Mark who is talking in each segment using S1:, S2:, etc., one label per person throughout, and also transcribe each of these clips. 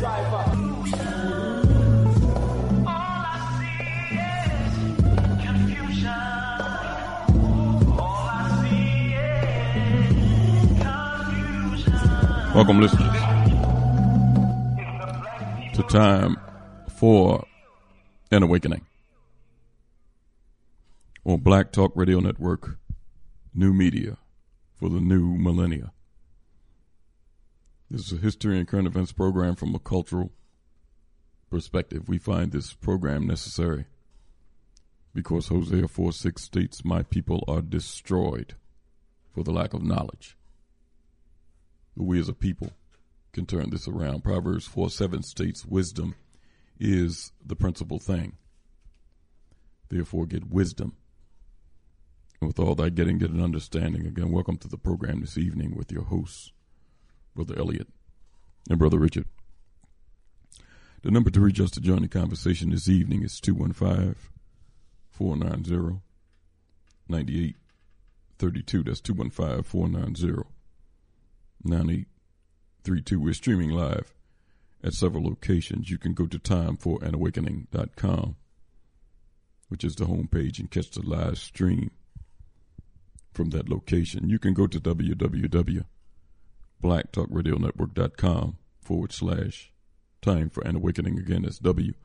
S1: Welcome, listeners, to Time for an Awakening on Black Talk Radio Network, new media for the new millennia. This is a history and current events program from a cultural perspective. We find this program necessary because Hosea 4:6 states, "My people are destroyed for the lack of knowledge." We as a people can turn this around. Proverbs 4:7 states, "Wisdom is the principal thing. Therefore get wisdom. And with all that getting, get an understanding." Again, welcome to the program this evening with your hosts, Brother Elliot and Brother Richard. The number to reach us to join the conversation this evening is 215-490-9832. That's 215-490-9832. We're streaming live at several locations. You can go to timeforanawakening.com, which is the homepage, and catch the live stream from that location. You can go to www.blacktalkradionetwork.com/Time for an Awakening. Again, that's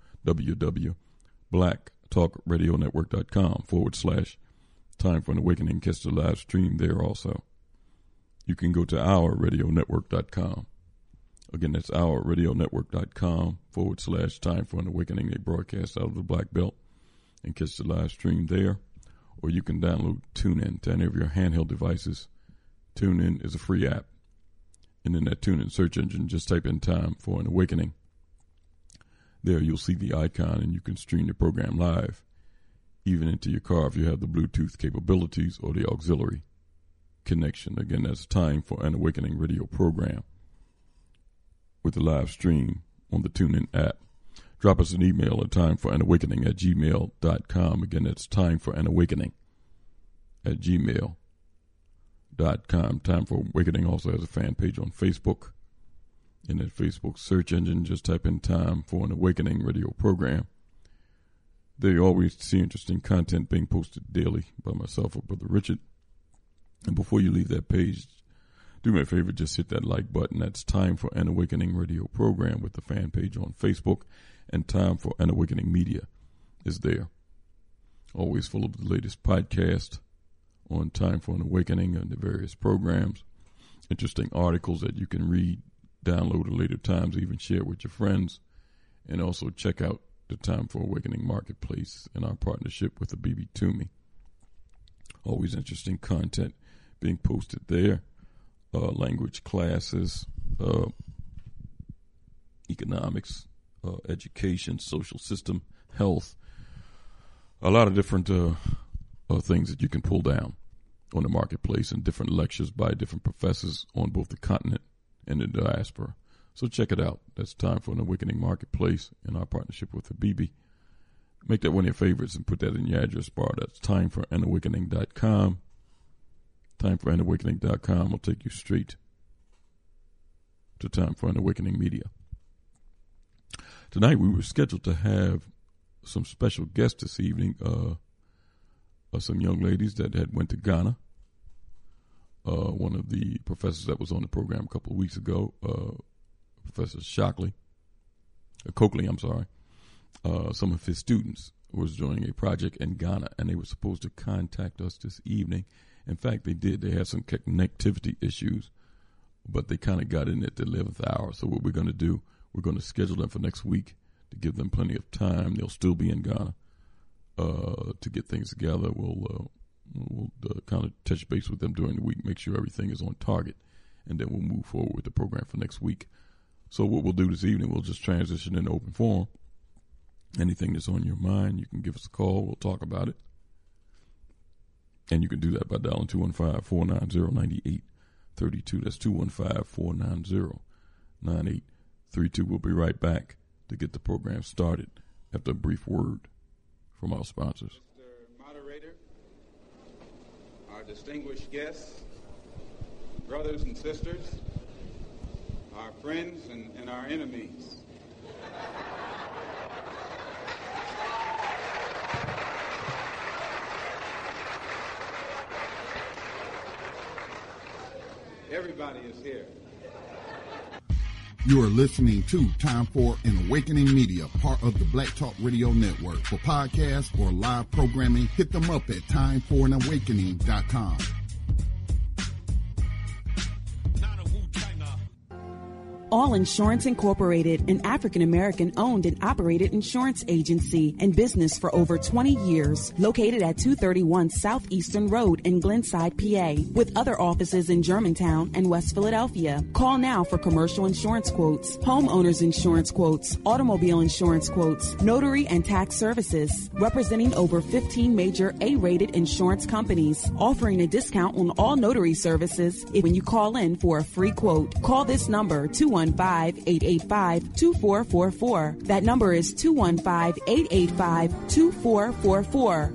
S1: www.blacktalkradionetwork.com/Time for an Awakening. Catch the live stream there also. You can go to ourradionetwork.com. Again, that's ourradionetwork.com/Time for an Awakening. They broadcast out of the Black Belt and catch the live stream there. Or you can download TuneIn to any of your handheld devices. TuneIn is a free app. And in that TuneIn search engine, just type in Time for an Awakening. There you'll see the icon and you can stream the program live, even into your car if you have the Bluetooth capabilities or the auxiliary connection. Again, that's Time for an Awakening radio program with the live stream on the TuneIn app. Drop us an email at timeforanawakening@gmail.com. Again, that's timeforanawakening@gmail.com. Time for Awakening also has a fan page on Facebook. In that Facebook search engine, just type in Time for an Awakening radio program. There you always see interesting content being posted daily by myself or Brother Richard. And before you leave that page, do me a favor, just hit that like button. That's Time for an Awakening radio program with the fan page on Facebook. And Time for an Awakening Media is there. Always full of the latest podcast on Time for an Awakening and the various programs. Interesting articles that you can read, download at later times, even share with your friends. And also check out the Time for Awakening Marketplace and our partnership with the BB Toomey. Always interesting content being posted there. Language classes, economics, education, social system, health, a lot of different things that you can pull down on the marketplace, and different lectures by different professors on both the continent and the diaspora. So check it out. That's Time for an Awakening Marketplace in our partnership with the BB. Make that one of your favorites and put that in your address bar. That's timeforanawakening.com. Timeforanawakening.com will take you straight to Time for an Awakening Media. Tonight we were scheduled to have some special guests this evening, some young ladies that had went to Ghana. One of the professors that was on the program a couple of weeks ago, Professor Coakley, some of his students was doing a project in Ghana, and they were supposed to contact us this evening. In fact, they did. They had some connectivity issues, but they kind of got in at the 11th hour. So what we're going to do, we're going to schedule them for next week to give them plenty of time. They'll still be in Ghana to get things together. We'll kind of touch base with them during the week, make sure everything is on target, and then we'll move forward with the program for next week. So what we'll do this evening, we'll just transition into open forum. Anything that's on your mind, you can give us a call. We'll talk about it. And you can do that by dialing 215-490-9832. That's 215-490-9832. We'll be right back to get the program started after a brief word from our sponsors.
S2: Mr. Moderator, our distinguished guests, brothers and sisters, our friends and our enemies, Everybody is here.
S3: You are listening to Time for an Awakening Media, part of the Black Talk Radio Network. For podcasts or live programming, hit them up at timeforanawakening.com.
S4: All Insurance Incorporated, an African-American owned and operated insurance agency in business for over 20 years, located at 231 Southeastern Road in Glenside, PA, with other offices in Germantown and West Philadelphia. Call now for commercial insurance quotes, homeowners insurance quotes, automobile insurance quotes, notary and tax services, representing over 15 major A-rated insurance companies, offering a discount on all notary services when you call in for a free quote. Call this number, 215-885-2444. That number is 215-885-2444.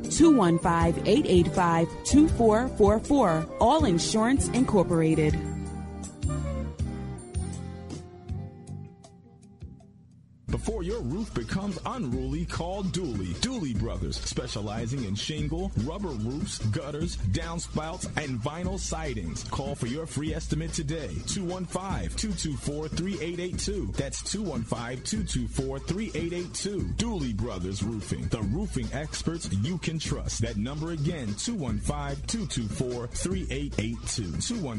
S4: 215-885-2444. All Insurance Incorporated.
S5: Before your roof becomes unruly, call Dooley. Dooley Brothers, specializing in shingle, rubber roofs, gutters, downspouts, and vinyl sidings. Call for your free estimate today. 215-224-3882. That's 215-224-3882. Dooley Brothers Roofing, the roofing experts you can trust. That number again, 215-224-3882.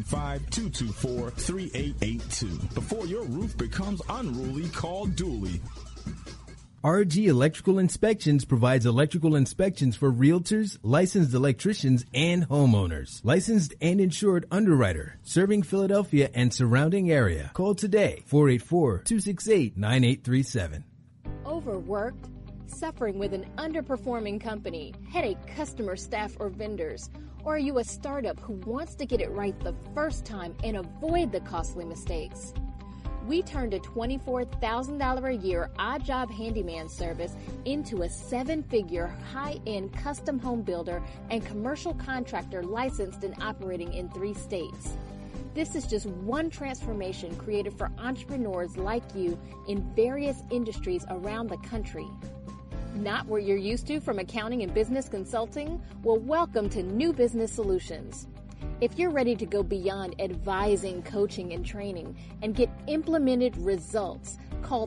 S5: 215-224-3882. Before your roof becomes unruly, call Dooley.
S6: RG Electrical Inspections provides electrical inspections for realtors, licensed electricians, and homeowners. Licensed and insured underwriter, serving Philadelphia and surrounding area. Call today, 484-268-9837.
S7: Overworked? Suffering with an underperforming company, headache customer, staff, or vendors? Or are you a startup who wants to get it right the first time and avoid the costly mistakes? We turned a $24,000 a year odd job handyman service into a 7-figure high-end custom home builder and commercial contractor licensed and operating in 3 states. This is just one transformation created for entrepreneurs like you in various industries around the country. Not what you're used to from accounting and business consulting? Well, welcome to New Business Solutions. If you're ready to go beyond advising, coaching, and training and get implemented results, call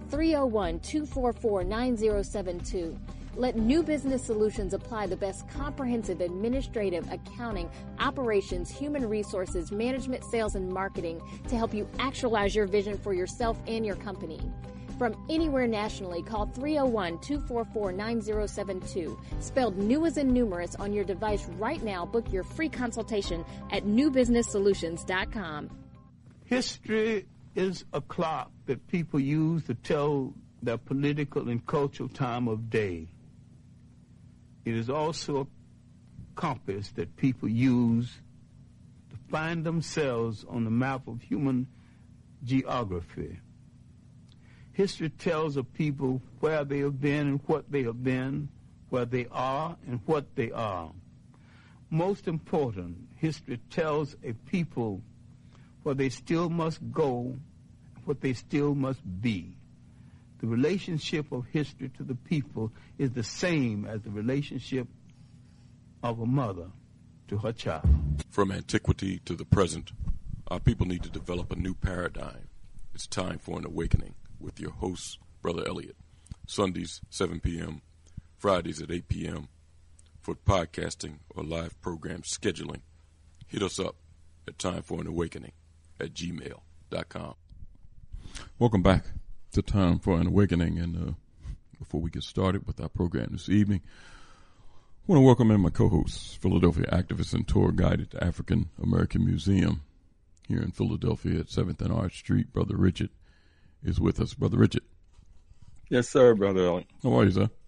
S7: 301-244-9072. Let New Business Solutions apply the best comprehensive administrative, accounting, operations, human resources, management, sales, and marketing to help you actualize your vision for yourself and your company. From anywhere nationally, call 301-244-9072. Spelled new as in numerous on your device right now. Book your free consultation at newbusinesssolutions.com.
S8: History is a clock that people use to tell their political and cultural time of day. It is also a compass that people use to find themselves on the map of human geography. History tells of people where they have been and what they have been, where they are and what they are. Most important, history tells a people where they still must go, what they still must be. The relationship of history to the people is the same as the relationship of a mother to her child.
S1: From antiquity to the present, our people need to develop a new paradigm. It's time for an awakening with your host, Brother Elliot. Sundays, 7 p.m., Fridays at 8 p.m. For podcasting or live program scheduling, hit us up at timeforanawakening@gmail.com. Welcome back to Time for an Awakening. And before we get started with our program this evening, I want to welcome in my co-host, Philadelphia activist and tour guide at the African American Museum here in Philadelphia at 7th and Arch Street. Brother Richard is with us. Brother Richard.
S9: Yes, sir, Brother Elliot.
S1: How are you, sir?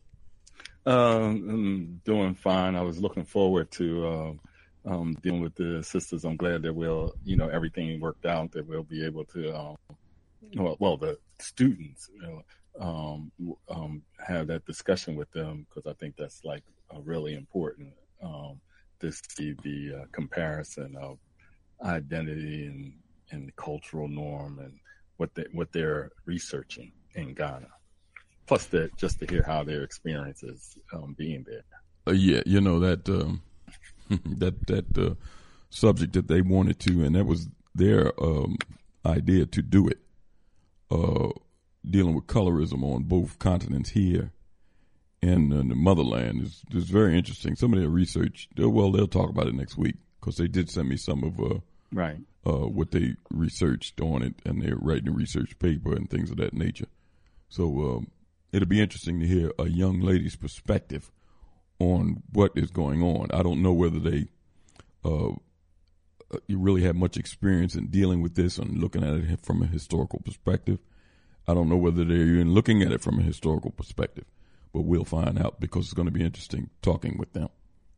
S9: I'm doing fine. I was looking forward to dealing with the sisters. I'm glad that everything worked out, that we'll be able to, the students, have that discussion with them, because I think that's really important to see the comparison of identity and the cultural norm and what they're researching in Ghana. plus just to hear how their experience is being there.
S1: Yeah, you know, that subject that they wanted to, and that was their idea to do it, dealing with colorism on both continents here and the motherland is very interesting. Some of their research, they'll talk about it next week because they did send me some of what they researched on it, and they're writing a research paper and things of that nature. So it'll be interesting to hear a young lady's perspective on what is going on. I don't know whether they you really have much experience in dealing with this and looking at it from a historical perspective. I don't know whether they're even looking at it from a historical perspective, but we'll find out because it's going to be interesting talking with them.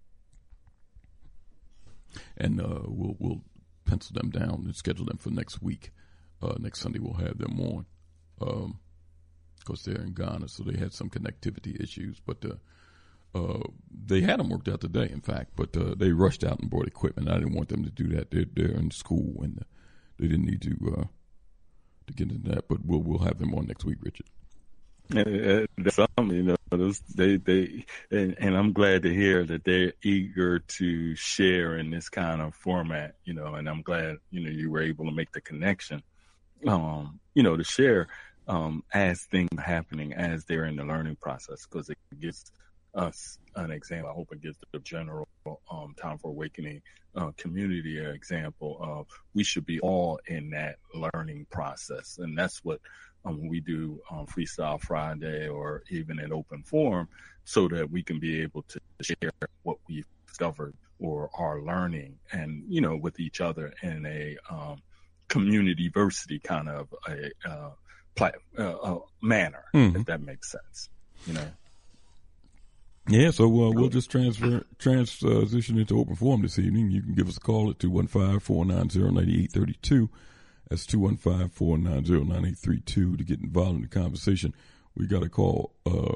S1: And we'll pencil them down and schedule them for next week. Next Sunday we'll have them on because they're in Ghana, so they had some connectivity issues, but they had them worked out today, in fact, but they rushed out and brought equipment. I didn't want them to do that. They're in school, and they didn't need to get into that. But we'll have them on next week, Richard.
S9: That's something, you know. And I'm glad to hear that they're eager to share in this kind of format, you know. And I'm glad, you know, you were able to make the connection, you know, to share as things are happening as they're in the learning process, because it gives us an example. I hope it gives the general Time for Awakening community an example of we should be all in that learning process. And that's what when we do Freestyle Friday or even an open forum, so that we can be able to share what we've discovered or are learning, and, you know, with each other in a community diversity kind of a manner, if that makes sense, you know.
S1: Yeah, so we'll just transition into open forum this evening. You can give us a call at 215-490-9832. That's 215-490-9832 to get involved in the conversation. We got a call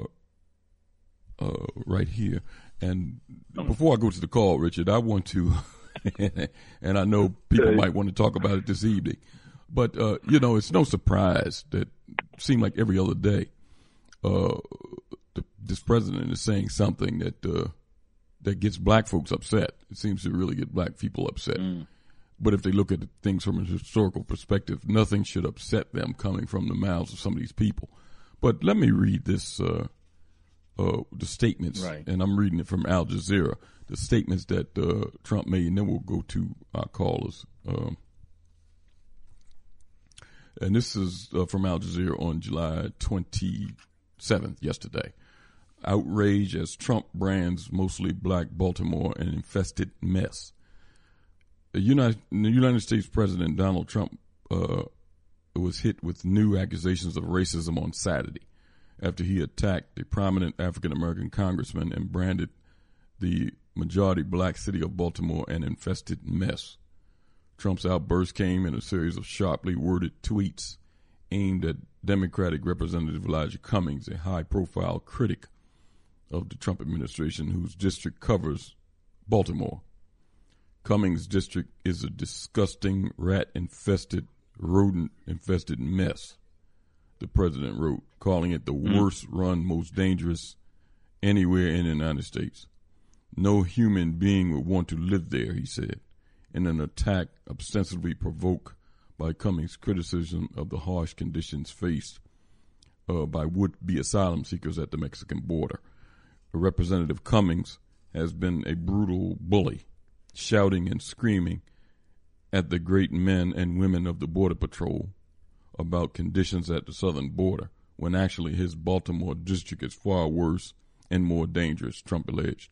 S1: right here. And before I go to the call, Richard, I want to, and I know people might want to talk about it this evening, but, you know, it's no surprise that it seemed like every other day, this president is saying something that gets black folks upset. It seems to really get black people upset. But if they look at things from a historical perspective, nothing should upset them coming from the mouths of some of these people. But let me read this, the statements, and I'm reading it from Al Jazeera, the statements that Trump made, and then we'll go to our callers. And this is from Al Jazeera on July 27th, yesterday. Outrage as Trump brands mostly black Baltimore an infested mess. The United States President Donald Trump was hit with new accusations of racism on Saturday after he attacked a prominent African-American congressman and branded the majority black city of Baltimore an infested mess. Trump's outburst came in a series of sharply worded tweets aimed at Democratic Representative Elijah Cummings, a high-profile critic of the Trump administration whose district covers Baltimore. Cummings' district is a disgusting, rat-infested, rodent-infested mess, the president wrote, calling it the worst run, most dangerous anywhere in the United States. No human being would want to live there, he said, in an attack ostensibly provoked by Cummings' criticism of the harsh conditions faced by would-be asylum seekers at the Mexican border. Representative Cummings has been a brutal bully, shouting and screaming at the great men and women of the Border Patrol about conditions at the southern border, when actually his Baltimore district is far worse and more dangerous, Trump alleged.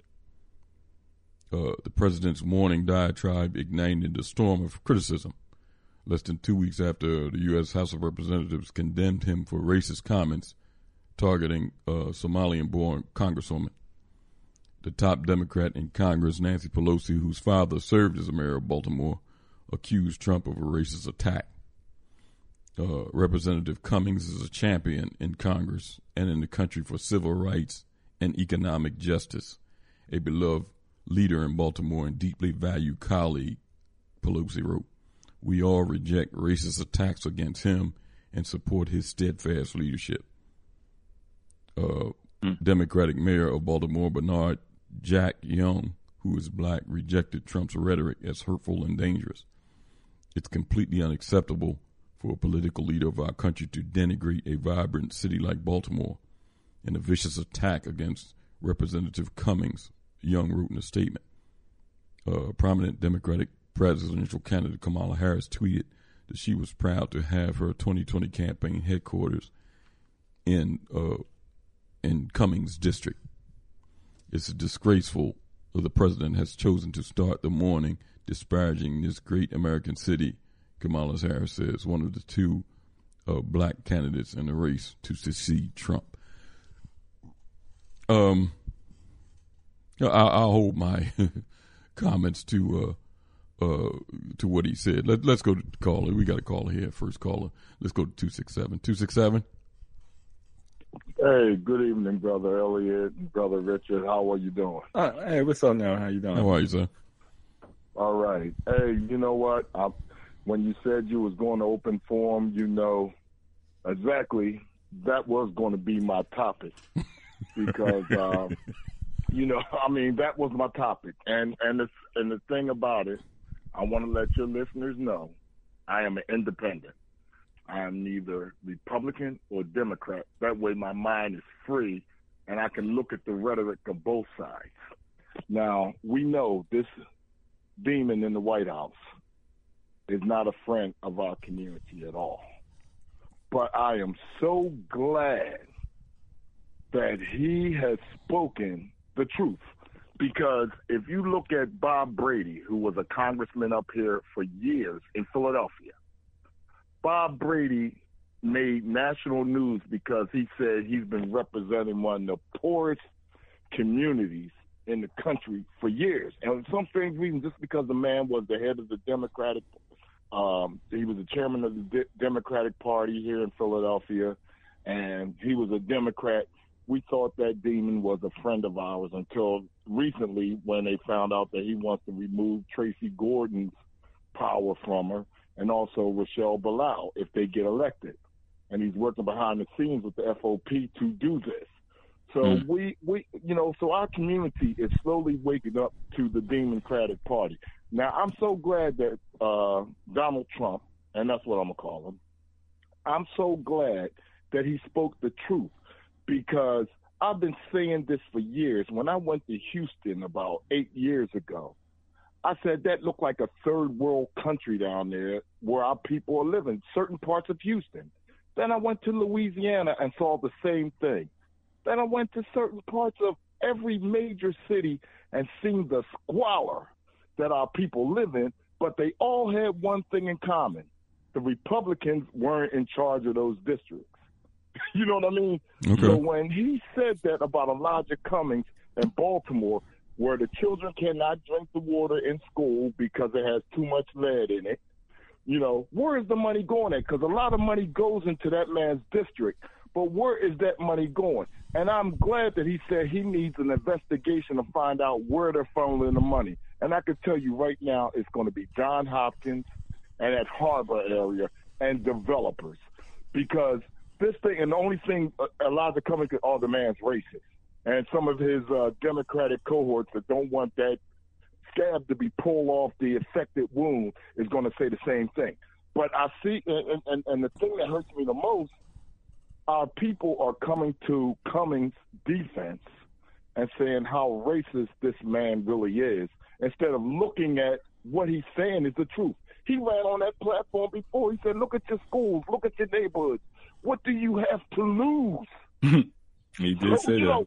S1: The president's warning diatribe ignited a storm of criticism less than 2 weeks after the U.S. House of Representatives condemned him for racist comments targeting Somalian-born Congresswoman. The top Democrat in Congress, Nancy Pelosi, whose father served as a mayor of Baltimore, accused Trump of a racist attack. Representative Cummings is a champion in Congress and in the country for civil rights and economic justice, a beloved leader in Baltimore and deeply valued colleague, Pelosi wrote. We all reject racist attacks against him and support his steadfast leadership. Democratic mayor of Baltimore, Bernard Jack Young, who is black, rejected Trump's rhetoric as hurtful and dangerous. It's completely unacceptable for a political leader of our country to denigrate a vibrant city like Baltimore. In a vicious attack against Representative Cummings, Young wrote in a statement. Prominent Democratic presidential candidate Kamala Harris tweeted that she was proud to have her 2020 campaign headquarters in Cummings' district. It's disgraceful that the president has chosen to start the morning disparaging this great American city, Kamala Harris says, one of the two black candidates in the race to succeed Trump. I'll hold my comments to what he said. Let's go to the caller. We got a caller here, first caller. Let's go to 267. 267?
S10: Hey, good evening, Brother Elliot and Brother Richard. How are you doing?
S9: Hey, what's up now? How you doing?
S1: How are you, sir?
S10: All right. Hey, you know what? When you said you was going to open forum, you know exactly that was going to be my topic because, you know, I mean, that was my topic. And the thing about it, I want to let your listeners know I am an independent. I am neither Republican or Democrat. That way my mind is free and I can look at the rhetoric of both sides. Now, we know this demon in the White House is not a friend of our community at all. But I am so glad that he has spoken the truth. Because if you look at Bob Brady, who was a congressman up here for years in Philadelphia, Bob Brady made national news because he said he's been representing one of the poorest communities in the country for years. And for some strange reason, just because the man was the head of the Democratic, he was the chairman of the Democratic Party here in Philadelphia, and he was a Democrat, we thought that demon was a friend of ours until recently when they found out that he wants to remove Tracy Gordon's power from her, and also Rochelle Bilal if they get elected. And he's working behind the scenes with the FOP to do this. So we you know, so our community is slowly waking up to the Democratic Party. Now, I'm so glad that Donald Trump, and that's what I'm going to call him, I'm so glad that he spoke the truth, because I've been saying this for years. When I went to Houston about 8 years ago, I said that looked like a third world country down there where our people are living, certain parts of Houston. Then I went to Louisiana and saw the same thing. Then I went to certain parts of every major city and seen the squalor that our people live in, but they all had one thing in common. The Republicans weren't in charge of those districts. You know what I mean? Okay. So when he said that about Elijah Cummings in Baltimore, where the children cannot drink the water in school because it has too much lead in it, you know, where is the money going at? Because a lot of money goes into that man's district, but where is that money going? And I'm glad that he said he needs an investigation to find out where they're funneling the money. And I can tell you right now, it's going to be Johns Hopkins and that Harbor area and developers, because this thing, and the only thing Elijah Cummings is, the man's racist. And some of his Democratic cohorts that don't want that scab to be pulled off the affected wound is going to say the same thing. But I see, and the thing that hurts me the most, our people are coming to Cummings' defense and saying how racist this man really is, instead of looking at what he's saying is the truth. He ran on that platform before. He said, look at your schools, look at your neighborhoods. What do you have to lose?
S9: He did say that.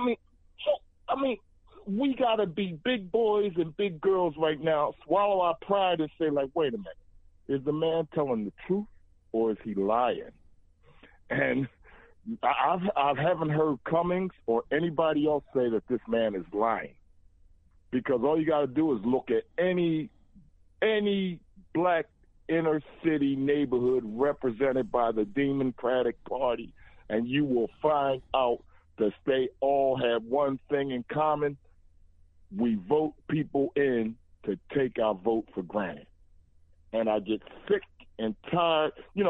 S10: I mean, we got to be big boys and big girls right now, swallow our pride and say, like, wait a minute, is the man telling the truth or is he lying? And I haven't heard Cummings or anybody else say that this man is lying, because all you got to do is look at any black inner city neighborhood represented by the Democratic Party, and you will find out that they all have one thing in common. We vote people in to take our vote for granted. And I get sick and tired. You know,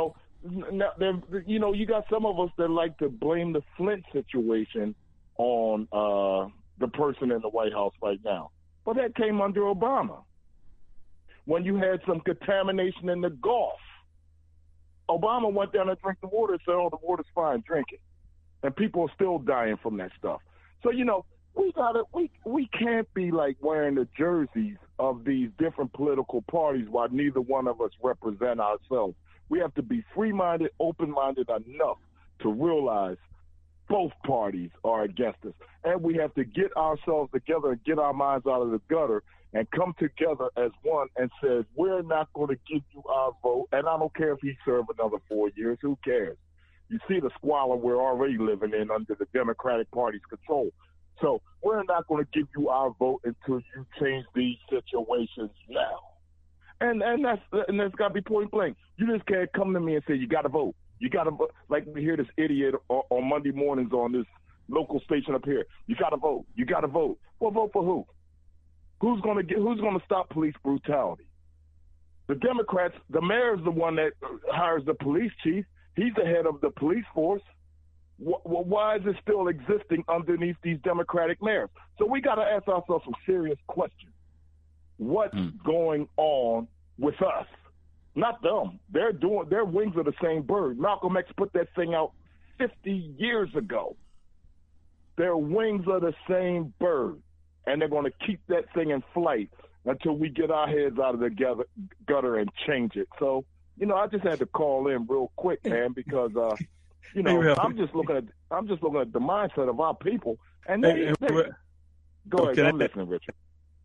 S10: you got some of us that like to blame the Flint situation on the person in the White House right now. But that came under Obama. When you had some contamination in the Gulf, Obama went down and drank the water and said, oh, the water's fine, drink it. And people are still dying from that stuff. So, we can't be like wearing the jerseys of these different political parties while neither one of us represent ourselves. We have to be free-minded, open-minded enough to realize both parties are against us. And we have to get ourselves together and get our minds out of the gutter and come together as one and says, we're not going to give you our vote. And I don't care if he served another 4 years. Who cares? You see the squalor we're already living in under the Democratic Party's control. So we're not going to give you our vote until you change these situations now. And that's got to be point blank. You just can't come to me and say, you got to vote. You got to vote. Like we hear this idiot on Monday mornings on this local station up here. You got to vote. You got to vote. Well, vote for who? Who's going to stop police brutality? The Democrats. The mayor's the one that hires the police chief. He's the head of the police force. Why is it still existing underneath these Democratic mayors? So we got to ask ourselves some serious questions. What's going on with us? Not them. Their wings are the same bird. Malcolm X put that thing out 50 years ago. Their wings are the same bird, and they're going to keep that thing in flight until we get our heads out of the gutter and change it. So, I just had to call in real quick, man, because I'm just looking at the mindset of our people, and go ahead. I'm listening, Richard.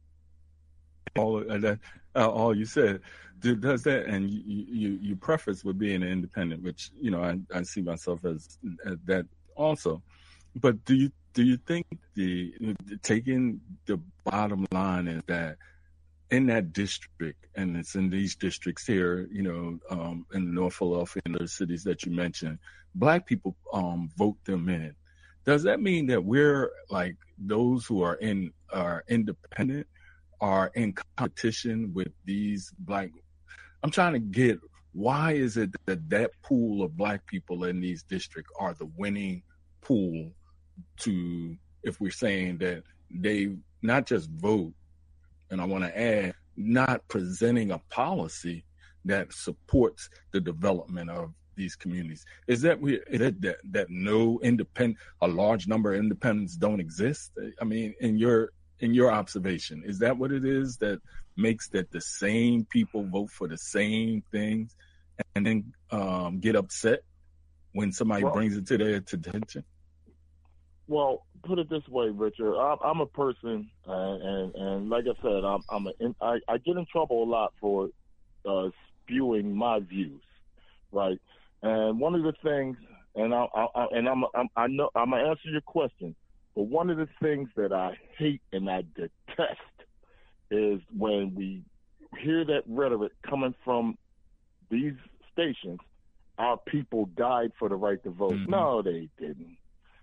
S9: All you said does that, and you preface with being an independent, which I see myself as that also. But do you think taking the bottom line is that in that district, and it's in these districts here, in North Philadelphia and those cities that you mentioned, Black people vote them in. Does that mean that we're like those who are independent are in competition with these Black? I'm trying to get, why is it that pool of Black people in these districts are the winning pool to, if we're saying that they not just vote, and I want to add, not presenting a policy that supports the development of these communities? Is that that no a large number of independents don't exist? I mean, in your observation, is that what it is that makes that the same people vote for the same things and then get upset when somebody brings it to their attention?
S10: Well, put it this way, Richard. I'm a person, and like I said, I get in trouble a lot for spewing my views, right? And one of the things, and I'm gonna answer your question, but one of the things that I hate and I detest is when we hear that rhetoric coming from these stations. Our people died for the right to vote. Mm-hmm. No, they didn't.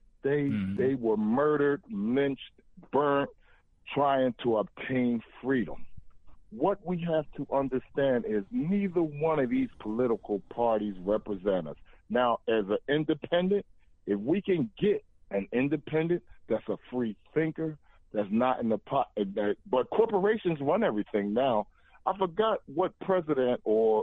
S10: They were murdered, lynched, burnt, trying to obtain freedom. What we have to understand is neither one of these political parties represent us. Now, as an independent, if we can get an independent that's a free thinker, that's not in the pot, but corporations run everything now. I forgot what president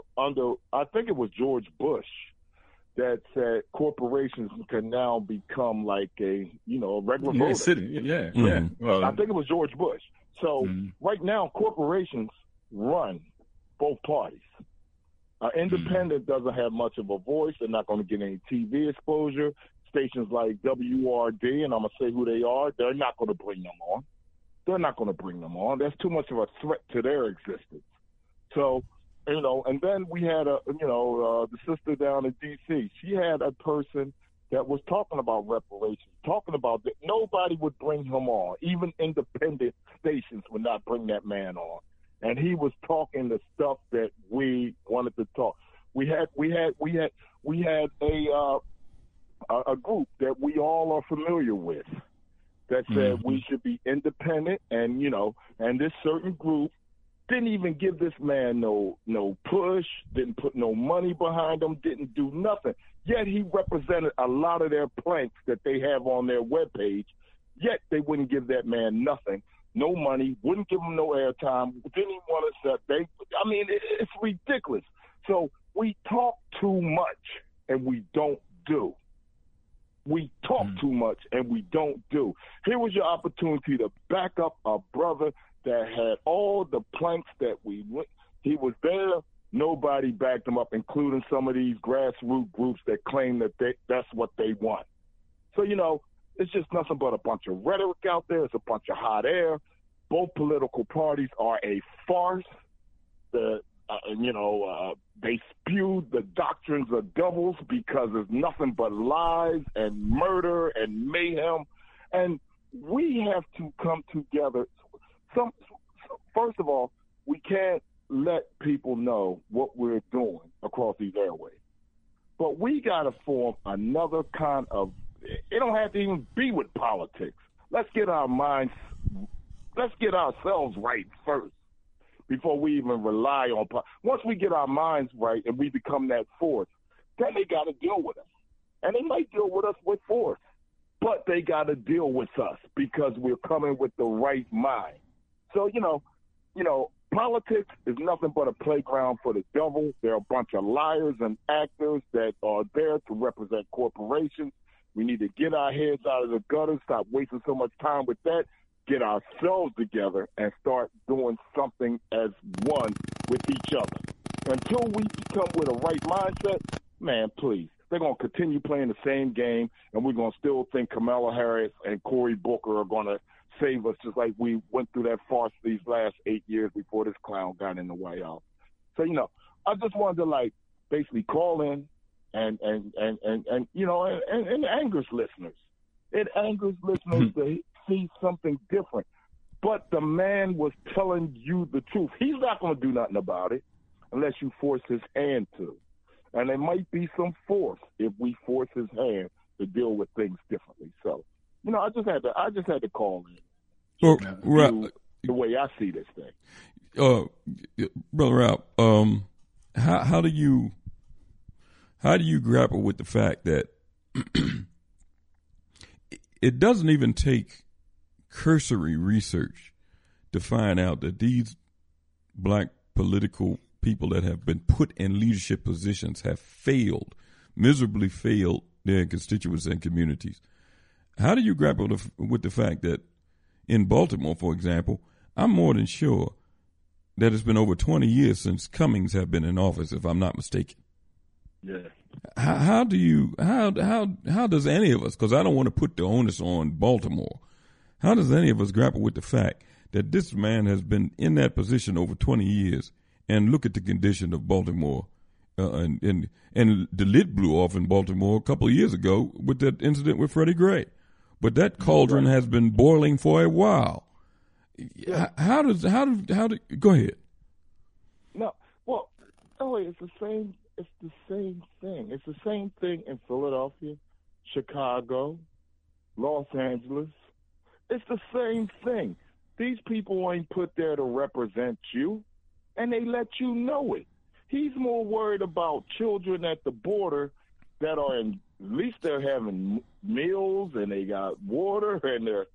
S10: I think it was George Bush, that said corporations can now become like a regular voter.
S9: Yeah. Well,
S10: I think it was George Bush. So right now, corporations run both parties. Independent doesn't have much of a voice. They're not going to get any TV exposure. Stations like WRD, and I'm going to say who they are, they're not going to bring them on. They're not going to bring them on. That's too much of a threat to their existence. So, and then we had the sister down in D.C. She had a person that was talking about reparations, talking about that. Nobody would bring him on. Even independent stations would not bring that man on. And he was talking the stuff that we wanted to talk. We had a group that we all are familiar with that said we should be independent, and this certain group Didn't even give this man no push, didn't put no money behind him, didn't do nothing. Yet he represented a lot of their planks that they have on their webpage, yet they wouldn't give that man nothing, no money, wouldn't give him no airtime, didn't even want to set. It's ridiculous. So we talk too much and we don't do. We talk too much and we don't do. Here was your opportunity to back up a brother that had all the planks that he was there. Nobody backed him up, including some of these grassroots groups that claim that that's what they want. So, it's just nothing but a bunch of rhetoric out there. It's a bunch of hot air. Both political parties are a farce. They spew the doctrines of devils because there's nothing but lies and murder and mayhem. And we have to come together. First of all, we can't let people know what we're doing across these airways. But we got to form another kind of, it don't have to even be with politics. Let's get ourselves right first before we even rely on politics. Once we get our minds right and we become that force, then they got to deal with us. And they might deal with us with force, but they got to deal with us because we're coming with the right mind. So, politics is nothing but a playground for the devil. They're a bunch of liars and actors that are there to represent corporations. We need to get our heads out of the gutter, stop wasting so much time with that, get ourselves together, and start doing something as one with each other. Until we become with a right mindset, man, please, they're going to continue playing the same game, and we're going to still think Kamala Harris and Cory Booker are going to save us, just like we went through that farce these last 8 years before this clown got in the White House. So, I just wanted to basically call in and angers listeners. It angers listeners to see something different. But the man was telling you the truth. He's not going to do nothing about it unless you force his hand to. And there might be some force if we force his hand to deal with things differently. So, I just had to call in. The way I see this thing.
S1: Brother Ralph, how do you grapple with the fact that it doesn't even take cursory research to find out that these black political people that have been put in leadership positions have miserably failed their constituents and communities? How do you grapple with the fact that in Baltimore, for example, I'm more than sure that it's been over 20 years since Cummings have been in office, if I'm not mistaken?
S10: Yeah.
S1: How does any of us, because I don't want to put the onus on Baltimore, how does any of us grapple with the fact that this man has been in that position over 20 years and look at the condition of Baltimore and the lid blew off in Baltimore a couple of years ago with that incident with Freddie Gray. But that cauldron has been boiling for a while. Yeah. How do go ahead?
S10: No, well, it's the same thing. It's the same thing in Philadelphia, Chicago, Los Angeles. It's the same thing. These people ain't put there to represent you, and they let you know it. He's more worried about children at the border that are at least they're having meals and they got water and they're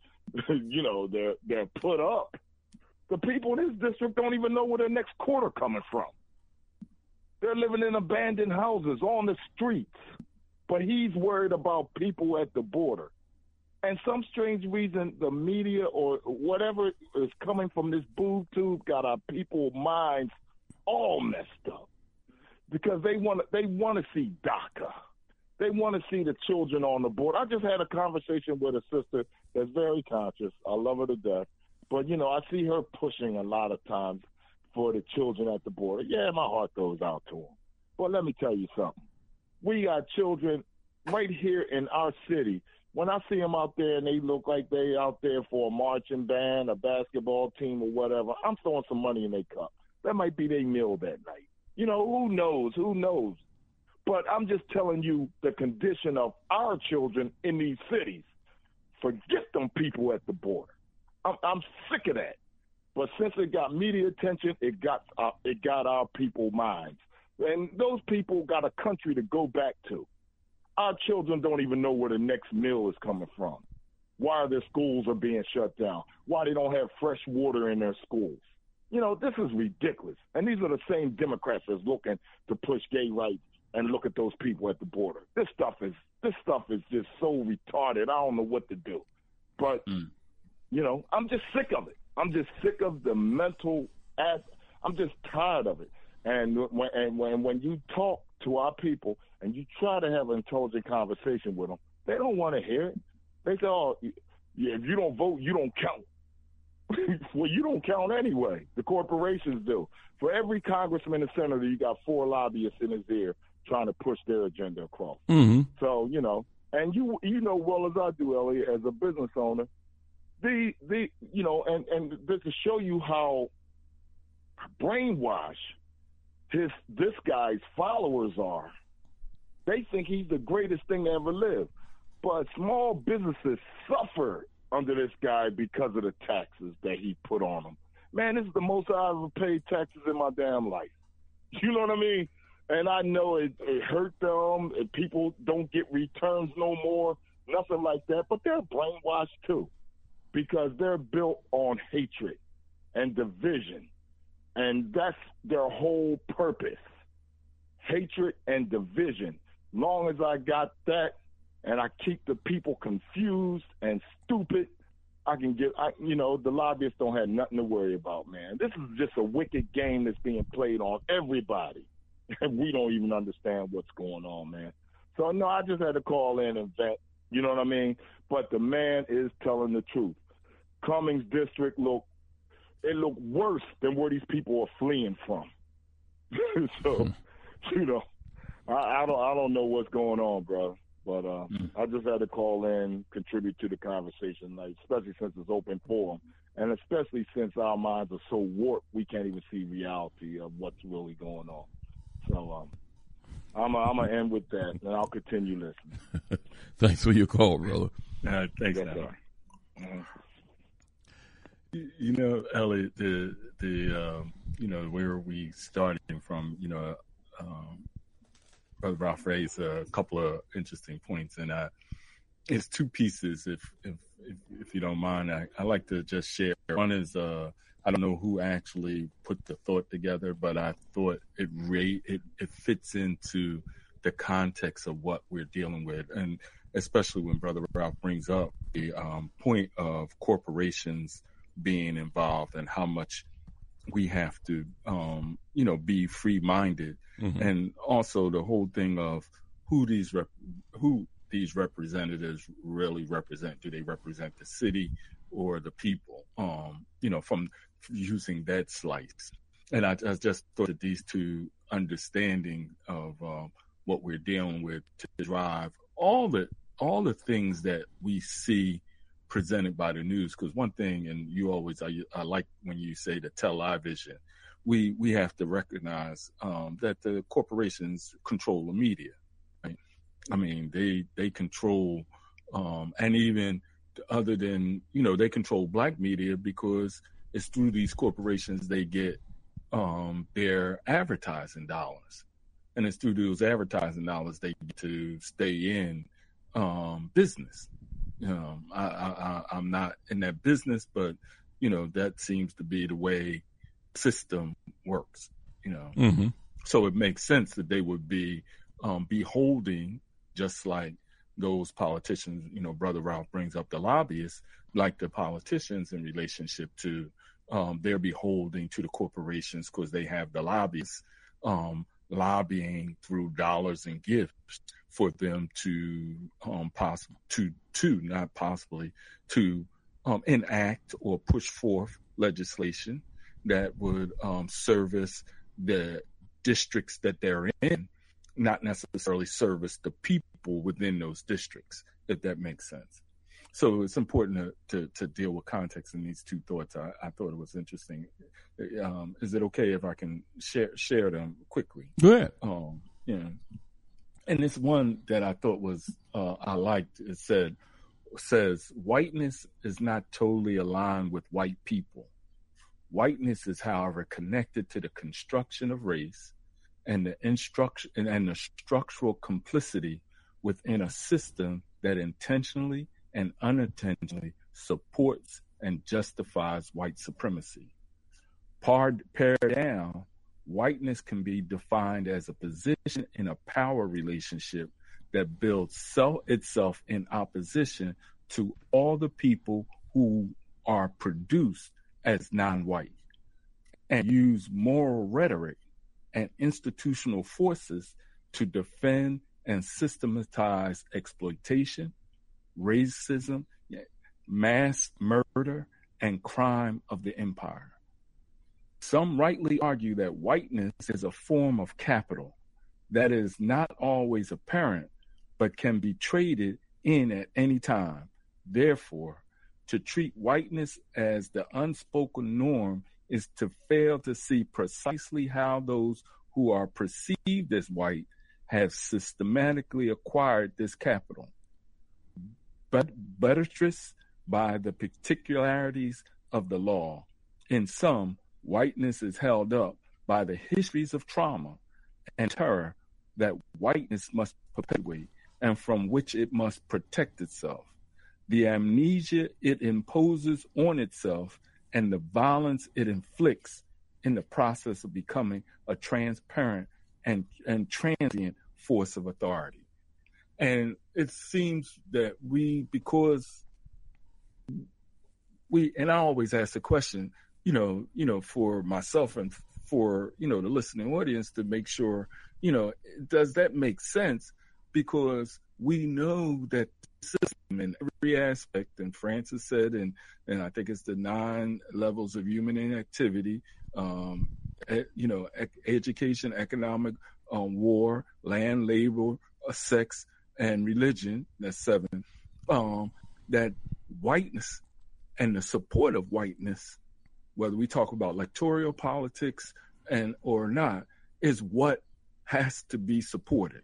S10: put up. The people in his district don't even know where their next quarter coming from. They're living in abandoned houses on the streets. But he's worried about people at the border. And some strange reason, the media or whatever is coming from this boob tube got our people's minds all messed up because they want to see DACA. They want to see the children on the border. I just had a conversation with a sister that's very conscious. I love her to death. But, I see her pushing a lot of times for the children at the border. Yeah, my heart goes out to them. But let me tell you something. We got children right here in our city. When I see them out there and they look like they out there for a marching band, a basketball team or whatever, I'm throwing some money in their cup. That might be their meal that night. Who knows? But I'm just telling you the condition of our children in these cities. Forget them people at the border. I'm sick of that. But since it got media attention, it got our people's minds. And those people got a country to go back to. Our children don't even know where the next meal is coming from. Why their schools are being shut down. Why they don't have fresh water in their schools. You know, this is ridiculous. And these are the same Democrats that's looking to push gay rights and look at those people at the border. This stuff is just so retarded. I don't know what to do. But, you know, I'm just sick of it. I'm just sick of the mental I'm just tired of it. And when you talk to our people and you try to have an intelligent conversation with them, they don't want to hear it. They say, oh, yeah, if you don't vote, you don't count. Well, you don't count anyway. The corporations do. For every congressman and senator, you got 4 lobbyists in his ear trying to push their agenda across.
S1: Mm-hmm.
S10: So, you know, and you know well as I do, Elliot, as a business owner, you know, and to show you how brainwashed this guy's followers are, they think he's the greatest thing to ever live. But small businesses suffer under this guy because of the taxes that he put on them. Man, this is the most I ever paid taxes in my damn life. You know what I mean? And I know it hurt them, and people don't get returns no more, nothing like that. But they're brainwashed too, because they're built on hatred and division. And that's their whole purpose, hatred and division. Long as I got that and I keep the people confused and stupid, the lobbyists don't have nothing to worry about, man. This is just a wicked game that's being played on everybody. And we don't even understand what's going on, man. So, no, I just had to call in and vent, you know what I mean? But the man is telling the truth. Cummings District looked worse than where these people are fleeing from. So, you know, I don't know what's going on, bro. But I just had to call in, contribute to the conversation, like, especially since it's open forum, and especially since our minds are so warped, we can't even see reality of what's really going on. So I'm gonna end with that, and I'll continue listening.
S1: Thanks for your call, brother.
S9: Thanks, Alan. You know, Elliot, the you know, where we starting from, you know, Brother Ralph raised a couple of interesting points, and it's 2 pieces. If you don't mind, I like to just share. One is I don't know who actually put the thought together, but I thought it fits into the context of what we're dealing with, and especially when Brother Ralph brings up the point of corporations being involved and how much we have to, you know, be free-minded, and also the whole thing of who these representatives really represent. Do they represent the city or the people? You know, from using that slice, and I just thought that these 2 understanding of what we're dealing with to drive all the things that we see presented by the news. Because one thing, and you always, I like when you say the television, we have to recognize that the corporations control the media. Right? I mean, they control, and even other than, you know, they control black media because it's through these corporations they get their advertising dollars, and it's through those advertising dollars they get to stay in business. I'm not in that business, but, you know, that seems to be the way the system works, you know. So it makes sense that they would be beholding, just like those politicians, you know, Brother Ralph brings up the lobbyists, like the politicians in relationship to they're beholding to the corporations because they have the lobbyists lobbying through dollars and gifts for them to enact or push forth legislation that would service the districts that they're in, not necessarily service the people within those districts, if that makes sense. So it's important to deal with context in these 2 thoughts. I thought it was interesting. Is it okay if I can share them quickly?
S1: Go ahead.
S9: Yeah. And this one that I thought was I liked. It says whiteness is not totally aligned with white people. Whiteness is, however, connected to the construction of race and the structural complicity within a system that intentionally and unintentionally supports and justifies white supremacy. Pared down, whiteness can be defined as a position in a power relationship that builds itself in opposition to all the people who are produced as non-white, and use moral rhetoric and institutional forces to defend and systematize exploitation, racism, mass murder, and crime of the empire. Some rightly argue that whiteness is a form of capital that is not always apparent, but can be traded in at any time. Therefore, to treat whiteness as the unspoken norm is to fail to see precisely how those who are perceived as white have systematically acquired this capital, but buttressed by the particularities of the law. In sum, whiteness is held up by the histories of trauma and terror that whiteness must perpetuate and from which it must protect itself. The amnesia it imposes on itself and the violence it inflicts in the process of becoming a transparent and transient force of authority. And it seems that because and I always ask the question, for myself and for, the listening audience to make sure, does that make sense? Because we know that the system in every aspect, and Francis said, and I think it's the 9 levels of human inactivity, education, economic, war, land, labor, sex, and religion, that's 7, that whiteness and the support of whiteness, whether we talk about electoral politics or not, is what has to be supported.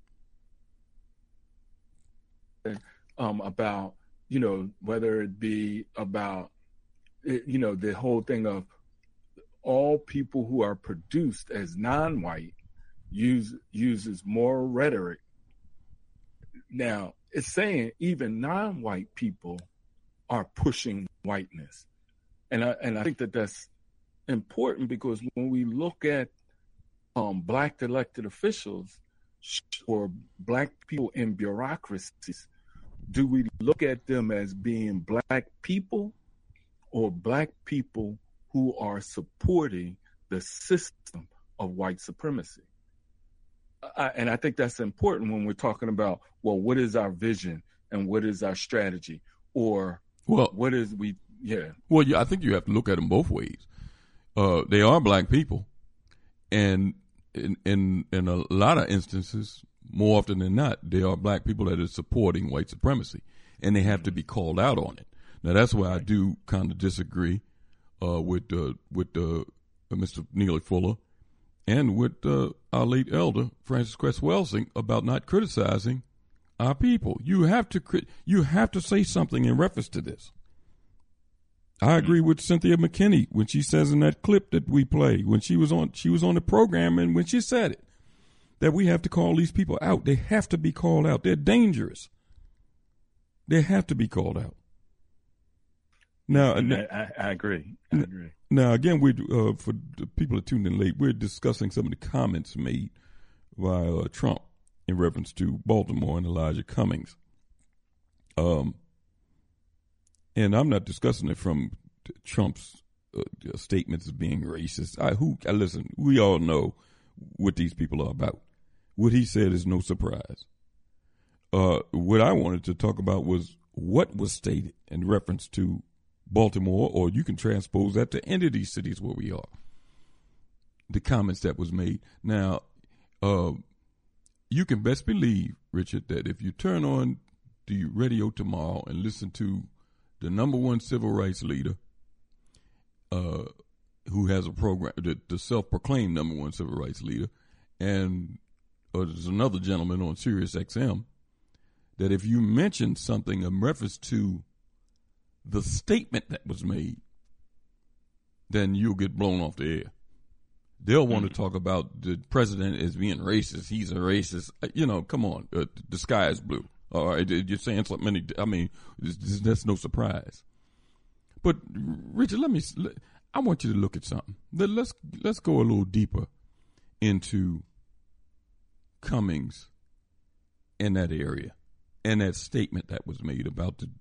S9: About, whether it be about, the whole thing of all people who are produced as non-white uses moral rhetoric. Now, it's saying even non-white people are pushing whiteness. And I think that that's important, because when we look at black elected officials or black people in bureaucracies, do we look at them as being black people or black people who are supporting the system of white supremacy? And I think that's important when we're talking about, well, what is our vision and what is our strategy, or what is we? Yeah.
S1: Well, I think you have to look at them both ways. They are black people, and in a lot of instances, more often than not, they are black people that are supporting white supremacy, and they have to be called out on it. Now, that's why I do kind of disagree with Mr. Neely Fuller and with our late elder Francis Cress Welsing about not criticizing our people. You have to say something in reference to this. I agree with Cynthia McKinney when she says in that clip that we played, when she was on the program, and when she said it, that we have to call these people out. They have to be called out. They're dangerous. They have to be called out. Now,
S9: I agree.
S1: Now, again, for the people that tuned in late, we're discussing some of the comments made by Trump in reference to Baltimore and Elijah Cummings. And I'm not discussing it from Trump's statements as being racist. Listen, we all know what these people are about. What he said is no surprise. What I wanted to talk about was what was stated in reference to Baltimore, or you can transpose that to any of these cities where we are. The comments that was made. Now, you can best believe, Richard, that if you turn on the radio tomorrow and listen to the number one civil rights leader, who has a program, the self-proclaimed number one civil rights leader, and there's another gentleman on Sirius XM, that if you mention something in reference to the statement that was made, then you'll get blown off the air. They'll want to talk about the president as being racist. He's a racist. Come on. The sky is blue. All right. You're saying something. I mean, that's no surprise. But, Richard, I want you to look at something. Let's go a little deeper into Cummings in that area and that statement that was made about the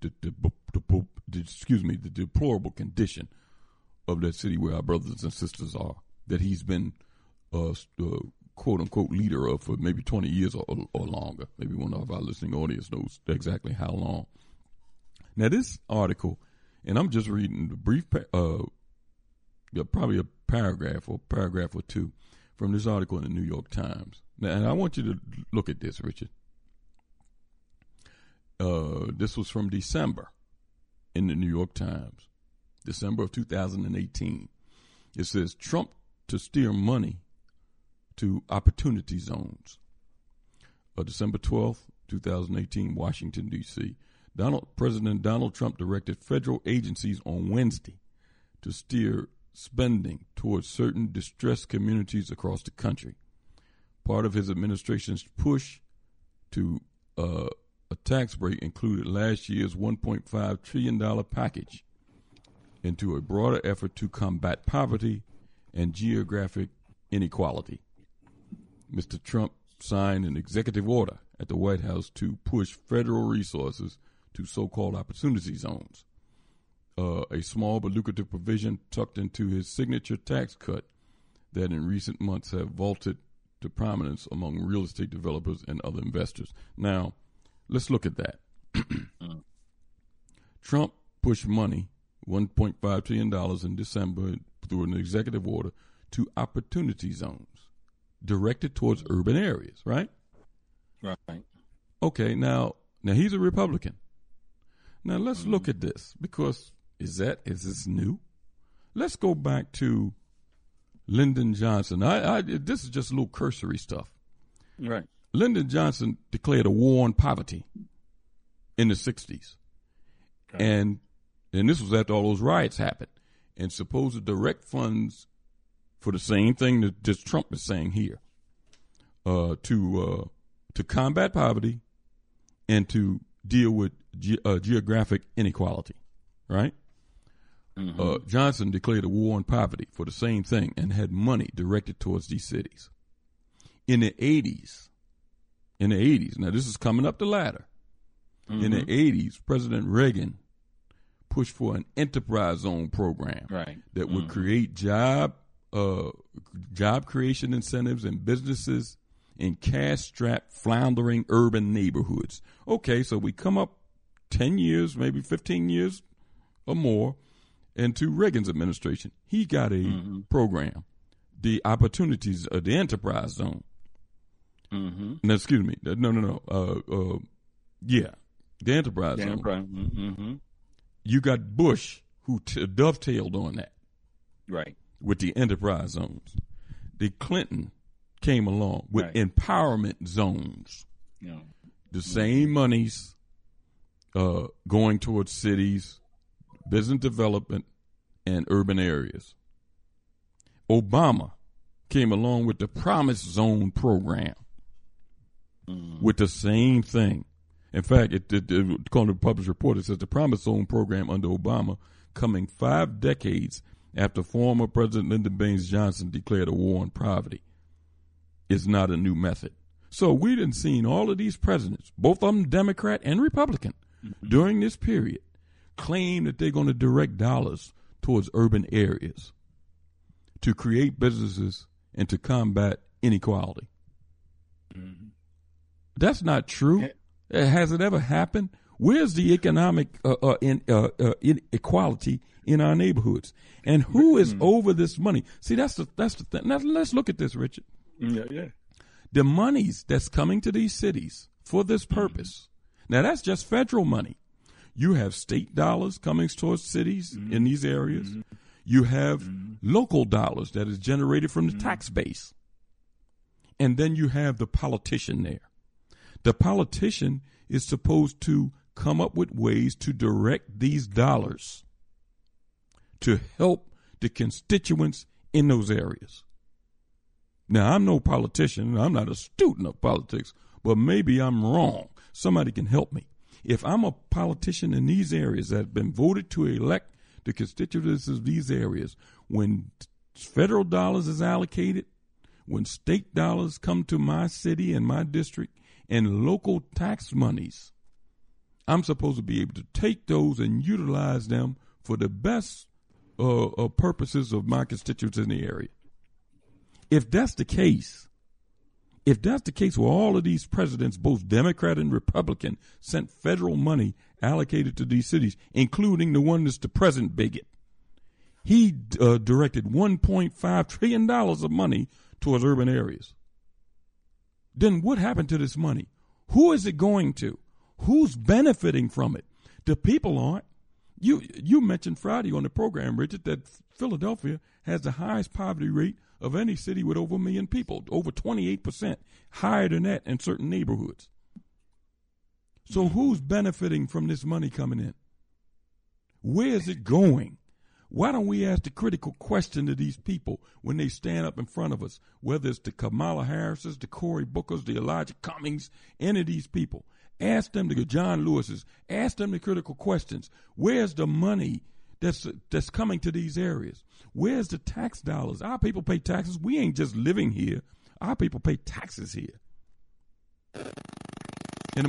S1: deplorable condition of that city where our brothers and sisters are, that he's been quote-unquote leader of for maybe 20 years or longer. Maybe one of our listening audience knows exactly how long. Now, this article, and I'm just reading the brief, probably a paragraph or two from this article in the New York Times. Now, and I want you to look at this, Richard. This was from December in the New York Times, December of 2018. It says, Trump to steer money to opportunity zones. December 12th, 2018, Washington, D.C. President Donald Trump directed federal agencies on Wednesday to steer spending towards certain distressed communities across the country. Part of his administration's push to a tax break included last year's $1.5 trillion package into a broader effort to combat poverty and geographic inequality. Mr. Trump signed an executive order at the White House to push federal resources to so-called opportunity zones, a small but lucrative provision tucked into his signature tax cut that in recent months have vaulted to prominence among real estate developers and other investors. Now, let's look at that. Trump pushed money, $1.5 trillion in December through an executive order to opportunity zones directed towards urban areas, right?
S9: Right.
S1: Okay, now he's a Republican. Now let's look at this, because is this new? Let's go back to Lyndon Johnson. This is just a little cursory stuff.
S9: Right.
S1: Lyndon Johnson declared a war on poverty in the 60s. Okay. And this was after all those riots happened. And supposed direct funds for the same thing that just Trump is saying here, to combat poverty and to deal with geographic inequality, right? Mm-hmm. Johnson declared a war on poverty for the same thing and had money directed towards these cities. In the 80s, now this is coming up the ladder. Mm-hmm. In the 80s, President Reagan pushed for an enterprise zone program that would create job creation incentives in businesses in cash-strapped, floundering urban neighborhoods. Okay, so we come up 10 years, maybe 15 years or more into Reagan's administration. He got a program, the opportunities of the enterprise zone. Mm-hmm. No, excuse me. No. The enterprise zone. Mm-hmm. You got Bush, who dovetailed on that.
S9: Right.
S1: With the enterprise zones. The Clinton came along with empowerment zones. Yeah. The same monies going towards cities, business development, and urban areas. Obama came along with the Promise Zone program with the same thing. In fact, according to the published report, it says the Promise Zone program under Obama, coming 5 decades after former President Lyndon Baines Johnson declared a war on poverty, is not a new method. So we done seen all of these presidents, both of them Democrat and Republican, during this period, claim that they're going to direct dollars towards urban areas to create businesses and to combat inequality. Mm-hmm. That's not true. Has it ever happened? Where's the economic inequality in our neighborhoods? And who is over this money? See, that's the thing. Now, let's look at this, Richard.
S9: Yeah.
S1: The monies that's coming to these cities for this purpose. Now, that's just federal money. You have state dollars coming towards cities in these areas. You have local dollars that is generated from the tax base. And then you have the politician there. The politician is supposed to come up with ways to direct these dollars to help the constituents in those areas. Now, I'm no politician. I'm not a student of politics, but maybe I'm wrong. Somebody can help me. If I'm a politician in these areas that have been voted to elect the constituents of these areas, when federal dollars is allocated, when state dollars come to my city and my district, and local tax monies, I'm supposed to be able to take those and utilize them for the best purposes of my constituents in the area. If that's the case where all of these presidents, both Democrat and Republican, sent federal money allocated to these cities, including the one that's the present bigot, he directed $1.5 trillion of money towards urban areas. Then what happened to this money? Who is it going to? Who's benefiting from it? The people aren't. You mentioned Friday on the program, Richard, that Philadelphia has the highest poverty rate of any city with over 1 million people, over 28%, higher than that in certain neighborhoods. So who's benefiting from this money coming in? Where is it going? Why don't we ask the critical question to these people when they stand up in front of us, whether it's the Kamala Harris's, the Cory Bookers, the Elijah Cummings, any of these people. Ask them, the John Lewis's, ask them the critical questions. Where's the money that's coming to these areas? Where's the tax dollars? Our people pay taxes. We ain't just living here. Our people pay taxes here. And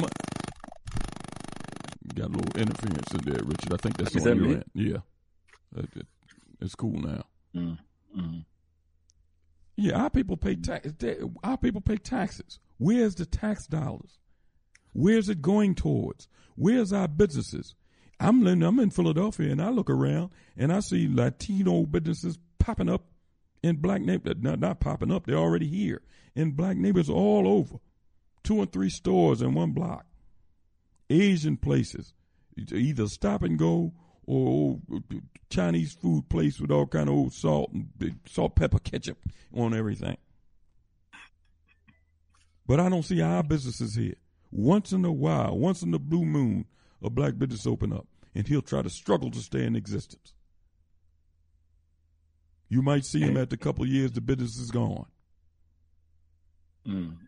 S1: got a little interference in there, Richard. I think that's on your end. Yeah. It's cool now.
S9: Mm-hmm.
S1: Yeah, our people pay taxes. Where's the tax dollars? Where's it going towards? Where's our businesses? I'm in Philadelphia, and I look around, and I see Latino businesses popping up in black neighborhoods. Not popping up, they're already here. In black neighborhoods all over. 2 and 3 stores in one block. Asian places. Either stop and go or Chinese food place with all kind of old salt and salt, pepper, ketchup on everything. But I don't see our businesses here. Once in a while, once in the blue moon, a black business open up, and he'll try to struggle to stay in existence. You might see him after a couple of years, the business is gone.
S9: Mm.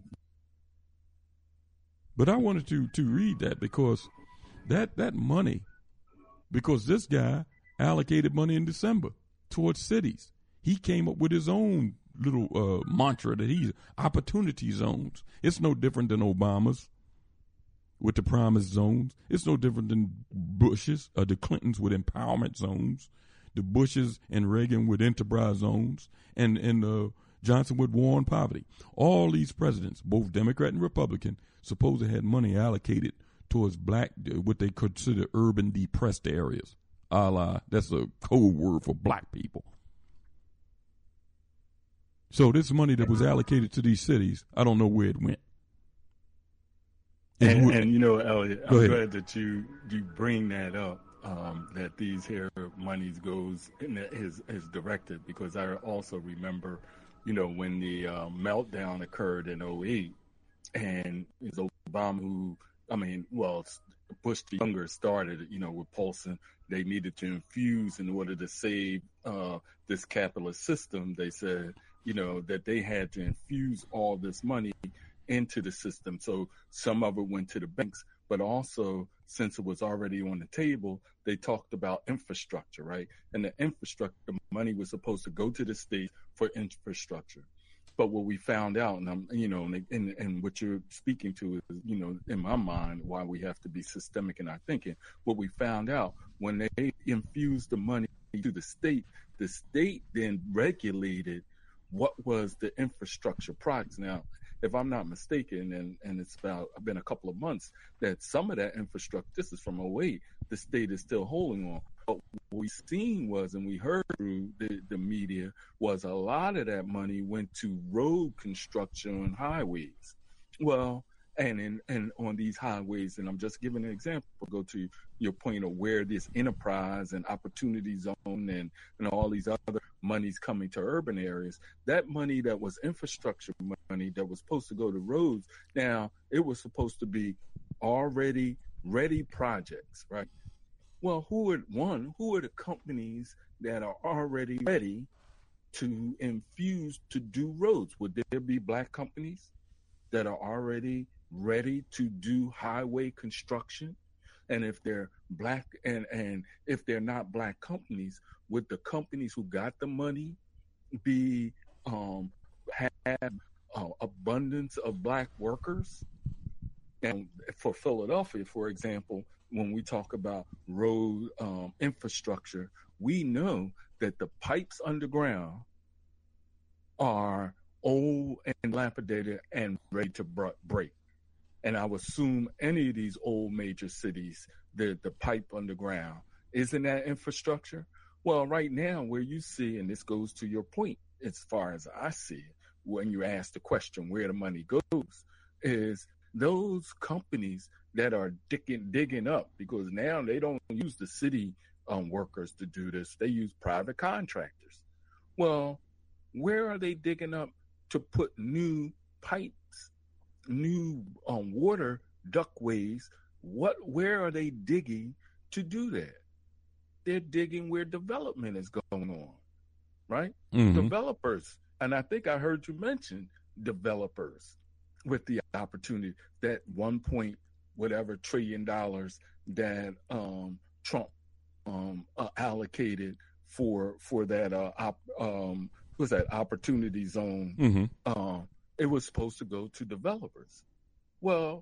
S1: But I wanted to read that because that money, because this guy allocated money in December towards cities. He came up with his own little mantra that he's opportunity zones. It's no different than Obama's with the promise zones. It's no different than Bush's, the Clintons with empowerment zones, the Bushes and Reagan with enterprise zones, and Johnson with war on poverty. All these presidents, both Democrat and Republican, supposedly had money allocated towards black, what they consider urban depressed areas. That's a code word for black people. So this money that was allocated to these cities, I don't know where it went.
S9: And you know, Elliot, I'm glad that you bring that up, that these here monies goes and is directed, because I also remember, you know, when the meltdown occurred in 2008, and it was Obama Bush the Younger started, you know, with Paulson. They needed to infuse in order to save this capitalist system. They said, you know, that they had to infuse all this money into the system. So some of it went to the banks, but also since it was already on the table, they talked about infrastructure, right? And the infrastructure money was supposed to go to the state for infrastructure. But what we found out, and what you're speaking to is, you know, in my mind, why we have to be systemic in our thinking. What we found out, when they infused the money to the state then regulated what was the infrastructure projects. Now, if I'm not mistaken, and it's been a couple of months, that some of that infrastructure, this is from 2008, the state is still holding on. But what we seen was, and we heard through the media, was a lot of that money went to road construction on highways. Well, and on these highways, and I'm just giving an example, go to your point of where this enterprise and opportunity zone and all these other monies coming to urban areas, that money that was infrastructure money that was supposed to go to roads, now it was supposed to be already ready projects, right? Well, who are the companies that are already ready to infuse to do roads? Would there be black companies that are already ready to do highway construction? And if they're black and if they're not black companies, would the companies who got the money be have abundance of black workers? And for Philadelphia, for example, when we talk about road infrastructure, we know that the pipes underground are old and dilapidated and ready to break. And I would assume any of these old major cities, the pipe underground, isn't that infrastructure? Well, right now, where you see, and this goes to your point, as far as I see it, when you ask the question where the money goes, is those companies that are digging up, because now they don't use the city workers to do this. They use private contractors. Well, where are they digging up to put new pipes, new water ductways? Where are they digging to do that? They're digging where development is going on, right? Mm-hmm. Developers, and I think I heard you mention developers with the opportunity, that $1 trillion that Trump allocated for that what's that opportunity zone? Mm-hmm. It was supposed to go to developers. Well,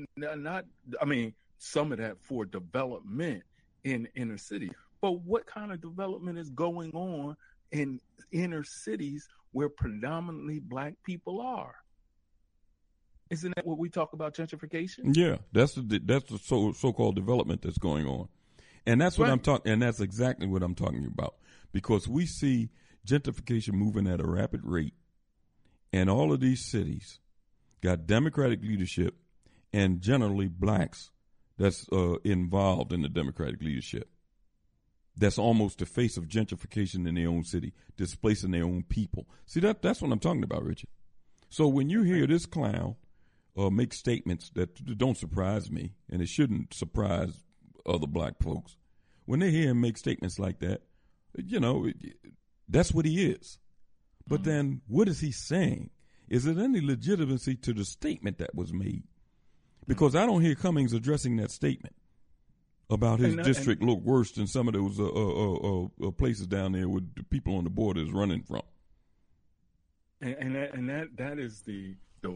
S9: some of that for development in inner city. But what kind of development is going on in inner cities where predominantly black people are? Isn't that what we talk about, gentrification?
S1: Yeah, that's the so-called development that's going on, and that's what I'm talking. And that's exactly what I'm talking about, because we see gentrification moving at a rapid rate, and all of these cities got Democratic leadership, and generally blacks that's involved in the Democratic leadership. That's almost the face of gentrification in their own city, displacing their own people. See, that's what I'm talking about, Richard. So when you hear this clown make statements that don't surprise me, and it shouldn't surprise other black folks, when they hear him make statements like that, that's what he is. But then what is he saying? Is there any legitimacy to the statement that was made? Because I don't hear Cummings addressing that statement about his district look worse than some of those places down there where the people on the border is running from.
S9: And that is the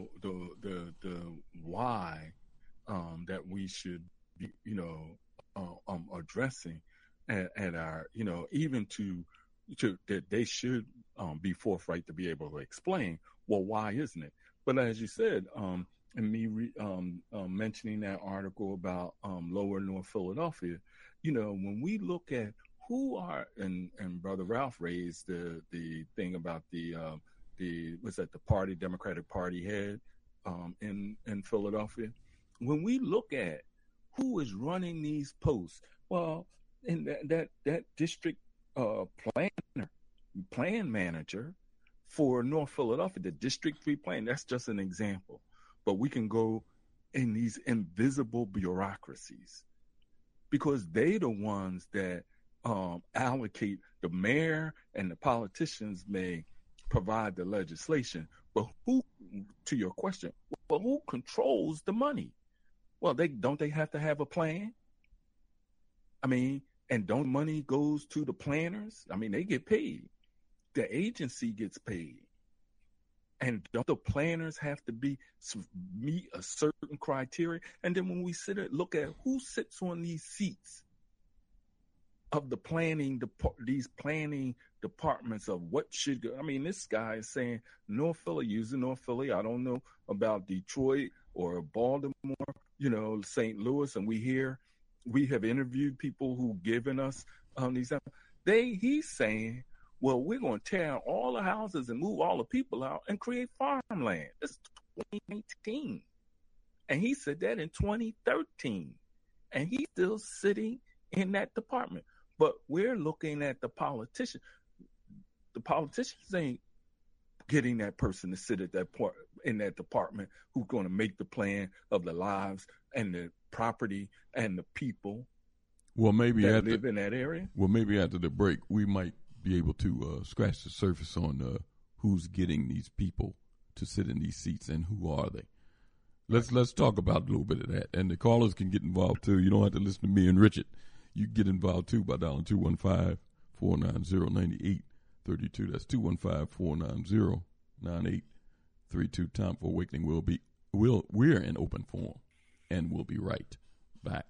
S9: why that we should be addressing at our even to that they should be forthright to be able to explain, well, why isn't it? But as you said, and me mentioning that article about Lower North Philadelphia, when we look at who are, and Brother Ralph raised the thing about the Democratic Party head in Philadelphia. When we look at who is running these posts, well, in that district plan manager for North Philadelphia, the District 3 plan, that's just an example. But we can go in these invisible bureaucracies, because they the ones that allocate. The mayor and the politicians may provide the legislation, but who, to your question, well, who controls the money? Well, don't they have to have a plan? And don't money goes to the planners? They get paid. The agency gets paid. And don't the planners have to meet a certain criteria? And then when we look at who sits on these seats of the these planning departments of what should go. This guy is saying North Philly, using North Philly. I don't know about Detroit or Baltimore, St. Louis. And we have interviewed people who given us these. He's saying, well, we're going to tear down all the houses and move all the people out and create farmland. It's 2019. And he said that in 2013. And he's still sitting in that department. But we're looking at the politicians. The politicians ain't getting that person to sit at in that department who's going to make the plan of the lives and the property and the people.
S1: Well, maybe
S9: that live in that area.
S1: Well, maybe after the break, we might be able to scratch the surface on who's getting these people to sit in these seats and who are they. Let's talk about a little bit of that. And the callers can get involved, too. You don't have to listen to me and Richard. You can get involved, too, by dialing 215-490-9832. That's 215-490-9832. Time for Awakening. We're in open forum, and we'll be right back.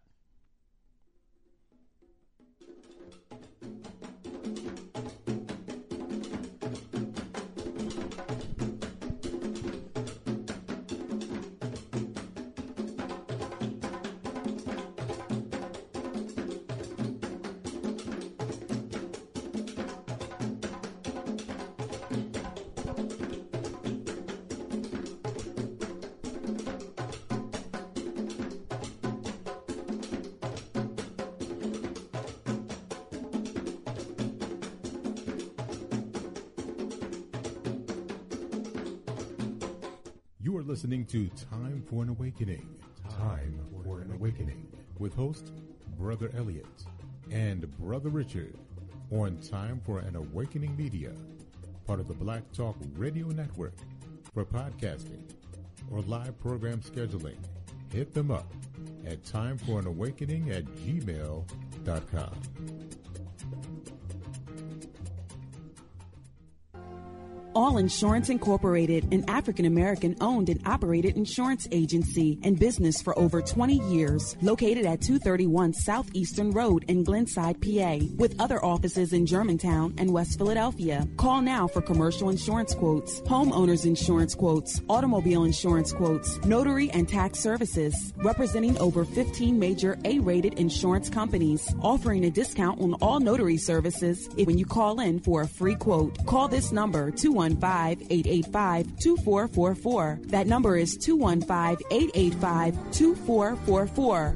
S11: You are listening to Time for an Awakening. Time for an Awakening with host Brother Elliot and Brother Richard on Time for an Awakening Media, part of the Black Talk Radio Network. For podcasting or live program scheduling, hit them up at timeforanawakening@gmail.com.
S4: All Insurance Incorporated, an African-American owned and operated insurance agency in business for over 20 years, located at 231 Southeastern Road in Glenside, PA, with other offices in Germantown and West Philadelphia. Call now for commercial insurance quotes, homeowners insurance quotes, automobile insurance quotes, notary and tax services, representing over 15 major A-rated insurance companies, offering a discount on all notary services when you call in for a free quote. Call this number, 215-885-2444. That number is 215-885-2444.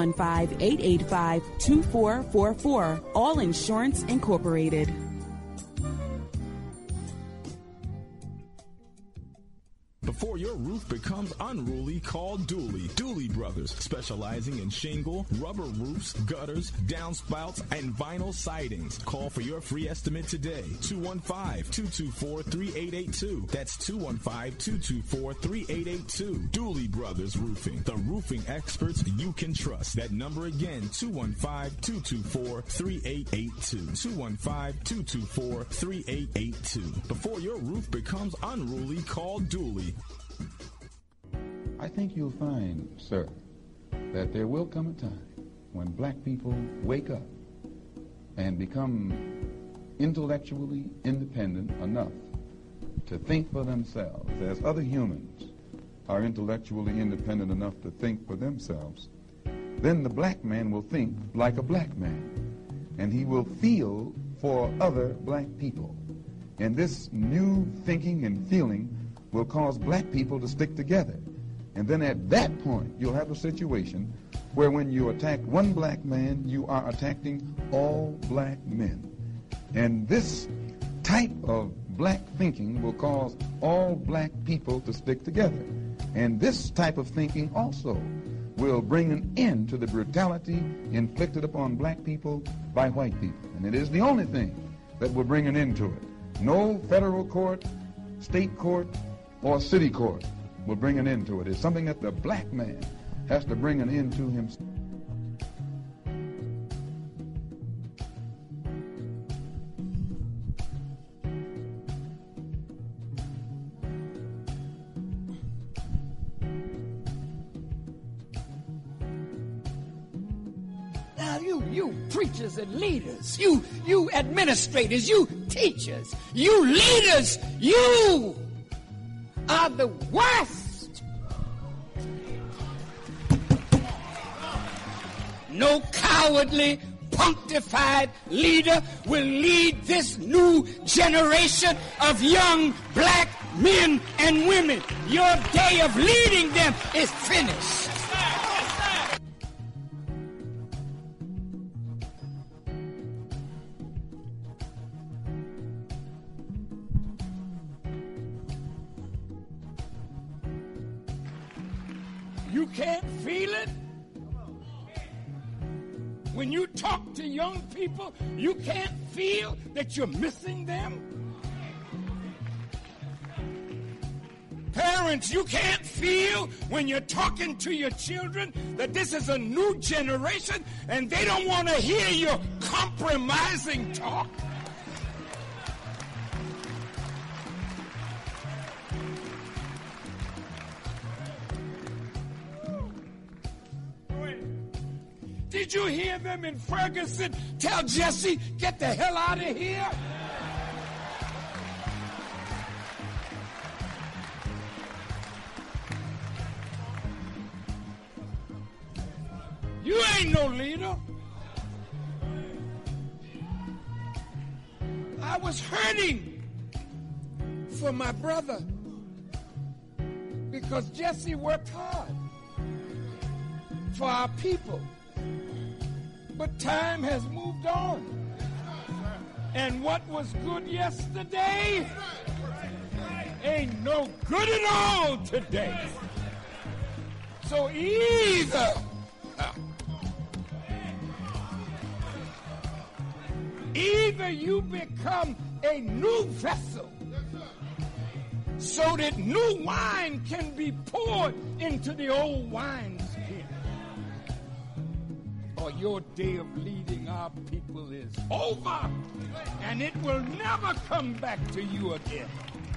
S4: 215-885-2444. All Insurance Incorporated.
S5: Before your roof becomes unruly, call Dooley. Dooley Brothers, specializing in shingle, rubber roofs, gutters, downspouts, and vinyl sidings. Call for your free estimate today. 215-224-3882. That's 215-224-3882. Dooley Brothers Roofing, the roofing experts you can trust. That number again, 215-224-3882. 215-224-3882. Before your roof becomes unruly, call Dooley.
S12: I think you'll find, sir, that there will come a time when black people wake up and become intellectually independent enough to think for themselves, as other humans are intellectually independent enough to think for themselves. Then the black man will think like a black man, and he will feel for other black people. And this new thinking and feeling will cause black people to stick together. And then at that point, you'll have a situation where when you attack one black man, you are attacking all black men. And this type of black thinking will cause all black people to stick together. And this type of thinking also will bring an end to the brutality inflicted upon black people by white people. And it is the only thing that will bring an end to it. No federal court, state court, or city court will bring an end to it. It's something that the black man has to bring an end to himself.
S13: Now you preachers and leaders, you administrators, you teachers, you leaders, you are the worst. No cowardly, punctified leader will lead this new generation of young black men and women. Your day of leading them is finished. You can't feel it? When you talk to young people, you can't feel that you're missing them. Parents, you can't feel when you're talking to your children that this is a new generation and they don't want to hear your compromising talk. Did you hear them in Ferguson tell Jesse, get the hell out of here? You ain't no leader. I was hurting for my brother because Jesse worked hard for our people. But time has moved on. And what was good yesterday ain't no good at all today. So either you become a new vessel so that new wine can be poured into the old wineskin, or your day of leading our people is over and it will never come back to you again.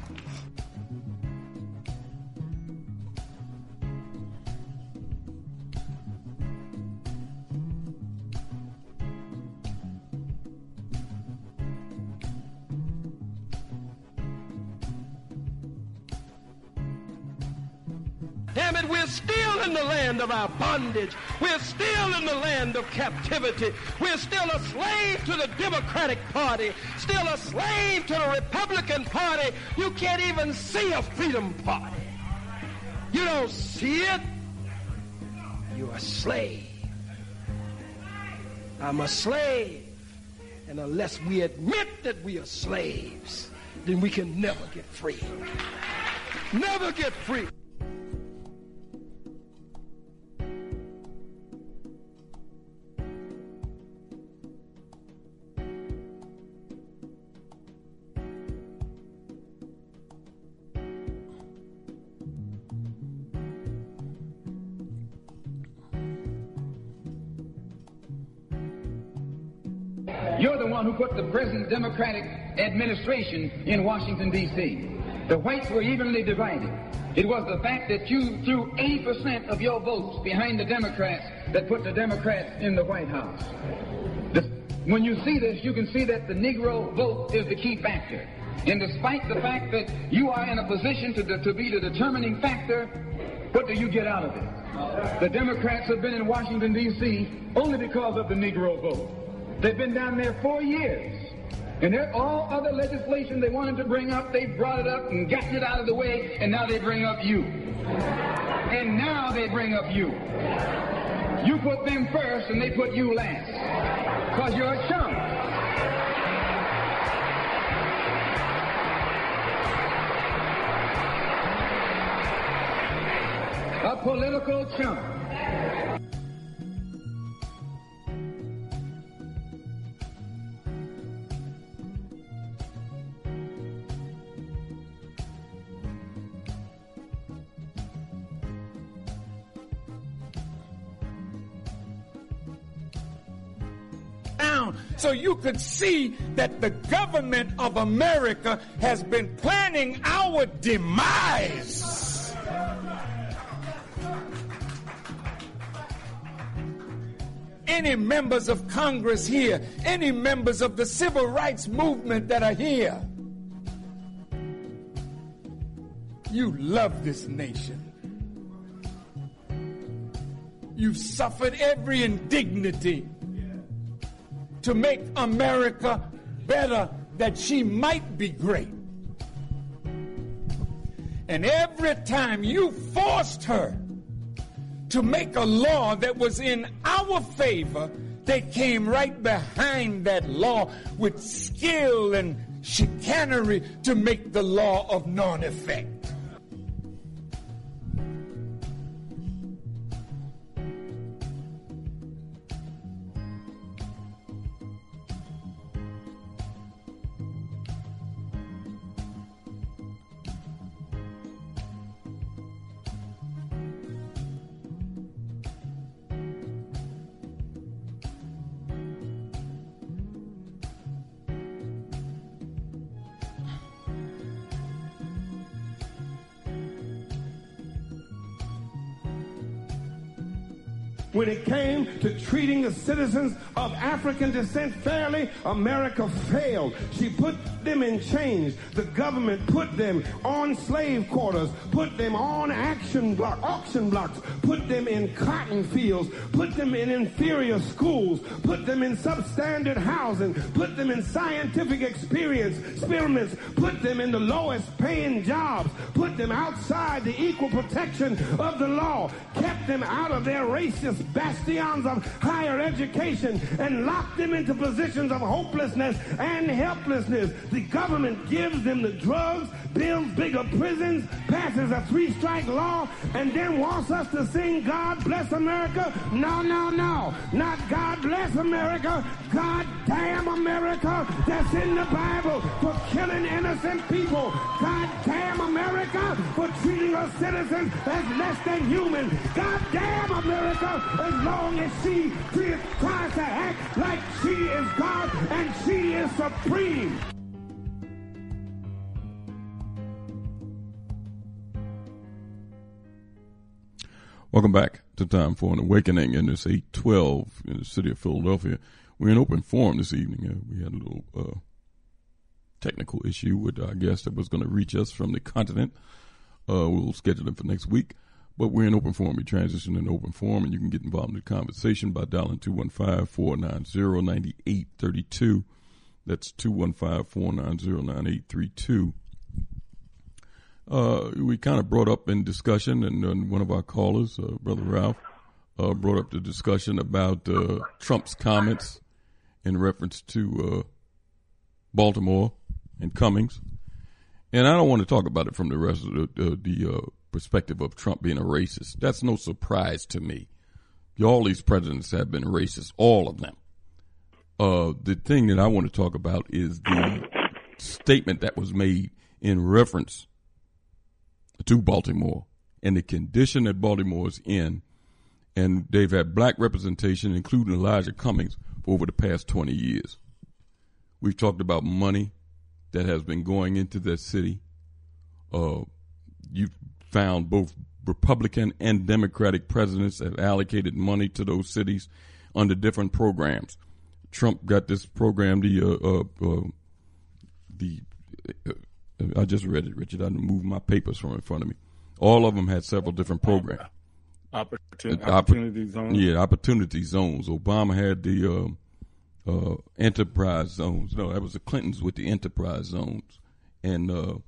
S14: Damn it, we're still in the land of our bondage. We're still in the land of captivity. We're still a slave to the Democratic Party, still a slave to the Republican Party. You can't even see a Freedom Party. You don't see it. You're a slave. I'm a slave. And unless we admit that we are slaves, then we can never get free. Never get free.
S15: You're the one who put the present Democratic administration in Washington, D.C. The whites were evenly divided. It was the fact that you threw 80% of your votes behind the Democrats that put the Democrats in the White House. When you see this, you can see that the Negro vote is the key factor. And despite the fact that you are in a position to be the determining factor, what do you get out of it? The Democrats have been in Washington, D.C. only because of the Negro vote. They've been down there 4 years. And all other legislation they wanted to bring up, they brought it up and gotten it out of the way, and now they bring up you. And now they bring up you. You put them first and they put you last. Because you're a chump. A political chump.
S13: So you could see that the government of America has been planning our demise. Any members of Congress here, any members of the civil rights movement that are here, you love this nation. You've suffered every indignity to make America better, that she might be great. And every time you forced her to make a law that was in our favor, they came right behind that law with skill and chicanery to make the law of non-effect.
S2: When it came to treating the citizens of African descent fairly, America failed. She put them in chains. The government put them on slave quarters, put them on auction blocks, put them in cotton fields, put them in inferior schools, put them in substandard housing, put them in scientific experiments, put them in the lowest paying jobs, put them outside the equal protection of the law, kept them out of their racist bastions of higher education, and locked them into positions of hopelessness and helplessness. The government gives them the drugs, builds bigger prisons, passes a 3-strike law, and then wants us to sing God Bless America? No, no, no. Not God Bless America. God damn America. That's in the Bible for killing innocent people. God damn America for treating her citizens as less than human. God damn America as long as she tries to act like she is God and she is supreme.
S1: Welcome back to Time for an Awakening, and it's 8:12 in the city of Philadelphia. We're in open forum this evening. We had a little technical issue with our guest that was going to reach us from the continent. We'll schedule it for next week. But we're in open forum. We transition in open forum, and you can get involved in the conversation by dialing 215-490-9832. That's 215-490-9832. We kind of brought up in discussion, and one of our callers, Brother Ralph, brought up the discussion about Trump's comments in reference to Baltimore and Cummings. And I don't want to talk about it from the rest of the perspective of Trump being a racist. That's no surprise to me. All these presidents have been racist, all of them. The thing that I want to talk about is the statement that was made in reference to Baltimore and the condition that Baltimore is in. And they've had black representation, including Elijah Cummings, for over the past 20 years. We've talked about money that has been going into that city. You've found both Republican and Democratic presidents have allocated money to those cities under different programs. Trump got this program, I just read it, Richard. I moved my papers from in front of me. All of them had several different programs.
S9: Opportunity zones?
S1: Yeah, opportunity zones. Obama had the enterprise zones. No, that was the Clintons with the enterprise zones. And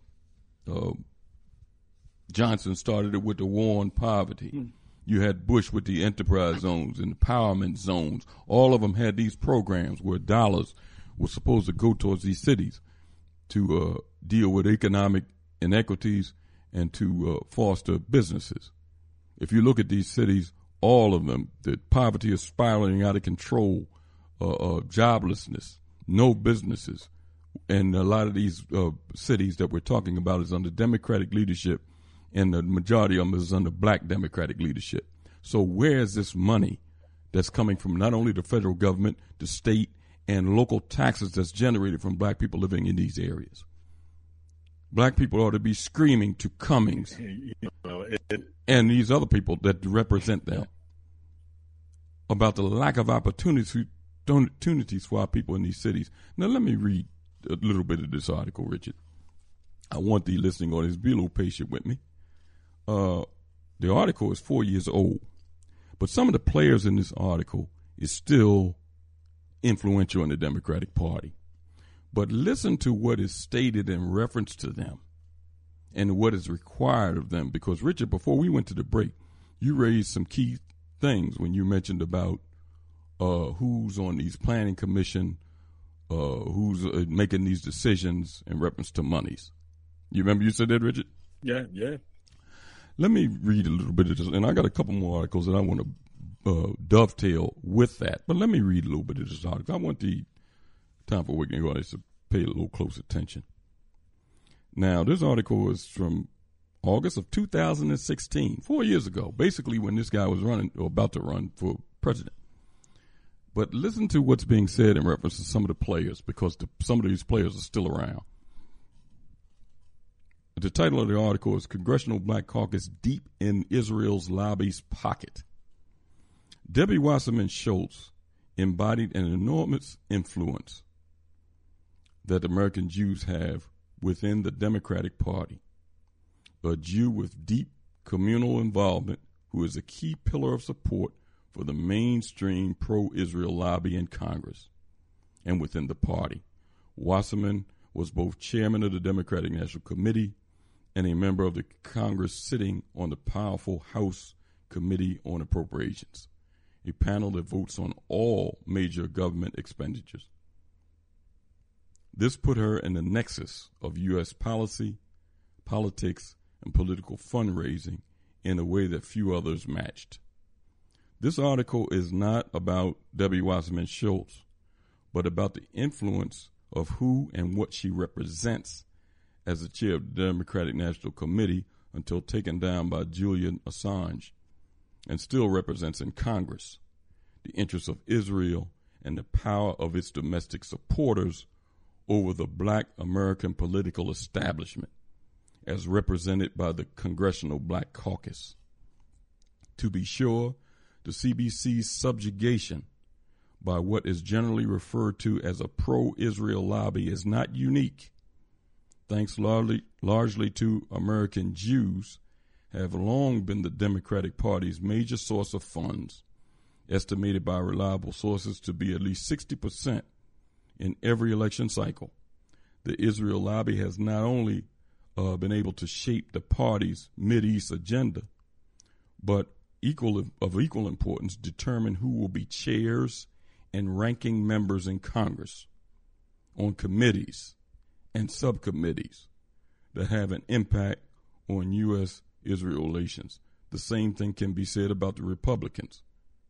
S1: Johnson started it with the war on poverty. You had Bush with the enterprise zones and empowerment zones. All of them had these programs where dollars were supposed to go towards these cities to deal with economic inequities and to foster businesses. If you look at these cities, all of them, the poverty is spiraling out of control, joblessness, no businesses. And a lot of these cities that we're talking about is under Democratic leadership, and the majority of them is under black Democratic leadership. So where is this money that's coming from not only the federal government, the state, and local taxes that's generated from black people living in these areas? Black people ought to be screaming to Cummings and these other people that represent them about the lack of opportunities for our people in these cities. Now, let me read a little bit of this article, Richard. I want the listening audience to be a little patient with me. The article is 4 years old, but some of the players in this article is still influential in the Democratic Party. But listen to what is stated in reference to them and what is required of them. Because, Richard, before we went to the break, you raised some key things when you mentioned about who's on these planning commission, who's making these decisions in reference to monies. You remember you said that, Richard?
S9: Yeah.
S1: Let me read a little bit of this, and I got a couple more articles that I want to dovetail with that. But let me read a little bit of this article. I want the Time for Awakening audience to pay a little close attention. Now, this article is from August of 2016, 4 years ago, basically when this guy was running or about to run for president. But listen to what's being said in reference to some of the players, because some of these players are still around. The title of the article is Congressional Black Caucus Deep in Israel's Lobby's Pocket. Debbie Wasserman Schultz embodied an enormous influence that American Jews have within the Democratic Party. A Jew with deep communal involvement who is a key pillar of support for the mainstream pro-Israel lobby in Congress and within the party. Wasserman was both chairman of the Democratic National Committee and a member of the Congress sitting on the powerful House Committee on Appropriations, a panel that votes on all major government expenditures. This put her in the nexus of U.S. policy, politics, and political fundraising in a way that few others matched. This article is not about Debbie Wasserman Schultz, but about the influence of who and what she represents as the chair of the Democratic National Committee until taken down by Julian Assange, and still represents in Congress the interests of Israel and the power of its domestic supporters over the black American political establishment, as represented by the Congressional Black Caucus. To be sure, the CBC's subjugation by what is generally referred to as a pro-Israel lobby is not unique. Thanks largely to American Jews, have long been the Democratic Party's major source of funds, estimated by reliable sources to be at least 60% in every election cycle. The Israel lobby has not only been able to shape the party's Mideast agenda, but of equal importance, determine who will be chairs and ranking members in Congress, on committees and subcommittees that have an impact on U.S.-Israel relations. The same thing can be said about the Republicans,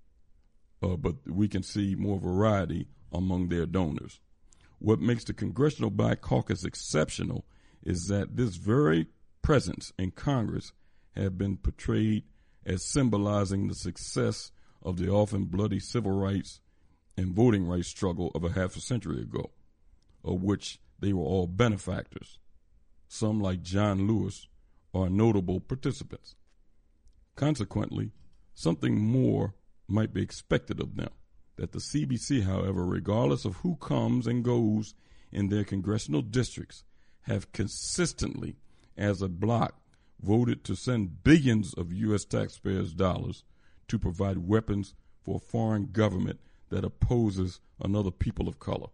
S1: but we can see more variety among their donors. What makes the Congressional Black Caucus exceptional is that this very presence in Congress have been portrayed as symbolizing the success of the often bloody civil rights and voting rights struggle of a half a century ago, of which they were all benefactors. Some, like John Lewis, are notable participants. Consequently, something more might be expected of them, that the CBC, however, regardless of who comes and goes in their congressional districts, have consistently, as a bloc, voted to send billions of U.S. taxpayers' dollars to provide weapons for a foreign government that opposes another people of color.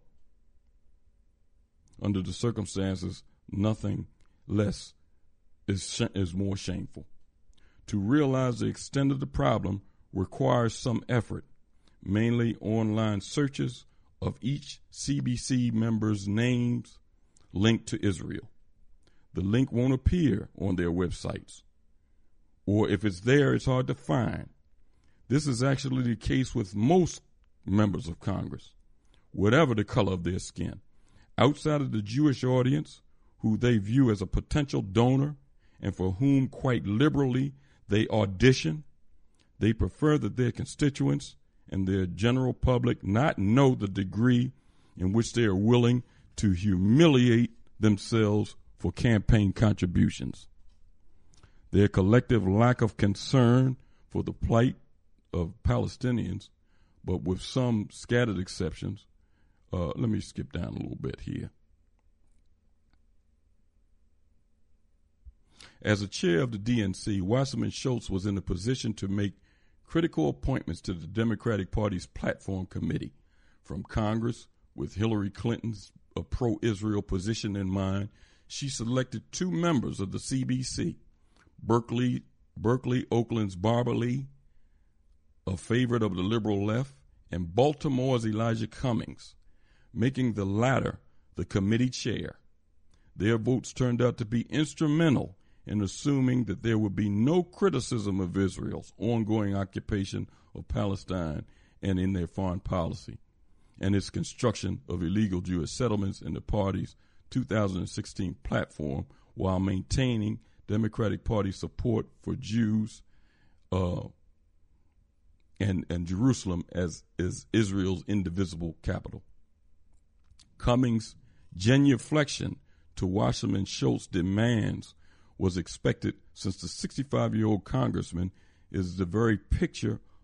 S1: Under the circumstances, nothing less is more shameful. To realize the extent of the problem requires some effort, mainly online searches of each CBC member's names linked to Israel. The link won't appear on their websites, or if it's there, it's hard to find. This is actually the case with most members of Congress, whatever the color of their skin. Outside of the Jewish audience, who they view as a potential donor and for whom quite liberally they audition, they prefer that their constituents and their general public not know the degree in which they are willing to humiliate themselves for campaign contributions. Their collective lack of concern for the plight of Palestinians, but with some scattered exceptions. Let me skip down a little bit here. As a chair of the DNC, Wasserman Schultz was in a position to make critical appointments to the Democratic Party's platform committee. From Congress, with Hillary Clinton's pro-Israel position in mind, she selected two members of the CBC, Berkeley Oakland's Barbara Lee, a favorite of the liberal left, and Baltimore's Elijah Cummings, making the latter the committee chair. Their votes turned out to be instrumental in assuming that there would be no criticism of Israel's ongoing occupation of Palestine and in their foreign policy, and its construction of illegal Jewish settlements in the party's 2016 platform, while maintaining Democratic Party support for Jews and Jerusalem as is Israel's indivisible capital. Cummings' genuflection to Wasserman Schultz's demands was expected, since the 65-year-old congressman is the very picture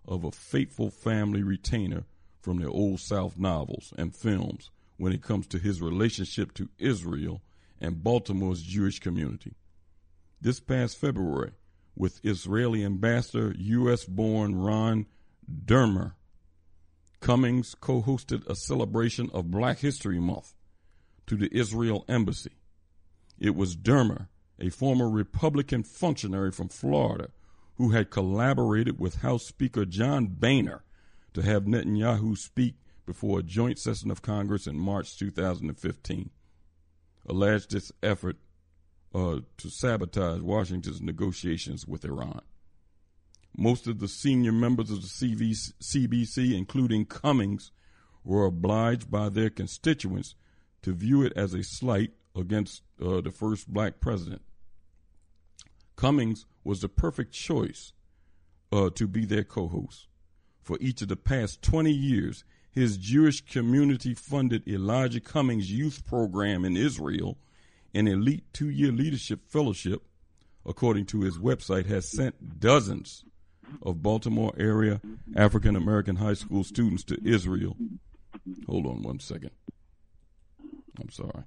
S1: of a faithful family retainer from the Old South novels and films when it comes to his relationship to Israel and Baltimore's Jewish community. This past February, with Israeli ambassador, U.S.-born Ron Dermer, Cummings co-hosted a celebration of Black History Month to the Israel Embassy. It was Dermer, a former Republican functionary from Florida, who had collaborated with House Speaker John Boehner to have Netanyahu speak before a joint session of Congress in March 2015, alleged this effort to sabotage Washington's negotiations with Iran. Most of the senior members of the CBC, including Cummings, were obliged by their constituents to view it as a slight against the first black president. Cummings was the perfect choice to be their co-host. For each of the past 20 years, his Jewish community funded Elijah Cummings' youth program in Israel, an elite 2-year leadership fellowship, according to his website, has sent dozens of Baltimore area African American high school students to Israel. Hold on one second. I'm sorry.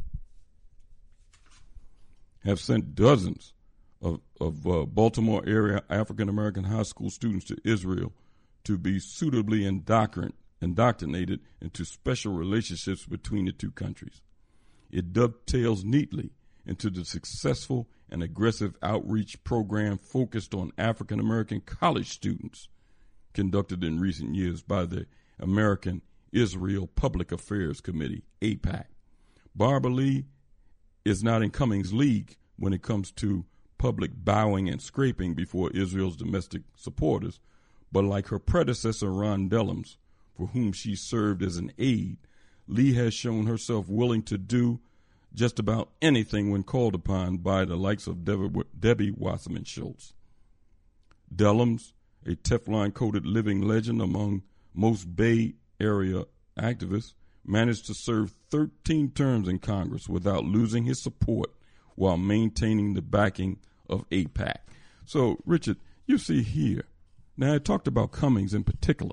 S1: Have sent dozens of Baltimore area African American high school students to Israel to be suitably indoctrinated into special relationships between the two countries. It dovetails neatly into the successful and aggressive outreach program focused on African American college students conducted in recent years by the American Israel Public Affairs Committee, AIPAC. Barbara Lee is not in Cummings' league when it comes to public bowing and scraping before Israel's domestic supporters, but like her predecessor, Ron Dellums, for whom she served as an aide, Lee has shown herself willing to do just about anything when called upon by the likes of Debbie Wasserman Schultz. Dellums, a Teflon-coated living legend among most Bay Area activists, managed to serve 13 terms in Congress without losing his support while maintaining the backing of AIPAC. So, Richard, you see here, now I talked about Cummings in particular,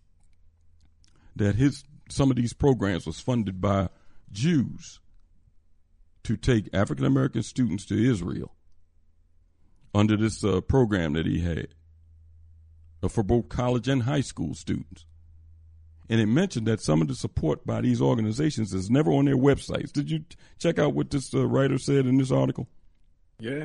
S1: that some of these programs was funded by Jews to take African American students to Israel under this program that he had for both college and high school students. And it mentioned that some of the support by these organizations is never on their websites. Did you check out what this writer said in this article?
S9: Yeah.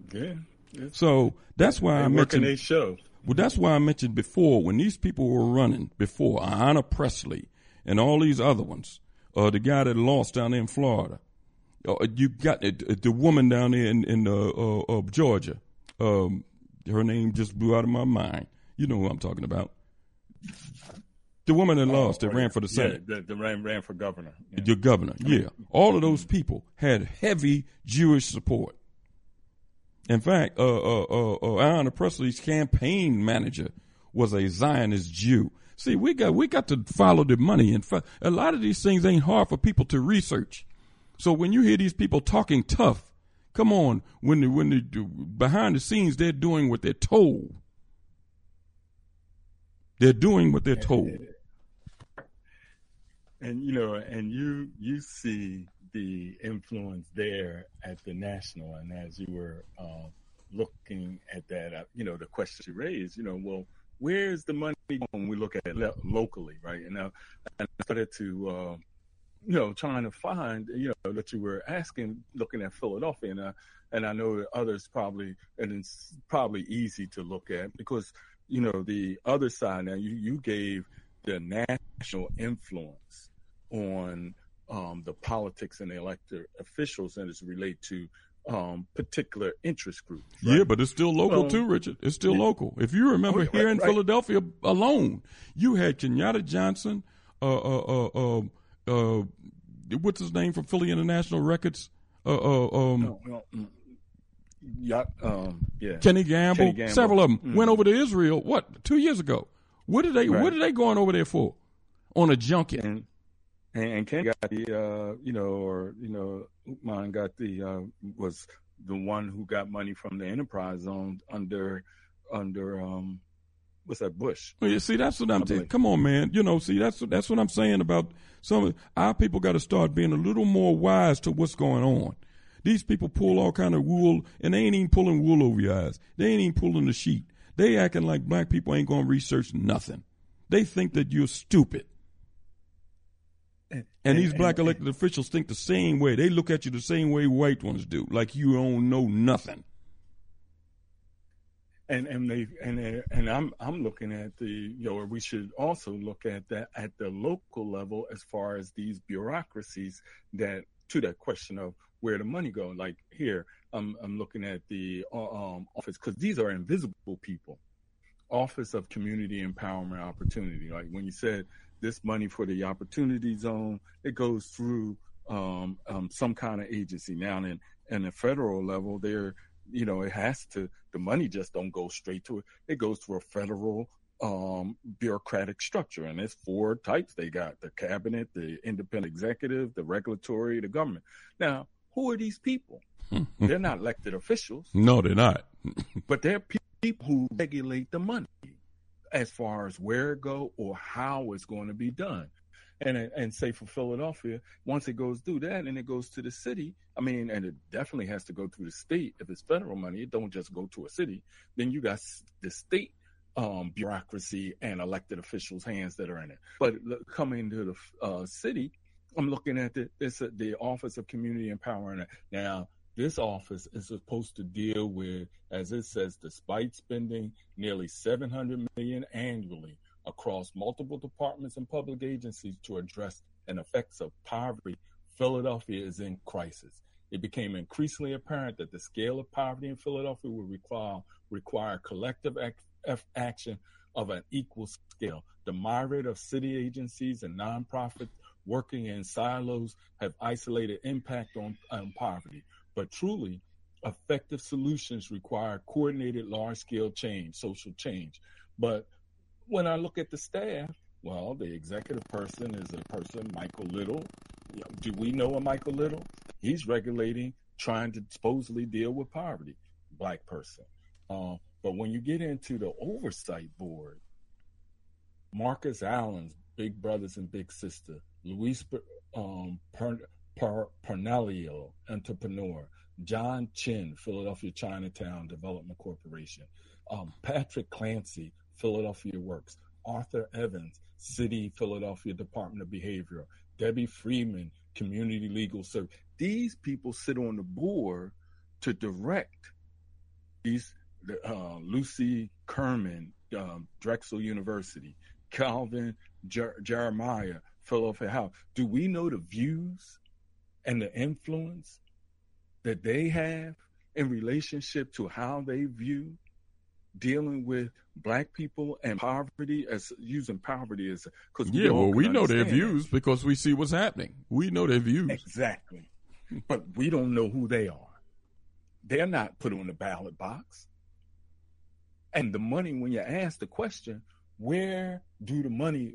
S1: So that's why I mentioned
S9: a show.
S1: Well, that's why I mentioned before, when these people were running before, Ayanna Pressley and all these other ones, the guy that lost down there in Florida, you got the woman down there in Georgia. Her name just blew out of my mind. You know who I'm talking about. The woman that lost, that ran for the Senate.
S9: Yeah, the ran for governor. Yeah.
S1: The governor, yeah. All of those people had heavy Jewish support. In fact, Ayanna Pressley's campaign manager was a Zionist Jew. See, we got to follow the money. And a lot of these things ain't hard for people to research. So when you hear these people talking tough, come on, when they do, behind the scenes, they're doing what they're told. They're doing what they're told.
S9: And you see the influence there at the national, and as you were looking at that, the question you raised, well, where's the money when we look at it locally, right? And I started to, trying to find, that you were asking, looking at Philadelphia, and I know that others probably, and it's probably easy to look at because, the other side now, you gave the national influence on the politics and the elected officials and it's related to particular interest groups. Right?
S1: Yeah, but it's still local too, Richard. It's still local. If you remember here in Philadelphia alone, you had Kenyatta Johnson, what's his name from Philly International Records? Kenny Gamble. Several of them went over to Israel, 2 years ago? What are they going over there for? On a junket.
S9: And Ken got the, Uthman got was the one who got money from the Enterprise Zone under what's that, Bush?
S1: Well, you see, that's what I'm saying. Come on, man. That's what I'm saying about some of our people. Got to start being a little more wise to what's going on. These people pull all kind of wool, and they ain't even pulling wool over your eyes. They ain't even pulling the sheet. They acting like black people ain't going to research nothing. They think that you're stupid. And these black elected officials think the same way. They look at you the same way white ones do, like you don't know nothing.
S9: And I'm looking at we should also look at that at the local level as far as these bureaucracies that to that question of where the money go. Like here, I'm looking at the office, because these are invisible people. Office of Community Empowerment Opportunity. Like when you said this money for the Opportunity Zone, it goes through some kind of agency. Now, in the federal level, there, it has to. The money just don't go straight to it. It goes through a federal bureaucratic structure, and there's 4 types. They got the cabinet, the independent executive, the regulatory, the government. Now, who are these people? They're not elected officials.
S1: No, they're not.
S9: But they're people who regulate the money as far as where it go or how it's going to be done. And say for Philadelphia, once it goes through that and it goes to the city, and it definitely has to go through the state. If it's federal money, it don't just go to a city. Then you got the state bureaucracy and elected officials' hands that are in it. But coming to the city, I'm looking at the Office of Community Empowerment. Now, this office is supposed to deal with, as it says, despite spending nearly $700 million annually across multiple departments and public agencies to address the effects of poverty, Philadelphia is in crisis. It became increasingly apparent that the scale of poverty in Philadelphia would require collective action of an equal scale. The myriad of city agencies and nonprofits working in silos have isolated impact on poverty. But truly, effective solutions require coordinated large-scale change, social change. But when I look at the staff, well, the executive person is a person, Michael Little. Do we know a Michael Little? He's regulating, trying to supposedly deal with poverty, black person. But when you get into the oversight board, Marcus Allen's Big Brothers and Big Sister, Luis Pernalio, entrepreneur, John Chin, Philadelphia Chinatown Development Corporation, Patrick Clancy, Philadelphia Works, Arthur Evans, City Philadelphia Department of Behavioral, Debbie Freeman, Community Legal Service. These people sit on the board to direct these, Lucy Kerman, Drexel University, Calvin Jeremiah, Philadelphia House. Do we know the views and the influence that they have in relationship to how they view dealing with black people and poverty, as using poverty as, because
S1: we know their views because we see what's happening. We know their views.
S9: Exactly. But we don't know who they are. They're not put on the ballot box. And the money, when you ask the question, where do the money,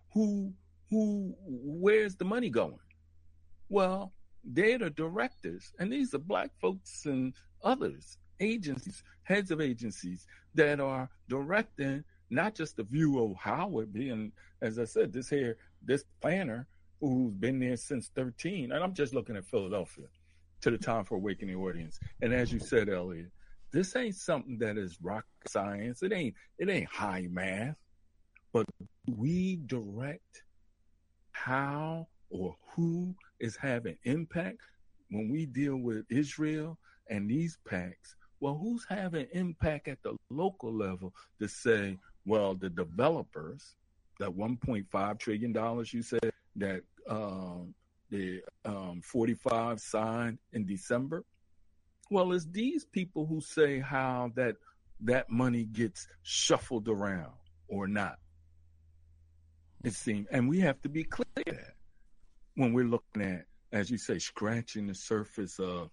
S9: where's the money going? Well, they're the directors, and these are black folks and others, agencies, heads of agencies that are directing not just the view of how it be. And as I said, this planner who's been there since 13, and I'm just looking at Philadelphia, to the Time for Awakening audience. And as you said, Elliot, this ain't something that is rock science. It ain't high math, but we direct how or who is having impact when we deal with Israel and these pacts. Well, who's having impact at the local level to say, well, the developers, that $1.5 trillion you said that the 45 signed in December? Well, it's these people who say how that money gets shuffled around or not. It seems, and we have to be clear that when we're looking at, as you say, scratching the surface of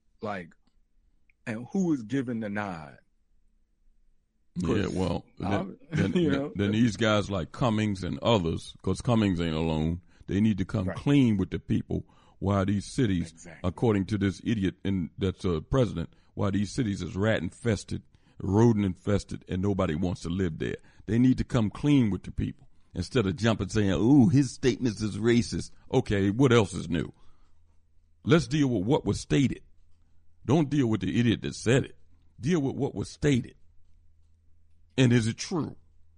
S9: and who is giving the nod.
S1: Yeah, well, then these guys like Cummings and others, because Cummings ain't alone, they need to come clean with the people why these cities, according to this idiot that's president, why these cities is rat infested, rodent infested, and nobody wants to live there. They need to come clean with the people instead of jumping saying, ooh, his statements is racist. Okay, what else is new? Let's deal with what was stated. Don't deal with the idiot that said it. Deal with what was stated. And is it true?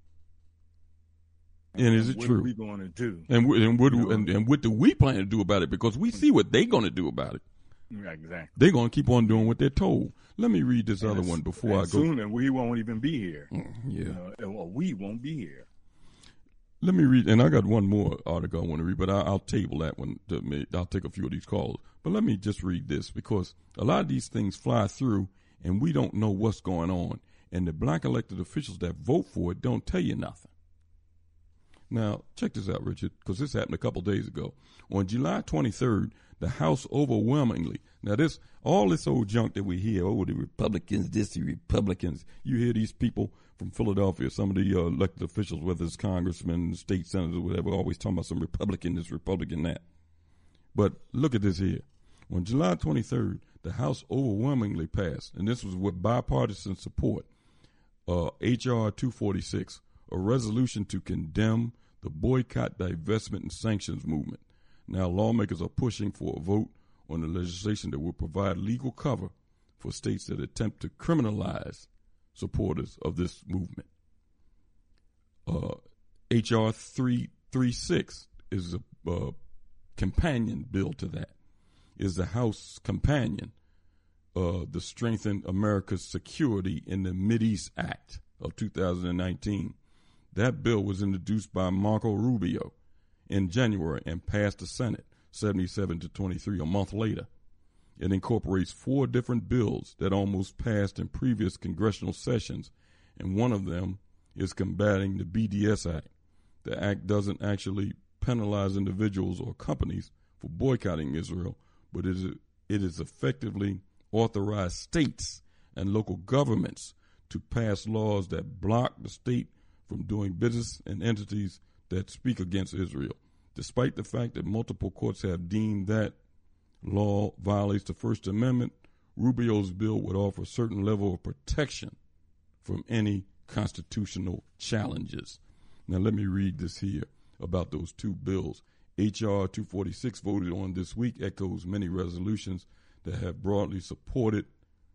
S1: And is it
S9: what
S1: true?
S9: What are we going to do?
S1: And what do we plan to do about it? Because we see what they're going to do about it.
S9: Exactly.
S1: They're going to keep on doing what they're told. Let me read this other one before I go.
S9: Soon, and we won't even be here.
S1: Yeah.
S9: We won't be here.
S1: Let me read, and I got one more article I want to read, but I'll table that one. I'll take a few of these calls. But let me just read this, because a lot of these things fly through, and we don't know what's going on. And the black elected officials that vote for it don't tell you nothing. Now, check this out, Richard, because this happened a couple days ago. On July 23rd, the House overwhelmingly, now all this old junk that we hear, the Republicans, the Republicans, you hear these people from Philadelphia, some of the elected officials, whether it's congressmen, state senators, whatever, always talking about some Republican this, Republican that. But look at this here. On July 23rd, the House overwhelmingly passed, and this was with bipartisan support, H.R. 246, a resolution to condemn the boycott, divestment, and sanctions movement. Now, lawmakers are pushing for a vote on the legislation that will provide legal cover for states that attempt to criminalize supporters of this movement. H.R. 336 is a companion bill to that, is the House companion, the Strengthen America's Security in the Mideast Act of 2019. That bill was introduced by Marco Rubio in January and passed the Senate 77-23 a month later. It incorporates 4 different bills that almost passed in previous congressional sessions, and one of them is combating the BDS Act. The act doesn't actually penalize individuals or companies for boycotting Israel, but it is effectively authorized states and local governments to pass laws that block the state from doing business and entities that speak against Israel. Despite the fact that multiple courts have deemed that law violates the First Amendment, Rubio's bill would offer a certain level of protection from any constitutional challenges. Now let me read this here about those 2 bills. H.R. 246 voted on this week echoes many resolutions that have broadly supported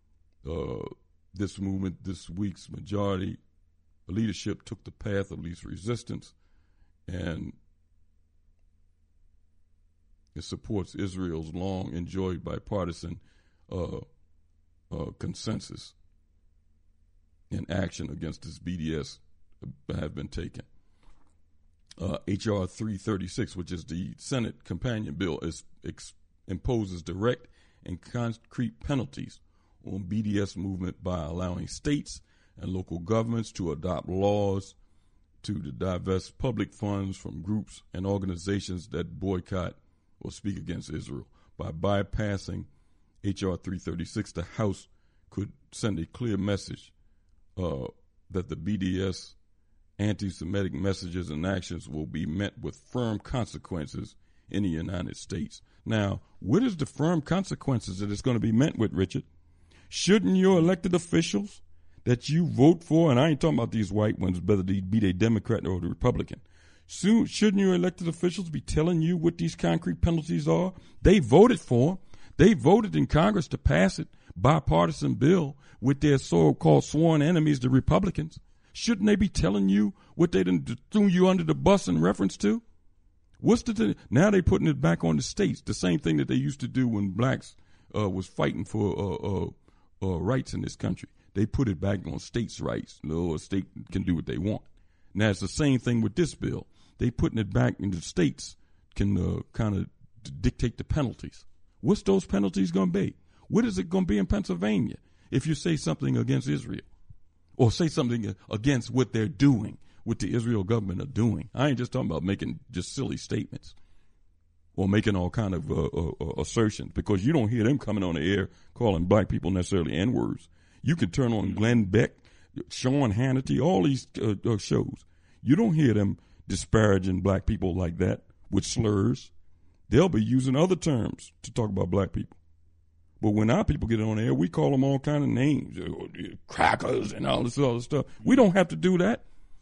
S1: this movement. This week's majority leadership took the path of least resistance, and it supports Israel's long enjoyed bipartisan consensus and action against this BDS have been taken. H.R. 336, which is the Senate companion bill, imposes direct and concrete penalties on BDS movement by allowing states and local governments to adopt laws to divest public funds from groups and organizations that boycott or speak against Israel. By bypassing H.R. 336, the House could send a clear message that the BDS anti-Semitic messages and actions will be met with firm consequences in the United States. Now, what is the firm consequences that it's going to be met with, Richard? Shouldn't your elected officials that you vote for, and I ain't talking about these white ones, whether they be they Democrat or the Republican, shouldn't your elected officials be telling you what these concrete penalties are? They voted for them. They voted in Congress to pass it, bipartisan bill, with their so-called sworn enemies, the Republicans. Shouldn't they be telling you what they done threw you under the bus in reference to? Now they putting it back on the states, the same thing that they used to do when blacks was fighting for rights in this country. They put it back on states' rights. No, a state can do what they want. Now it's the same thing with this bill. They putting it back into states can kind of dictate the penalties. What's those penalties going to be? What is it going to be in Pennsylvania if you say something against Israel or say something against what they're doing, what the Israel government are doing? I ain't just talking about making just silly statements or making all kind of assertions, because you don't hear them coming on the air calling black people necessarily N-words. You can turn on Glenn Beck, Sean Hannity, all these shows. You don't hear them disparaging black people like that with slurs. They'll be using other terms to talk about black people. But when our people get on air, we call them all kind of names, crackers and all this other stuff. We don't have to do that.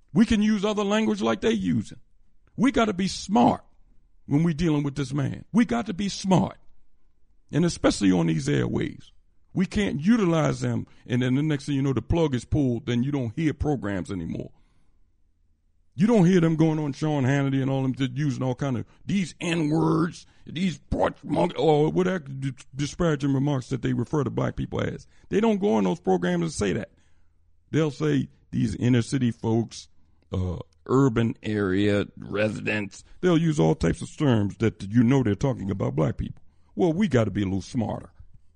S1: We can use other language like they're using. We got to be smart when we're dealing with this man. We got to be smart. And especially on these airways. We can't utilize them, and then the next thing you know, the plug is pulled, then you don't hear programs anymore. You don't hear them going on Sean Hannity and all them using all kind of these N-words, these or whatever disparaging remarks that they refer to black people as. They don't go on those programs and say that. They'll say these inner city folks, urban area residents. They'll use all types of terms that you know they're talking about black people. Well, we got to be a little smarter.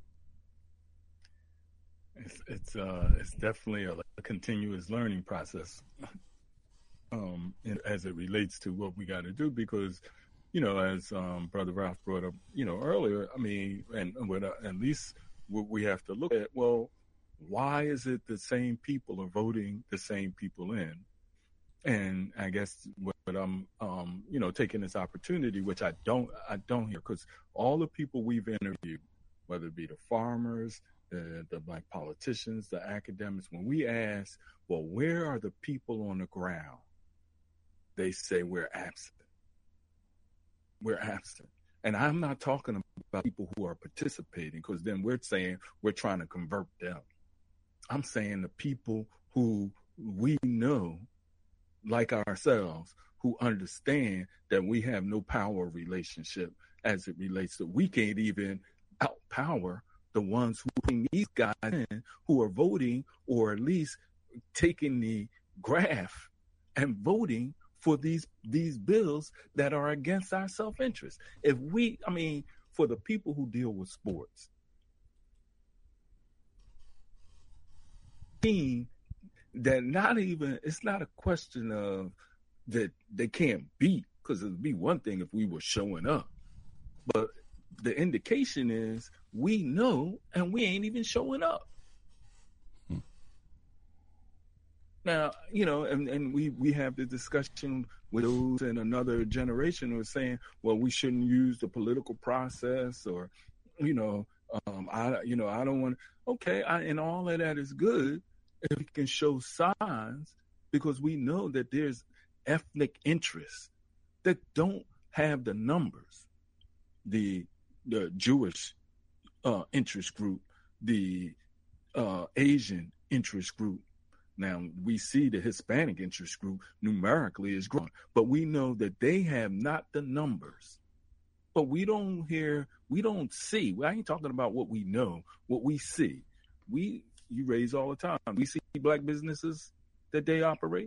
S9: It's definitely a continuous learning process, as it relates to what we got to do, because, as Brother Ralph brought up, earlier, I mean, and at least what we have to look at, well, why is it the same people are voting the same people in? And I guess what I'm, taking this opportunity, which I don't hear, because all the people we've interviewed, whether it be the farmers, the black politicians, the academics, when we ask, well, where are the people on the ground? They say we're absent. We're absent. And I'm not talking about people who are participating, because then we're saying we're trying to convert them. I'm saying the people who we know, like ourselves, who understand that we have no power relationship as it relates to, we can't even outpower the ones who bring these guys in, who are voting, or at least taking the graph and voting for these bills that are against our self-interest. For the people who deal with sports, that it's not a question of that they can't beat, because it'd be one thing if we were showing up, but the indication is we know and we ain't even showing up. Now, and we have the discussion with those in another generation who are saying, well, we shouldn't use the political process, or, I don't want, and all of that is good if we can show signs, because we know that there's ethnic interests that don't have the numbers. The Jewish interest group, the Asian interest group. Now, we see the Hispanic interest group numerically is growing, but we know that they have not the numbers. But we don't see. I ain't talking about what we know, what we see. You raise all the time. We see black businesses that they operate.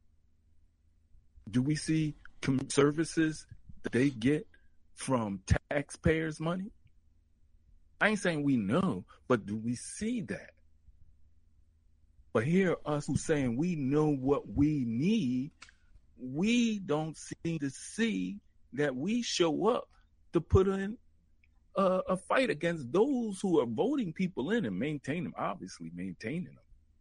S9: Do we see services that they get from taxpayers' money? I ain't saying we know, but do we see that? But here, us who saying we know what we need, we don't seem to see that we show up to put in a fight against those who are voting people in and maintaining them.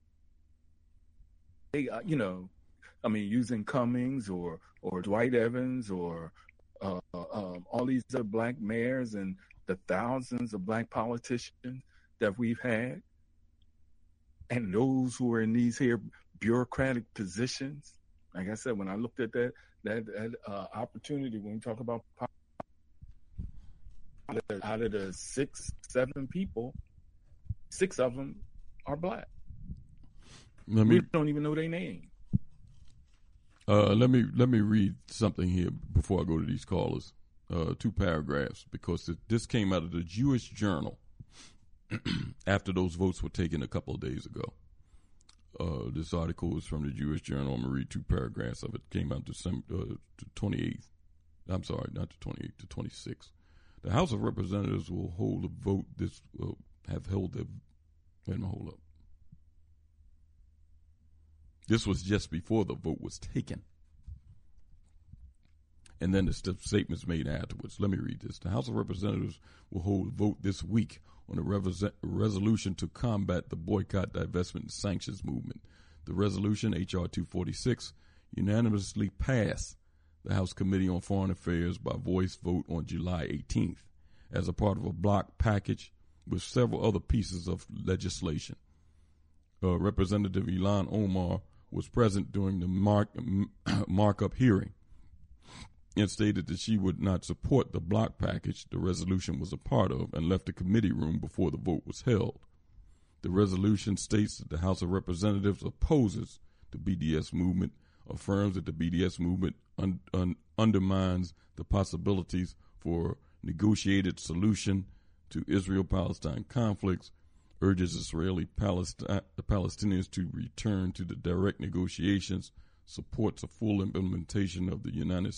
S9: They, using Cummings or Dwight Evans or all these other black mayors and the thousands of black politicians that we've had, and those who are in these here bureaucratic positions. Like I said, when I looked at that opportunity, when we talk about out of the 6-7 people, 6 of them are black. We don't even know their name.
S1: Let me read something here before I go to these callers. 2 paragraphs, because this came out of the Jewish Journal after those votes were taken a couple of days ago. This article is from the Jewish Journal. I'm going to read 2 paragraphs of it. It came out December 28th. I'm sorry, not the 28th, the 26th. The House of Representatives will hold a vote. Hold up. This was just before the vote was taken. And then the statements made afterwards. Let me read this. The House of Representatives will hold a vote this week on a resolution to combat the boycott, divestment, and sanctions movement. The resolution, H.R. 246, unanimously passed the House Committee on Foreign Affairs by voice vote on July 18th as a part of a block package with several other pieces of legislation. Representative Ilhan Omar was present during the markup hearing and stated that she would not support the block package the resolution was a part of and left the committee room before the vote was held. The resolution states that the House of Representatives opposes the BDS movement, affirms that the BDS movement undermines the possibilities for negotiated solution to Israel-Palestine conflicts, urges the Palestinians to return to the direct negotiations, supports a full implementation of the United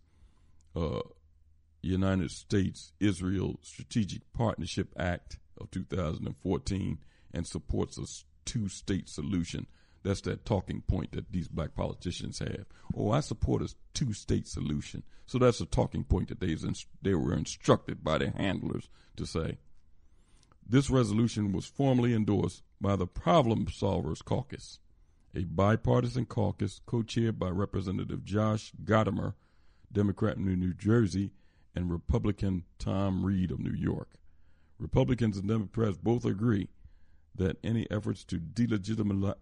S1: States-Israel Strategic Partnership Act of 2014, and supports a two-state solution. That's that talking point that these black politicians have. Oh, I support a two-state solution. So that's a talking point that they were instructed by their handlers to say. This resolution was formally endorsed by the Problem Solvers Caucus, a bipartisan caucus co-chaired by Representative Josh Gottimer, Democrat from New Jersey, and Republican Tom Reed of New York. Republicans and Democrats both agree that any efforts to delegitimize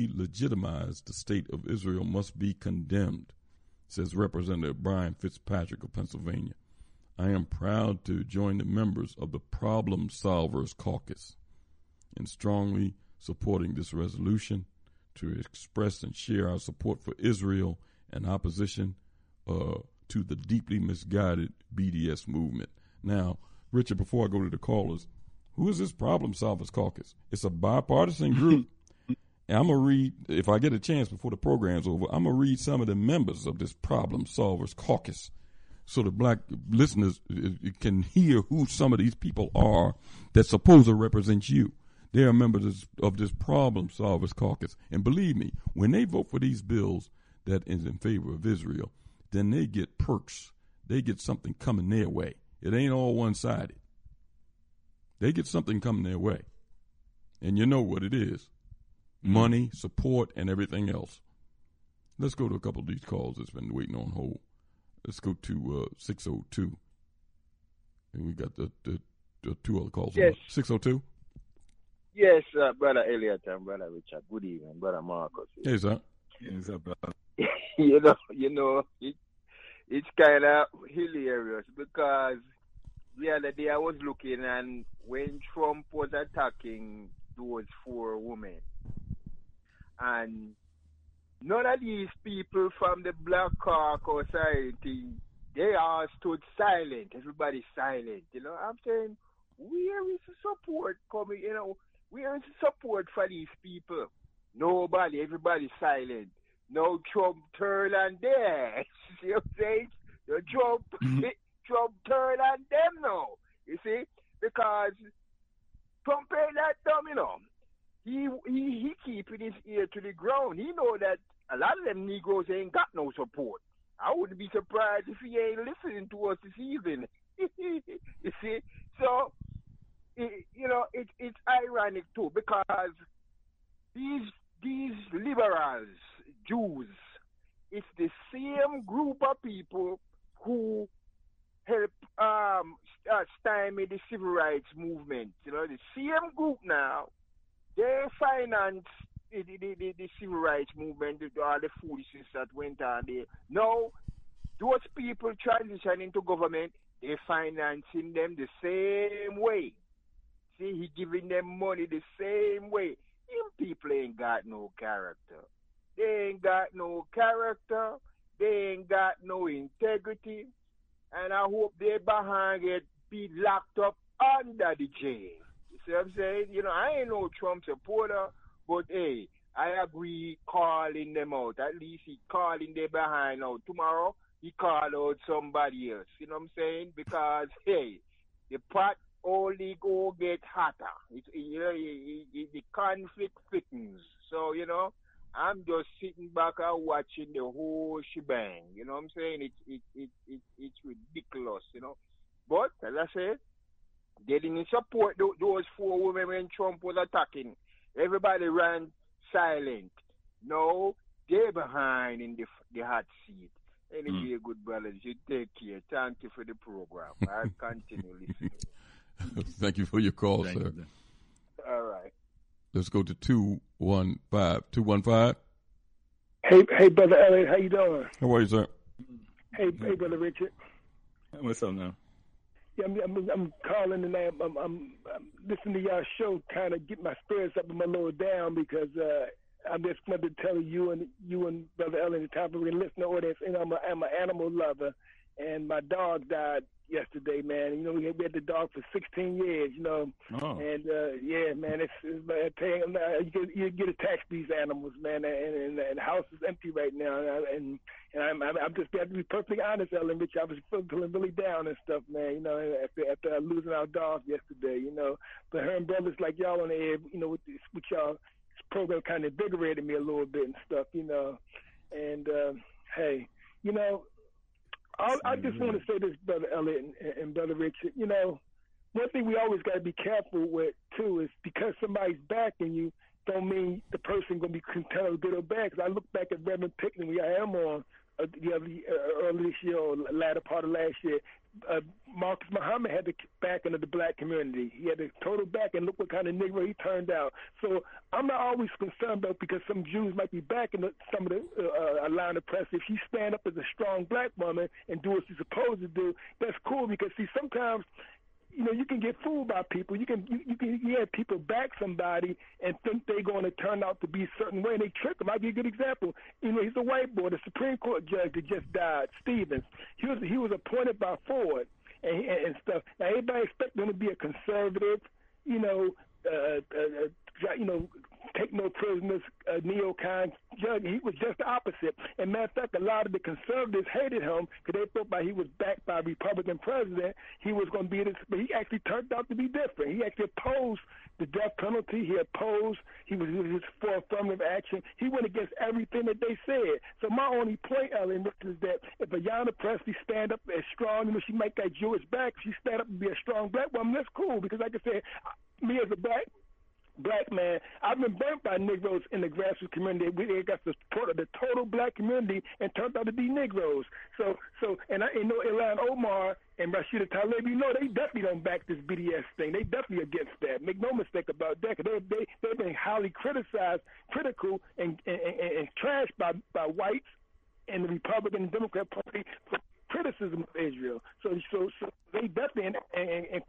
S1: the state of Israel must be condemned, says Representative Brian Fitzpatrick of Pennsylvania. I am proud to join the members of the Problem Solvers Caucus in strongly supporting this resolution to express and share our support for Israel and opposition to the deeply misguided BDS movement. Now, Richard, before I go to the callers, who is this Problem Solvers Caucus? It's a bipartisan group. And I'm going to read, if I get a chance before the program's over, I'm going to read some of the members of this Problem Solvers Caucus so the black listeners can hear who some of these people are that supposedly represent you. They are members of this Problem Solvers Caucus. And believe me, when they vote for these bills that is in favor of Israel, then they get perks. They get something coming their way. It ain't all one-sided. They get something coming their way. And you know what it is. Money, support, and everything else. Let's go to a couple of these calls that's been waiting on hold. Let's go to 602. And we got the two other calls.
S16: Yes.
S1: 602?
S16: Yes, Brother Elliot and Brother Richard. Good evening, Brother Marcus.
S1: Hey, sir.
S9: Yes, brother.
S16: you know, it's kind of hilarious because the other day I was looking, and when Trump was attacking those 4 women, and none of these people from the Black Caucus Society, they all stood silent. Everybody silent. You know, I'm saying, where is the support coming? You know, where is the support for these people? Nobody. Everybody silent. No Trump turn on there. See what I'm saying? The Trump turn on them now. You see? Because Trump ain't that dumb, you know. He keeping his ear to the ground. He know that a lot of them Negroes ain't got no support. I wouldn't be surprised if he ain't listening to us this evening. You see? So, it's ironic too, because these liberals, Jews, it's the same group of people who help stymie the civil rights movement. You know, the same group now, they finance the civil rights movement, all the foolishness that went on there. Now, those people transitioning to government, they're financing them the same way. See, he giving them money the same way. Them people ain't got no character. They ain't got no character. They ain't got no integrity. And I hope they behind it be locked up under the jail. You see what I'm saying? You know, I ain't no Trump supporter, but hey, I agree calling them out. At least he calling them behind out. Tomorrow, he call out somebody else. You know what I'm saying? Because, hey, the pot only go get hotter. The conflict thickens. So, you know, I'm just sitting back and watching the whole shebang. You know what I'm saying? It's ridiculous, you know. But, as I said, they didn't support those 4 women when Trump was attacking. Everybody ran silent. No, they're behind in the hot seat. Anyway, good brothers, you take care. Thank you for the program. I'll continue listening.
S1: Thank you for your call, sir.
S16: All right.
S1: Let's go to 215. 215?
S17: Hey, Brother Elliot, how you doing?
S1: How are you, sir?
S17: Hey, Brother Richard.
S9: What's up now?
S17: Yeah, I'm calling and I'm listening to y'all show, kind of get my spirits up and my lower down because I'm just going to tell you and Brother Elliot, the top of the listener audience, I'm an animal lover, and my dog died yesterday, man. You know, we had the dog for 16 years, you know.
S9: Oh.
S17: And, yeah, man, you get attached to these animals, man, and the house is empty right now. And I'm just got to be perfectly honest, Ellen Rich. I was feeling really down and stuff, man, you know, after losing our dog yesterday, you know. But her and brothers like y'all on the air, you know, with y'all, this program kind of invigorated me a little bit and stuff, you know. And, hey, you know, I just want to say this, Brother Elliot and Brother Richard. You know, one thing we always got to be careful with, too, is because somebody's backing you don't mean the person going to be content good or bad. Because I look back at Reverend Pickney, we I am on early this year or latter part of last year. Marcus Muhammad had the backing of the black community. He had the total backing. Look what kind of Negro he turned out. So I'm not always concerned about because some Jews might be backing some of the line of press. If she stand up as a strong black woman and do what she's supposed to do, that's cool because, see, sometimes you know, you can get fooled by people. You can have people back somebody and think they're going to turn out to be a certain way, and they trick them. I'll give you a good example. You know, he's a white boy, the Supreme Court judge that just died, Stevens. He was appointed by Ford and stuff. Now everybody expected him to be a conservative, you know, take no prisoners, neocon judge. He was just the opposite. And matter of fact, a lot of the conservatives hated him because they thought he was backed by a Republican president. He was going to be this, but he actually turned out to be different. He actually opposed the death penalty. He was for affirmative action. He went against everything that they said. So my only point, Ellen, is that if Ayanna Pressley stand up as strong, you know, she might got Jewish back, she stand up and be a strong black woman, that's cool because like I said, me as a black man, I've been burnt by Negroes in the grassroots community. We got the support of the total black community and turned out to be Negroes. So, and I know Ilhan Omar and Rashida Tlaib, you know, they definitely don't back this BDS thing. They definitely against that. Make no mistake about that. They've been highly critical, and trashed by whites and the Republican and Democrat Party for criticism of Israel. So they definitely and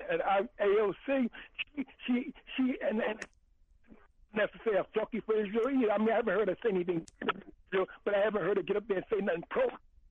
S17: AOC, she and not to say a fucky for Israel either. I mean, I haven't heard her say anything, but I haven't heard her get up there and say nothing pro.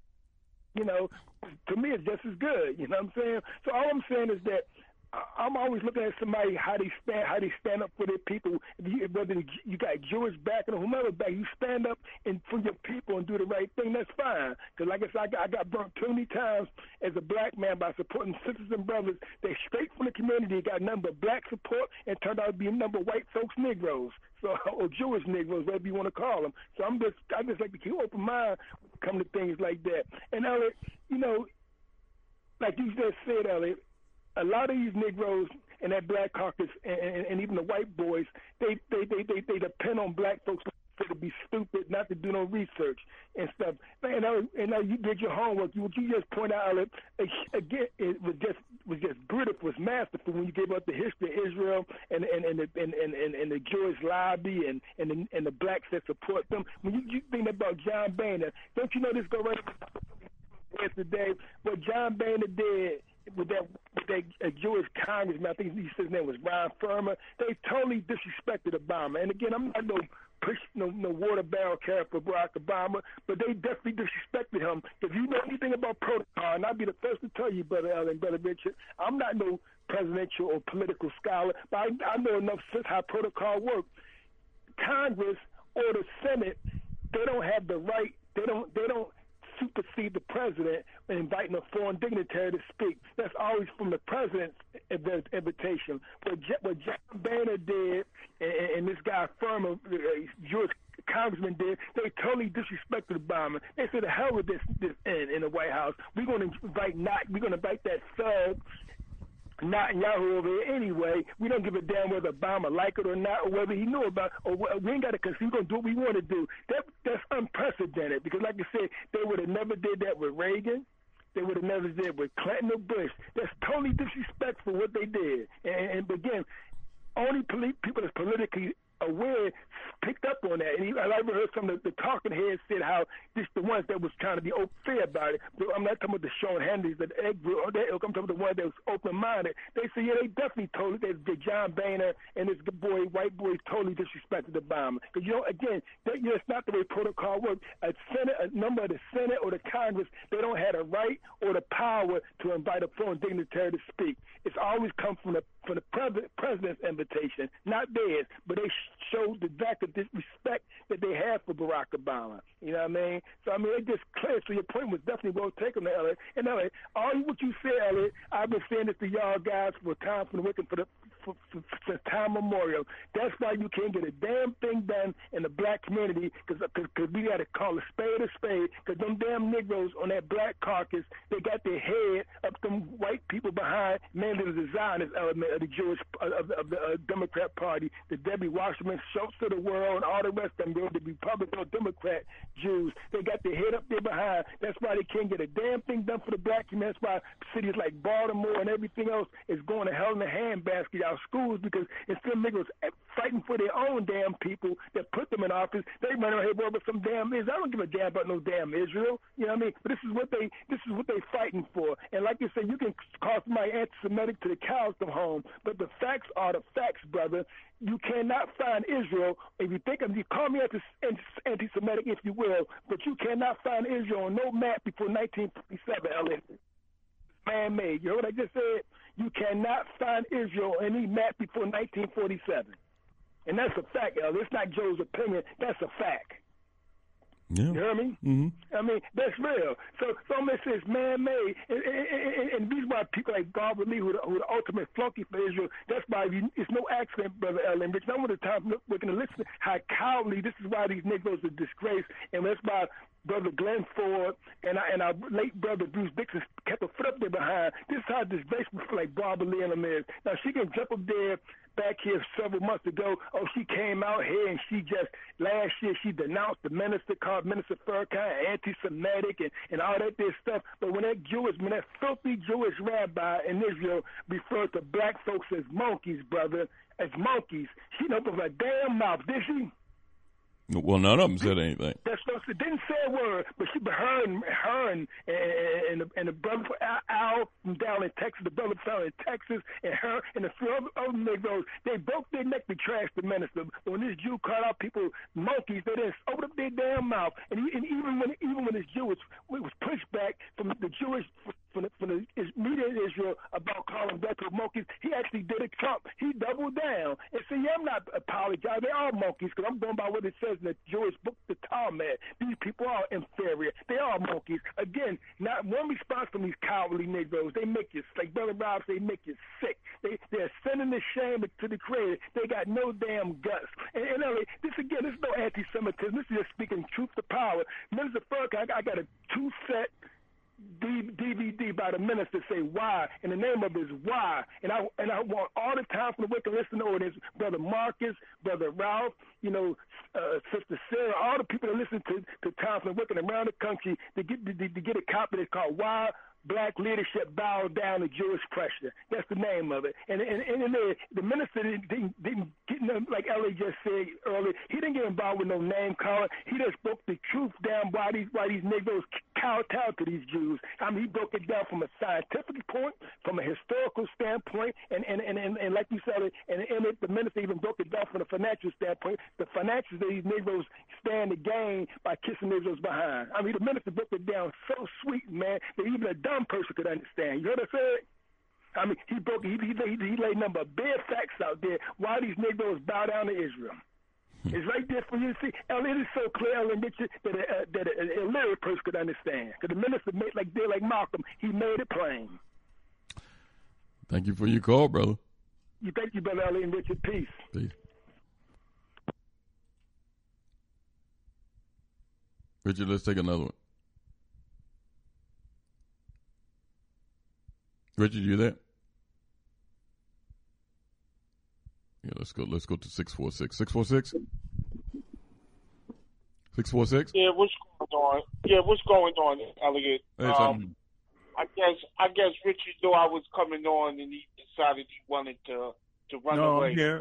S17: You know, to me, it's just as good. You know what I'm saying? So all I'm saying is that I'm always looking at somebody how they stand up for their people. Whether you got Jewish backing or whomever back, you stand up and for your people and do the right thing. That's fine. Because like I said, I got burnt too many times as a black man by supporting sisters and brothers. They straight from the community got nothing but black support and turned out to be a number of white folks Negroes. So, or Jewish Negroes, whatever you want to call them. So I just like to keep open mind when it comes to things like that. And Elliot, you know, like you just said, Elliot, a lot of these Negroes and that black caucus and even the white boys, they depend on black folks to be stupid, not to do no research and stuff. And now you did your homework. What you just pointed out, again, it was just brutal. It was masterful when you gave up the history of Israel and the Jewish lobby and the blacks that support them. When you think about John Boehner, don't you know this go right yesterday? What John Boehner did with that Jewish congressman, I think his name was Ron Furman, they totally disrespected Obama. And again, I'm not no water barrel character for Barack Obama, but they definitely disrespected him. If you know anything about protocol, and I'll be the first to tell you, Brother Allen, Brother Richard, I'm not no presidential or political scholar, but I know enough since how protocol works. Congress or the Senate, they don't have the right, they don't supersede the president and inviting a foreign dignitary to speak. That's always from the president's invitation. What John Boehner did and this guy Furman, Jewish congressman did, they totally disrespected Obama. They said, the hell with this in the White House. We're going to invite that thug Netanyahu over here anyway. We don't give a damn whether Obama like it or not, or whether he knew about it, or we ain't got to concede. We're going to do what we want to do. That's unprecedented because, like I said, they would have never did that with Reagan. They would have never did it with Clinton or Bush. That's totally disrespectful what they did. And again, only people that's politically aware picked up on that. And I even heard some of the talking heads said how just the ones that was trying to be fair about it. I'm not talking about the Sean Handys, the egg group, I'm talking about the ones that was open-minded. They said, yeah, they definitely totally, that John Boehner and this boy, white boy, totally disrespected Obama. Because, again, it's not the way protocol works. A member of the Senate or the Congress, they don't have the right or the power to invite a foreign dignitary to speak. It's always come from the president's invitation, not theirs, but they showed the exact disrespect that they have for Barack Obama. You know what I mean? So, I mean, it just clear. So your point was definitely well taken, Elliot. And Elliot, all what you said, Elliot, I've been saying this to y'all guys for time from the wicked since time memorial. That's why you can't get a damn thing done in the black community, because we got to call a spade, because them damn Negroes on that black caucus, they got their head up them white people behind, mainly the Zionist element of the Jewish, of the Democrat Party, the Debbie Wasserman Schultz of the world, and all the rest of them, the Republican or Democrat Jews. They got their head up there behind. That's why they can't get a damn thing done for the black community. That's why cities like Baltimore and everything else is going to hell in a handbasket, our schools, because instead of Negroes fighting for their own damn people that put them in office, they run around here with some damn Israel. I don't give a damn about no damn Israel. You know what I mean? But this is what they fighting for. And like you said, you can call somebody anti-Semitic to the cows come home, but the facts are the facts, brother. You cannot find Israel, if you think of, you call me anti-Semitic if you will, but you cannot find Israel on no map before 1947, Elliot. It's man-made. You heard what I just said? You cannot find Israel on any map before 1947. And that's a fact, Elliot. It's not Joe's opinion. That's a fact.
S1: Yeah.
S17: You hear me?
S1: Mm-hmm.
S17: I mean, that's real. So I'm going to say it's man-made. And these are people like Barbara Lee, who the ultimate flunky for Israel. That's why it's no accident, Brother Ellen. Rich, some of the time we're going to listen how cowardly, this is why these Negroes are disgraced. And that's why Brother Glenn Ford and our late brother Bruce Dixon kept a foot up there behind. This is how disgraceful like Barbara Lee and them is. Now, she can jump up there back here several months ago. Oh, she came out here and last year she denounced the minister, called Minister Furkan anti-Semitic and all that there stuff. But when that filthy Jewish rabbi in Israel referred to black folks as monkeys, brother, as monkeys, she didn't open her damn mouth, did she?
S1: Well, none of them said anything.
S17: That's what she didn't say a word, but her and the brother Al from down in Texas, the brother found in Texas, and her and a few other Negroes, they broke their neck to trash the minister. But when this Jew called out people monkeys, they didn't open up their damn mouth. And even when this Jew was pushed back from the Jewish from the media in Israel about calling black people monkeys, he actually did it. Trump, he doubled down and said, yeah, I'm not apologizing. They are monkeys, because I'm going by what it says in the Jewish book, the Talmud. These people are inferior. They are monkeys. Again, not one response from these cowardly Negroes. They make you, like Brother Rob said, they make you sick. They're sending the shame to the Creator. They got no damn guts. And this is no anti-Semitism. This is just speaking truth to power. Minister Furkan, I got a 2-set DVD by the minister say why, and the name of it is Why. And I want all the time from the wicked listening audience, Brother Marcus, Brother Ralph, Sister Sarah, all the people that listen to Time from the Wicked around the country to get a copy that's called Why Black Leadership Bowed Down to Jewish Pressure. That's the name of it. And the minister didn't get no, like Ellie just said earlier, he didn't get involved with no name calling. He just broke the truth down why these Negroes kowtow to these Jews. I mean, he broke it down from a scientific point, from a historical standpoint, and like you said, and the minister even broke it down from a financial standpoint. The financials that these Negroes stand to gain by kissing Negroes behind. I mean, the minister broke it down so sweet, man, that even a dumb person could understand. You heard what I said? I mean, he laid number of bare facts out there why these Negroes bow down to Israel. It's right there for you to see. It is so clear, Ellen Mitchell, that an illiterate person could understand. Because the minister made like Malcolm, he made it plain.
S1: Thank you for your call, brother.
S17: Thank you, Brother Ellen Richard. Peace.
S1: Peace. Richard, let's take another one. Richard, you there? Yeah, let's go to 646. 646? 646?
S18: Yeah, what's going on, Elliot?
S1: Hey,
S18: I guess Richard knew I was coming on, and he decided he wanted to to run
S9: No,
S18: away.
S9: I'm here.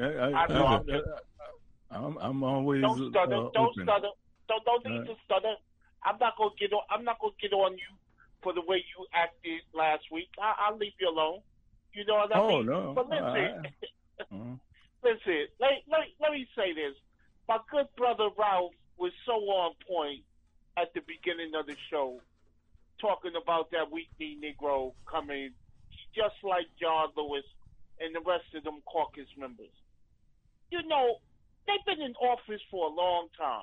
S9: I'm always
S18: don't stutter. Don't
S9: open.
S18: stutter. Don't need to stutter. I'm not gonna get on you for the way you acted last week. I'll leave you alone. You know what I mean?
S9: No.
S18: But listen, listen. Let me say this. My good brother Ralph was so on point at the beginning of the show, talking about that weak-knee Negro coming, just like John Lewis and the rest of them caucus members. You know, they've been in office for a long time.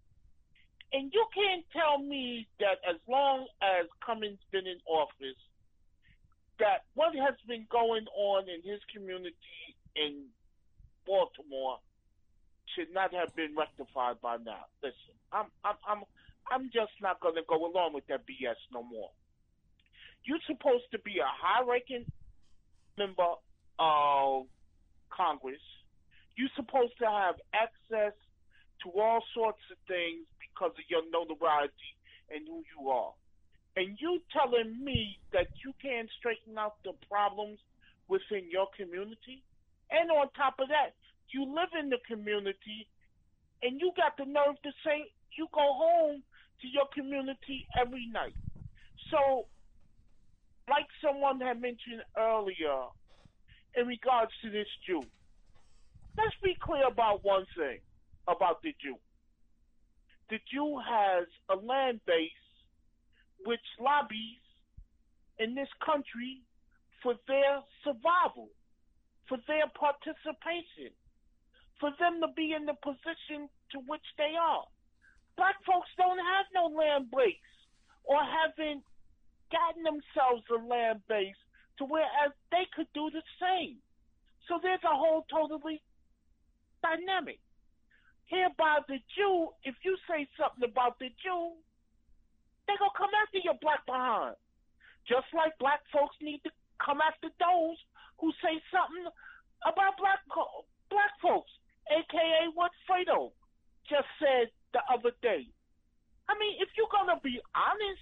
S18: And you can't tell me that as long as Cummings been in office, that what has been going on in his community in Baltimore should not have been rectified by now. Listen, I'm just not going to go along with that BS no more. You're supposed to be a high-ranking member of Congress. You're supposed to have access to all sorts of things because of your notoriety and who you are. And you telling me that you can't straighten out the problems within your community? And on top of that, you live in the community and you got the nerve to say you go home to your community every night. So, like someone had mentioned earlier in regards to this Jew, let's be clear about one thing about the Jew. The Jew has a land base which lobbies in this country for their survival, for their participation, for them to be in the position to which they are. Black folks don't have no land base or haven't gotten themselves a land base to whereas they could do the same. So there's a whole totally dynamic. Here by the Jew, if you say something about the Jew, they're going to come after your black behind. Just like black folks need to come after those who say something about black folks, a.k.a. what Fredo just said the other day. I mean, if you're going to be honest,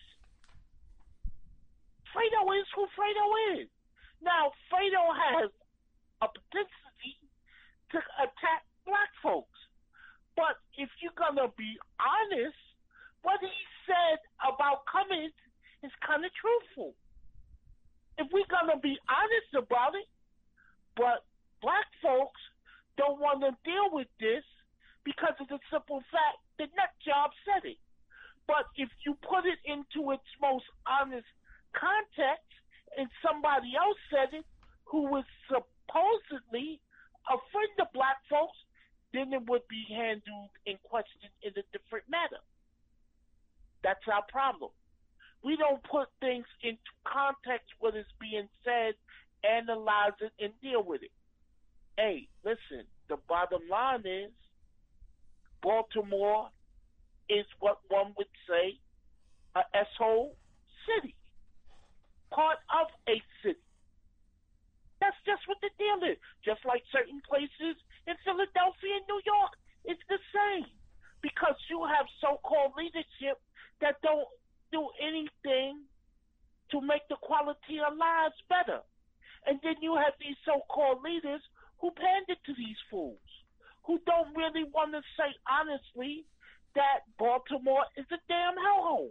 S18: Fredo is who Fredo is. Now, Fredo has a propensity to attack black folks. But if you're going to be honest, what he said about Cummings is kind of truthful. If we're going to be honest about it, but black folks don't want to deal with this because of the simple fact that Nutjob said it. But if you put it into its most honest context and somebody else said it who was supposedly a friend of black folks, then it would be handled and questioned in a different manner. That's our problem. We don't put things into context what is being said, analyze it, and deal with it. Hey, listen, the bottom line is Baltimore is what one would say a S-hole city, part of a city. That's just what the deal is. Just like certain places in Philadelphia and New York, it's the same. Because you have so-called leadership that don't do anything to make the quality of lives better. And then you have these so-called leaders who pander to these fools, who don't really want to say honestly that Baltimore is a damn hellhole.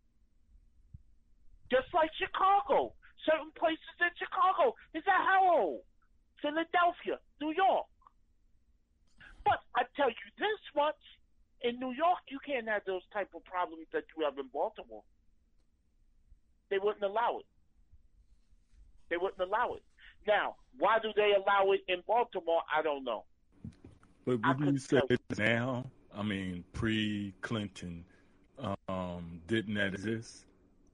S18: Just like Chicago. Certain places in Chicago is a hellhole. Philadelphia, New York. But I tell you this much, in New York, you can't have those type of problems that you have in Baltimore. They wouldn't allow it. They wouldn't allow it. Now, why do they allow it in Baltimore? I don't know.
S9: But would you say now, I mean, pre-Clinton, didn't that exist?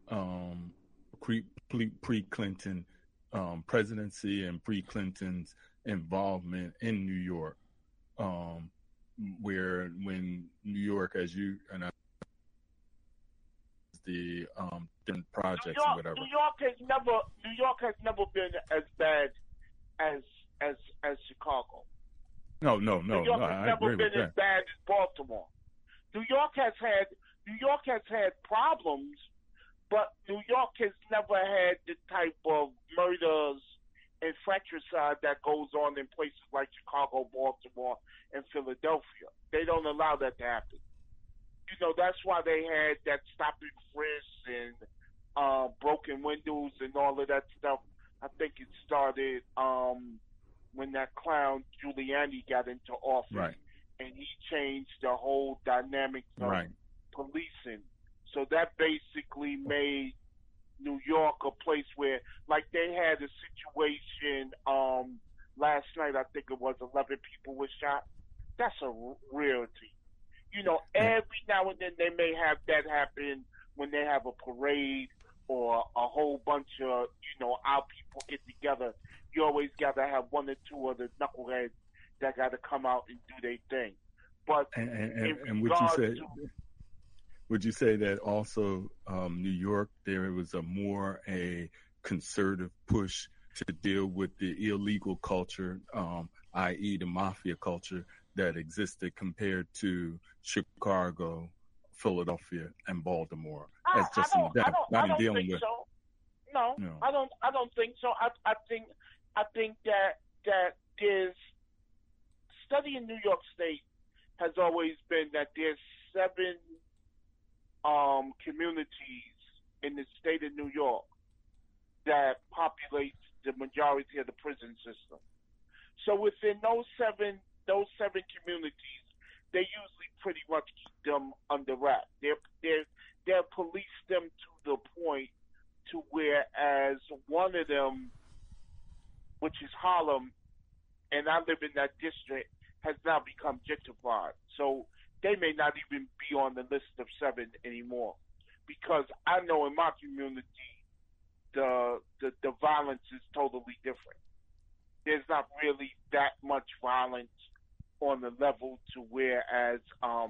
S9: Pre-Clinton presidency and pre-Clinton's involvement in New York, where when New York, as you and I, the different projects or whatever.
S18: New York has never been as bad as Chicago.
S9: No.
S18: New York has never been as bad as Baltimore. New York has had problems, but New York has never had the type of murders and fratricide that goes on in places like Chicago, Baltimore, and Philadelphia. They don't allow that to happen. That's why they had that stop and frisk and broken windows and all of that stuff. I think it started when that clown Giuliani got into office.
S9: Right.
S18: And he changed the whole dynamics of policing. So that basically made New York a place where, like, they had a situation last night, I think it was 11 people were shot. That's a rarity. Every now and then they may have that happen when they have a parade or a whole bunch of, our people get together. You always got to have one or two of the knuckleheads that got to come out and do their thing. But
S9: and would you say that also New York, there was a concerted push to deal with the illegal culture, i.e. the mafia culture that existed compared to Chicago, Philadelphia, and Baltimore?
S18: I don't think so. No, I don't think so. I think that there's studying New York State has always been that there's 7 communities in the state of New York that populates the majority of the prison system. So within those seven communities, they usually pretty much keep them under wraps. They'll police them to the point to where, as one of them, which is Harlem, and I live in that district, has now become gentrified. So they may not even be on the list of 7 anymore, because I know in my community the violence is totally different. There's not really that much violence on the level to whereas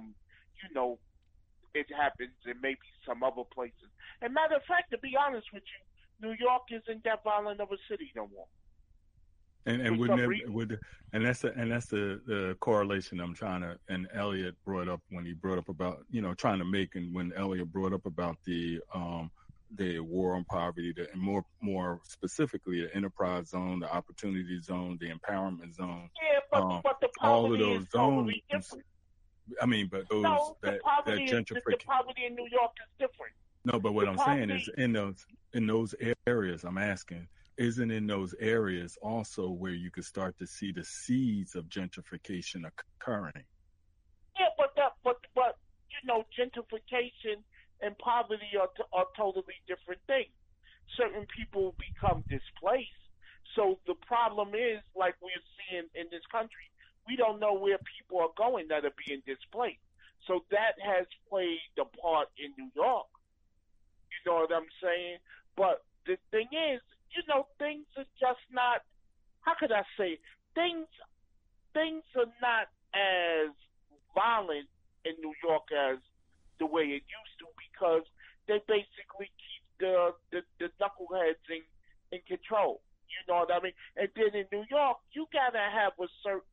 S18: it happens in maybe some other places. And matter of fact, to be honest with you, New York isn't that violent of a city no more.
S9: And that's the correlation I'm trying to, and Elliot brought up when he brought up about trying to make, and when Elliot brought up about the war on poverty, and more specifically the enterprise zone, the opportunity zone, the empowerment zone.
S18: Yeah, but the poverty
S9: all of those
S18: is totally
S9: zones.
S18: different.
S9: I mean, but those
S18: the poverty in New York is different.
S9: No, but what I'm saying is in those areas, I'm asking, isn't in those areas also where you could start to see the seeds of gentrification occurring?
S18: Yeah, but gentrification and poverty are totally different things. Certain people become displaced. So the problem is, like we're seeing in this country, we don't know where people are going that are being displaced. So that has played a part in New York. You know what I'm saying? But the thing is, things are just not, how could I say, things are not as violent in New York as the way it used to, because they basically keep the knuckleheads in control. You know what I mean? And then in New York, you gotta have a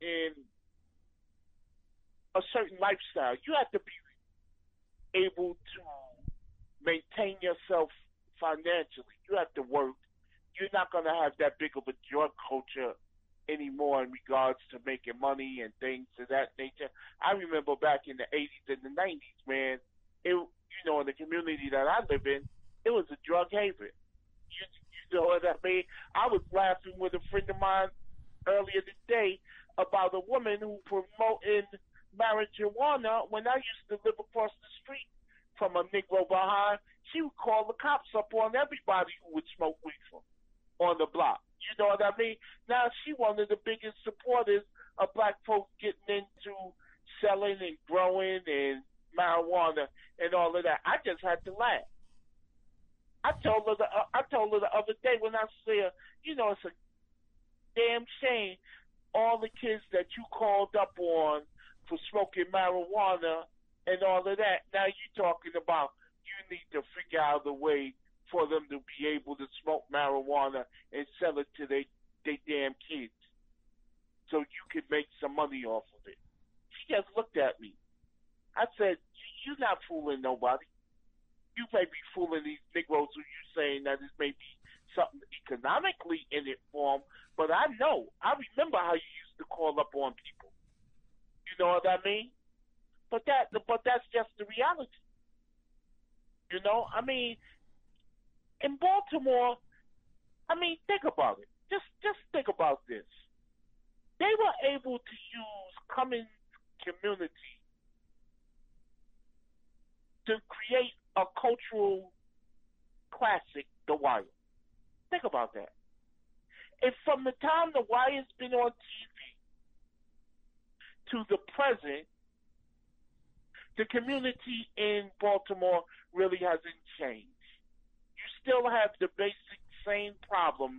S18: certain lifestyle. You have to be able to maintain yourself financially. You have to work. You're not going to have that big of a drug culture anymore in regards to making money and things of that nature. I remember back in the 80s and the 90s, man, in the community that I live in, it was a drug haven. You know what I mean? I was laughing with a friend of mine earlier today about a woman who promoted marijuana when I used to live across the street from a Negro behind. She would call the cops up on everybody who would smoke weed on the block. You know what I mean? Now she one of the biggest supporters of black folks getting into selling and growing and marijuana and all of that. I just had to laugh. I told her the other day when I said, it's a damn shame all the kids that you called up on for smoking marijuana and all of that. Now you're talking about you need to figure out a way for them to be able to smoke marijuana and sell it to their damn kids so you could make some money off of it. She just looked at me. I said, you're not fooling nobody. You may be fooling these Negroes who you saying that is maybe something economically in it for them, but I remember how you used to call up on people. You know what I mean? But that's just the reality. You know, I mean, in Baltimore, I mean, think about it. Just think about this. They were able to use Cummins community to create a cultural classic, The Wire. Think about that. If from the time The Wire's been on TV to the present, the community in Baltimore really hasn't changed. You still have the basic same problems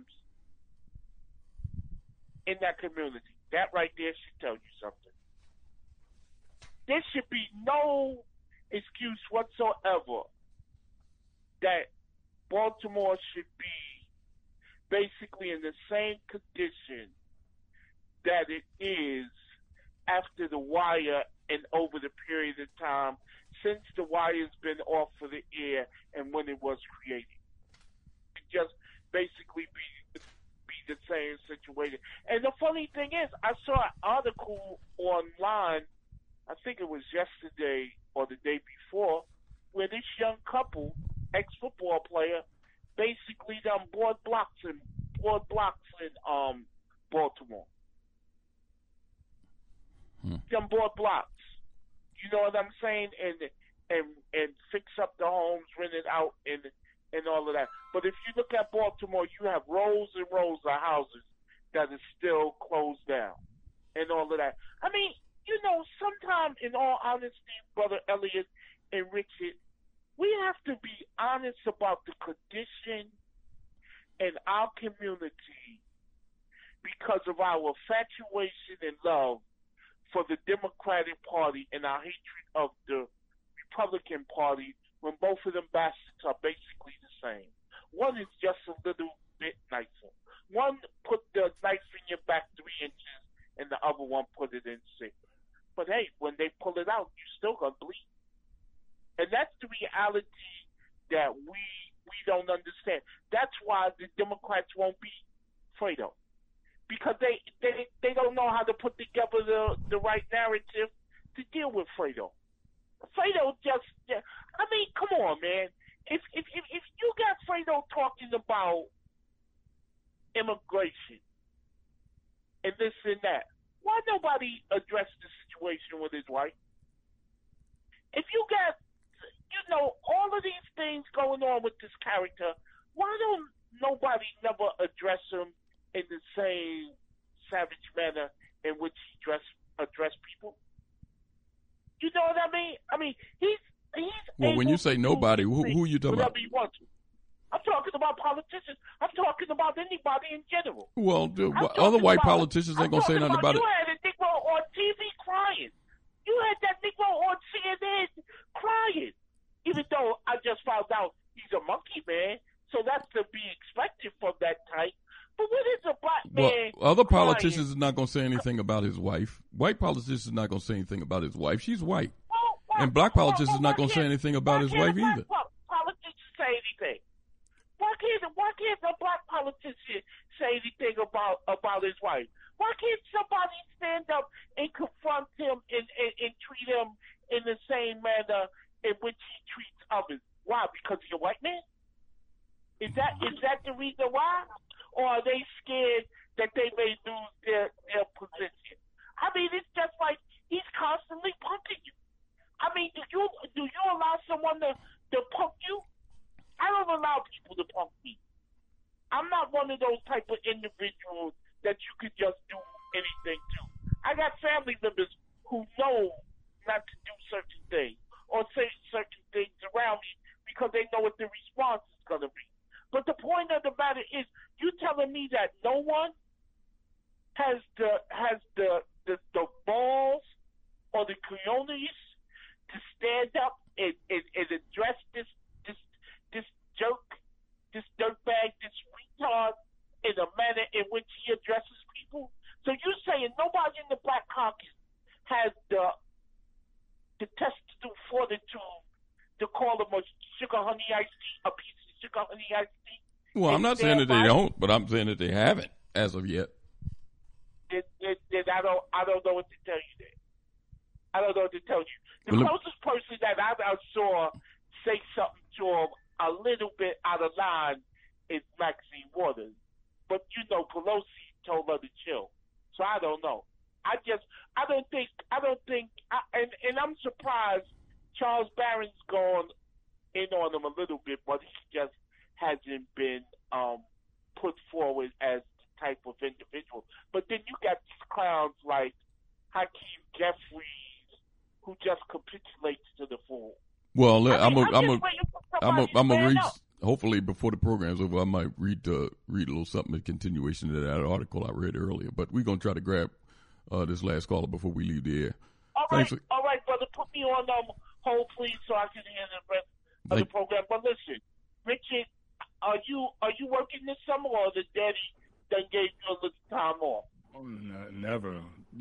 S18: in that community. That right there should tell you something. There should be no excuse whatsoever that Baltimore should be basically in the same condition that it is after The Wire and over the period of time since The Wire's been off of the air and when it was created. It just basically be the same situation. And the funny thing is, I saw an article online, I think it was yesterday or the day before, where this young couple, ex-football player, basically done board blocks in Baltimore. Done board blocks. You know what I'm saying? And fix up the homes, rent it out, and all of that. But if you look at Baltimore, you have rows and rows of houses that are still closed down and all of that. I mean, you know, sometimes, in all honesty, Brother Elliot and Richard, we have to be honest about the condition in our community because of our infatuation and love for the Democratic Party and our hatred of the Republican Party when both of them bastards are basically the same. One is just a little bit nicer. One put the knife in your back 3 inches and the other one put it in 6. But hey, when they pull it out, you still gonna bleed. And that's the reality that we don't understand. That's why the Democrats won't be Fredo. Because they don't know how to put together the right narrative to deal with Fredo. Fredo just, I mean, come on, man. If you got Fredo talking about immigration and this and that, why nobody addressed the situation with his wife? If you got, you know, all of these things going on with this character, why don't nobody never address him in the same savage manner in which he addressed people? You know what I mean? I mean, he's
S1: well, when you say nobody, who are you talking about?
S18: He wants to. I'm talking about politicians. I'm talking about anybody in general.
S1: Well, other white politicians ain't going to say nothing about it.
S18: You had a Negro on TV crying. You had that Negro on CNN crying. Even though I just found out he's a monkey man, so that's to be expected from that type. But what is a black man?
S1: Well, other politicians are not going to say anything about his wife. White politicians are not going to say anything about his wife. She's white. And black politicians are not going to say anything about his wife either.
S18: Politicians say anything? Why can't a black politician say anything about his wife? Why can't somebody stand up and confront him and treat him in the same manner in which he treats others? Why? Because he's a white man? Is that the reason why? Or are they scared that they may lose their position? I mean, it's just like he's constantly punking you. I mean, do you allow someone to punk you? I don't allow people to punk me. I'm not one of those type of individuals that you could just do anything to. I got family members who know not to do certain things or say certain things around me because they know what the response is going to be. But the point of the matter is, you telling me that no one has the balls or the cojones to stand up and address this jerk, this dirtbag, this retard in a manner in which he addresses people? So you're saying nobody in the Black Caucus has the testicle fortitude to call him a sugar honey iced tea, a piece of sugar honey iced tea?
S1: Well, I'm not saying that they don't, but I'm saying that they haven't as of yet.
S18: Then I don't know what to tell you there. I don't know what to tell you. The closest person that I saw say something to him a little bit out of line is Maxine Waters. But, Pelosi told her to chill. So I don't know. I don't think, and I'm surprised Charles Barron's gone in on him a little bit, but he just hasn't been put forward as the type of individual. But then you got these clowns like Hakeem Jeffries, who just capitulates to the fool.
S1: Well, I'm gonna read. Hopefully, before the program's over, I might read a little something, a continuation of that article I read earlier. But we're gonna try to grab this last caller before we leave the air.
S18: All right, brother. Put me on hold, please, so I can hear the rest of the program. But listen, Richard, are you working this summer, or the daddy that gave you a little time off?
S9: Oh, never.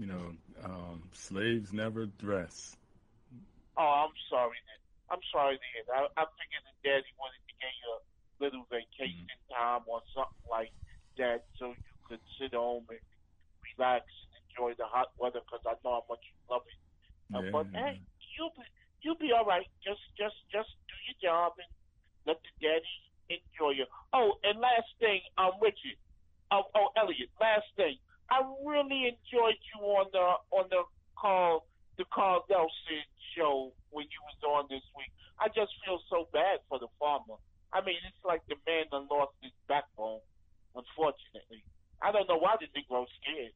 S9: Slaves never dress.
S18: Oh, I'm sorry then. I figured the daddy wanted to get you a little vacation time or something like that, so you could sit home and relax and enjoy the hot weather, because I know how much you love it. But hey, you'll be all right. Just do your job and let the daddy enjoy you. Oh, and last thing, Richard. Elliot. Last thing, I really enjoyed you on the Carl Nelson show when you was on this week. I just feel so bad for the farmer. I mean, it's like the man that lost his backbone, unfortunately. I don't know why the Negro's scared.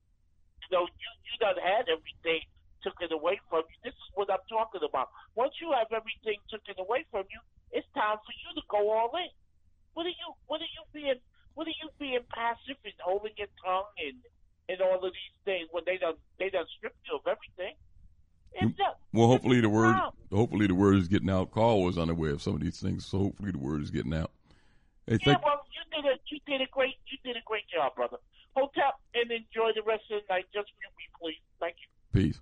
S18: You done had everything taken away from you. This is what I'm talking about. Once you have everything taken away from you, it's time for you to go all in. What are you being passive and holding your tongue and all of these things when they done stripped you of everything?
S1: Well, hopefully the word is getting out. Carl was unaware of some of these things, so hopefully the word is getting out. Hey,
S18: well, you did a great job, brother. Hotep, and enjoy the rest of the night. Just mute me, please. Thank you.
S1: Peace.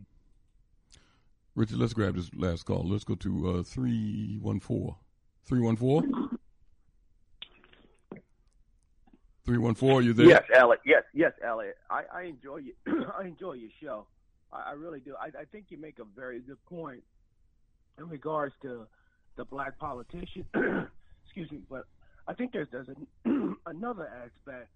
S1: Richard, let's grab this last call. Let's go to 314. 314? 314, are you there?
S19: Yes, Elliot. Yes, Elliot. I enjoy you. I enjoy your show. I really do. I think you make a very good point in regards to the black politician. Excuse me, but I think there's another aspect.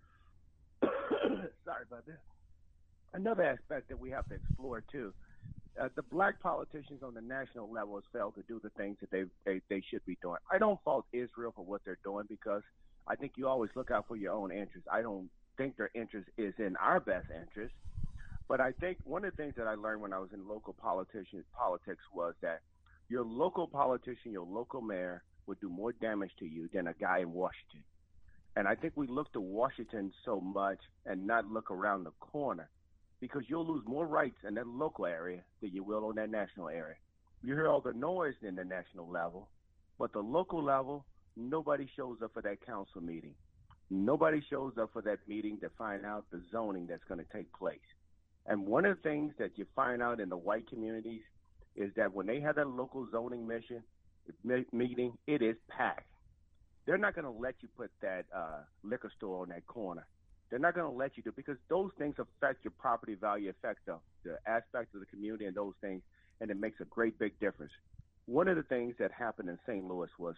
S19: Sorry about that. Another aspect that we have to explore too. The black politicians on the national level has failed to do the things that they should be doing. I don't fault Israel for what they're doing, because I think you always look out for your own interests. I don't think their interest is in our best interest. But I think one of the things that I learned when I was in local politics was that your local politician, your local mayor, would do more damage to you than a guy in Washington. And I think we look to Washington so much and not look around the corner, because you'll lose more rights in that local area than you will on that national area. You hear all the noise in the national level, but the local level, nobody shows up for that council meeting. Nobody shows up for that meeting to find out the zoning that's going to take place. And one of the things that you find out in the white communities is that when they have that local zoning meeting, it is packed. They're not going to let you put that liquor store on that corner. They're not going to let you do, because those things affect your property value, affect the aspects of the community and those things, and it makes a great big difference. One of the things that happened in St. Louis was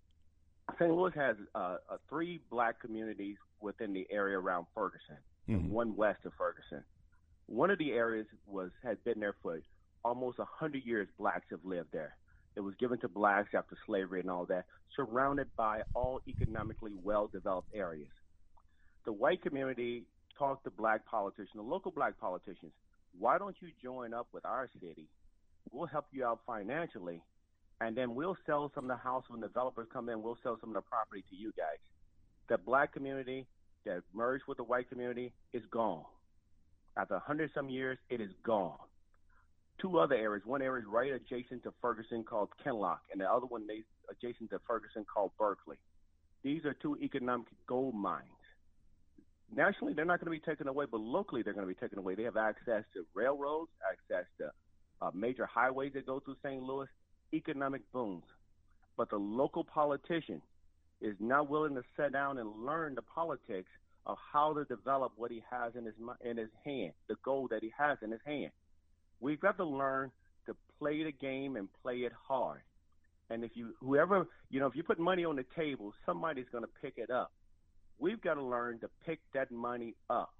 S19: St. Louis has 3 black communities within the area around Ferguson, and one west of Ferguson. One of the areas had been there for almost 100 years. Blacks have lived there. It was given to blacks after slavery and all that, surrounded by all economically well-developed areas. The white community talked to black politicians, the local black politicians, why don't you join up with our city? We'll help you out financially, and then we'll sell some of the houses when developers come in. We'll sell some of the property to you guys. The black community that merged with the white community is gone. After 100-some years, it is gone. 2 other areas. One area is right adjacent to Ferguson called Kenlock, and the other one adjacent to Ferguson called Berkeley. These are 2 economic gold mines. Nationally, they're not going to be taken away, but locally, they're going to be taken away. They have access to railroads, access to major highways that go through St. Louis, economic booms. But the local politician
S20: is not willing to sit down and learn the politics of how to develop what he has in his hand, the goal that he has in his hand. We've got to learn to play the game and play it hard. And if you put money on the table, somebody's going to pick it up. We've got to learn to pick that money up,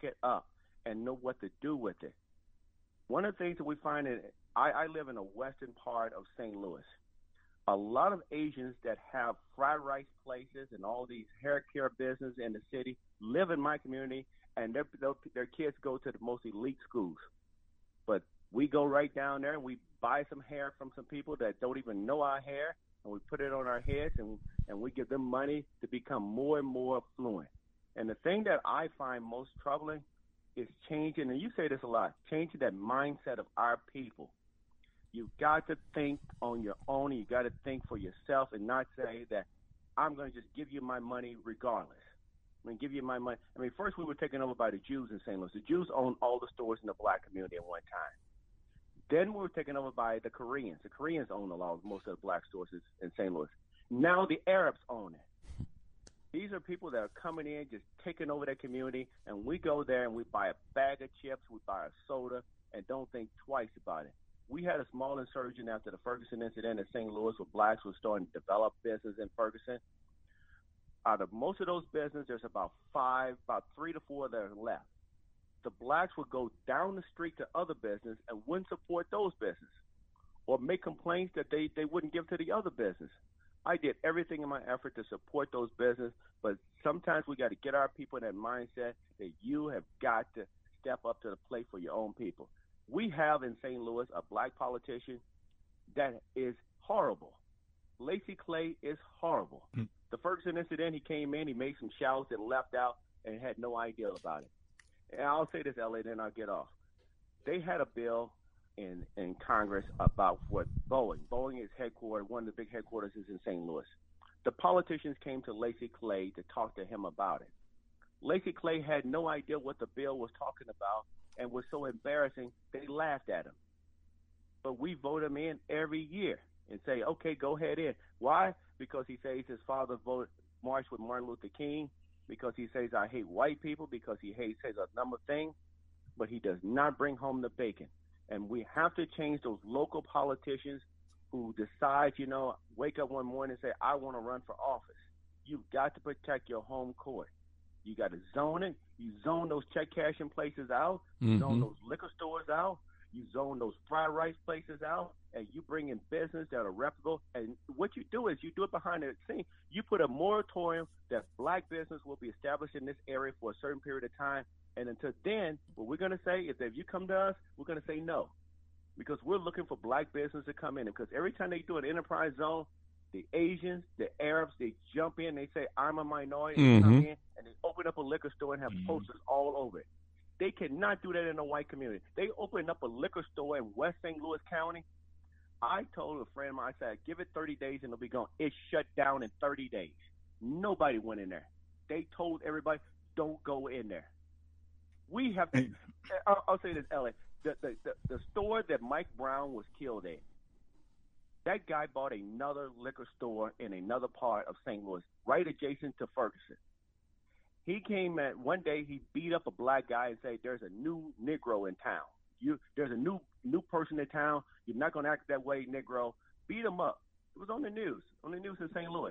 S20: and know what to do with it. One of the things that we find I live in the western part of St. Louis. A lot of Asians that have fried rice places and all these hair care business in the city live in my community, and their kids go to the most elite schools. But we go right down there and we buy some hair from some people that don't even know our hair, and we put it on our heads, and we give them money to become more and more affluent. And the thing that I find most troubling is changing, and you say this a lot, changing that mindset of our people. You've got to think on your own, and you got to think for yourself and not say that I'm going to just give you my money regardless. Give you my money. First we were taken over by the Jews in St. Louis. The Jews owned all the stores in the black community at one time. Then we were taken over by the Koreans. The Koreans own most of the black stores in St. Louis. Now the Arabs own it. These are people that are coming in, just taking over their community, and we go there and we buy a bag of chips, we buy a soda, and don't think twice about it. We had a small insurgent after the Ferguson incident in St. Louis where blacks were starting to develop business in Ferguson. Out of most of those businesses, there's about 3 to 4 that are left. The blacks would go down the street to other business and wouldn't support those businesses or make complaints that they wouldn't give to the other business. I did everything in my effort to support those businesses, but sometimes we got to get our people in that mindset that you have got to step up to the plate for your own people. We have in St. Louis a black politician that is horrible. Lacy Clay is horrible. The Ferguson incident, he came in, he made some shouts and left out and had no idea about it. And I'll say this, Elliot, then I'll get off. They had a bill in Congress about what Boeing. Boeing is headquartered, one of the big headquarters is in St. Louis. The politicians came to Lacy Clay to talk to him about it. Lacy Clay had no idea what the bill was talking about and was so embarrassing, they laughed at him. But we vote him in every year and say, okay, go ahead in. Why? Because he says his father marched with Martin Luther King, because he says I hate white people, because he says a number of things, but he does not bring home the bacon. And we have to change those local politicians who decide, wake up one morning and say, I want to run for office. You've got to protect your home court. You got to zone it. You zone those check cashing places out. You zone those liquor stores out. You zone those fried rice places out. And you bring in business that are reputable. And what you do is you do it behind the scene. You put a moratorium that black business will be established in this area for a certain period of time. And until then, what we're going to say is that if you come to us, we're going to say no. Because we're looking for black business to come in. Because every time they do an enterprise zone, the Asians, the Arabs, they jump in, they say, I'm a minority, and they come in, and they open up a liquor store and have posters all over it. They cannot do that in a white community. They opened up a liquor store in West St. Louis County. I told a friend of mine, I said, give it 30 days and it'll be gone. It shut down in 30 days. Nobody went in there. They told everybody, don't go in there. We have to, I'll say this, Elliot, the store that Mike Brown was killed at, that guy bought another liquor store in another part of St. Louis, right adjacent to Ferguson. He came at one day, he beat up a black guy and said, there's a new Negro in town. There's a new person in town. You're not going to act that way, Negro. Beat him up. It was on the news in St. Louis.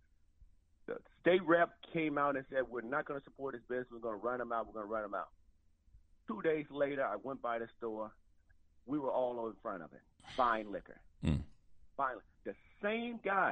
S20: The state rep came out and said, we're not going to support his business. We're going to run him out. 2 days later, I went by the store. We were all in front of it, buying liquor. Finally, the same guy,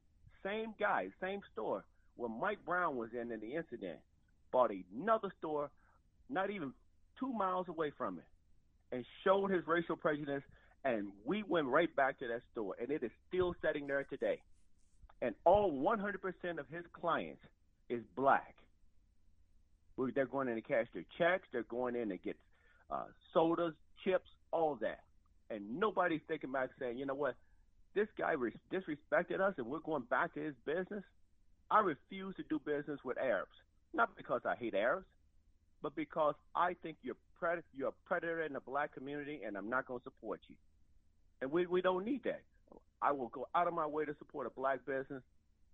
S20: same store where Mike Brown was in the incident, bought another store not even 2 miles away from it and showed his racial prejudice, and we went right back to that store, and it is still sitting there today. And all 100% of his clients is black. They're going in to cash their checks. They're going in to get sodas, chips, all that. And nobody's thinking back saying, you know what, this guy disrespected us and we're going back to his business. I refuse to do business with Arabs, not because I hate Arabs, but because I think you're a predator in the black community and I'm not going to support you. And we don't need that. I will go out of my way to support a black business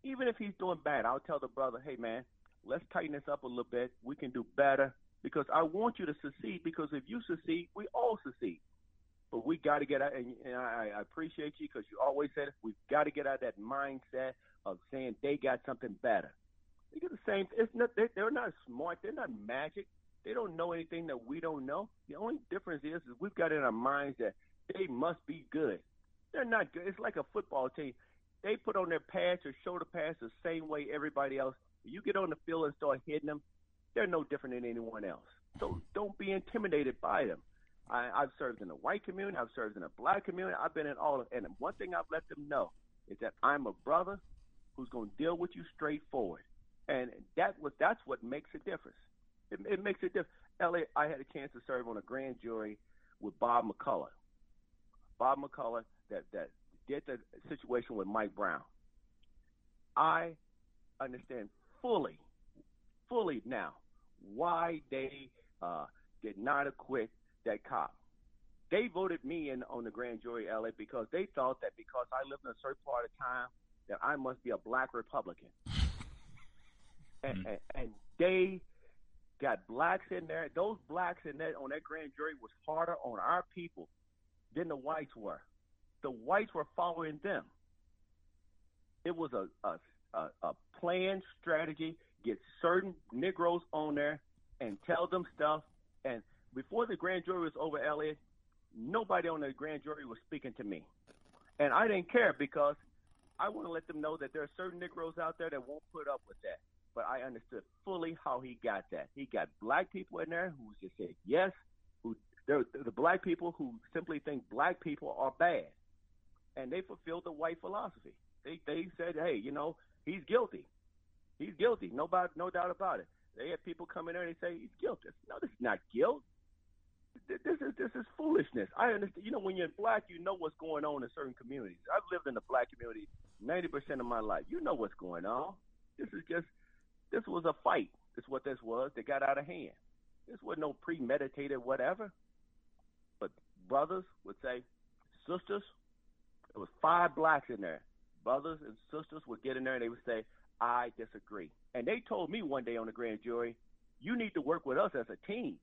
S20: Even if he's doing bad, I'll tell the brother, hey, man, let's tighten this up a little bit. We can do better because I want you to succeed, because if you succeed, we all succeed. But we got to get out, and I appreciate you because you always said we've got to get out of that mindset of saying they got something better. They get the same. They're not smart. They're not magic. They don't know anything that we don't know. The only difference is we've got in our minds that they must be good. They're not good. It's like a football team. They put on their pads or shoulder pads the same way everybody else. You get on the field and start hitting them, they're no different than anyone else. So don't be intimidated by them. I've served in the white community. I've served in the black community. I've been in all of, and one thing I've let them know is that I'm a brother who's going to deal with you straightforward. And that's what makes a difference. It makes a difference. Elliot, I had a chance to serve on a grand jury with Bob McCullough. Bob McCullough that did the situation with Mike Brown. I understand fully now why they did not acquit that cop. They voted me in on the grand jury, LA, because they thought that because I lived in a certain part of time that I must be a black Republican. And they got blacks in there. Those blacks in that on that grand jury was harder on our people than the whites were. The whites were following them. It was a planned strategy. Get certain Negroes on there and tell them stuff. And before the grand jury was over, Elliot, nobody on the grand jury was speaking to me. And I didn't care because I want to let them know that there are certain Negroes out there that won't put up with that. But I understood fully how he got that. He got black people in there who just said yes. The black people who simply think black people are bad. And they fulfilled the white philosophy. They said, hey, he's guilty. He's guilty. No doubt about it. They had people come in there and they say he's guilty. No, this is not guilt. This is foolishness. I understand. When you're black, you know what's going on in certain communities. I've lived in the black community 90% of my life. You know what's going on. This was a fight. That's what this was. They got out of hand. This wasn't no premeditated whatever. But brothers would say, sisters, there was 5 blacks in there. Brothers and sisters would get in there and they would say, I disagree. And they told me one day on the grand jury, you need to work with us as a team.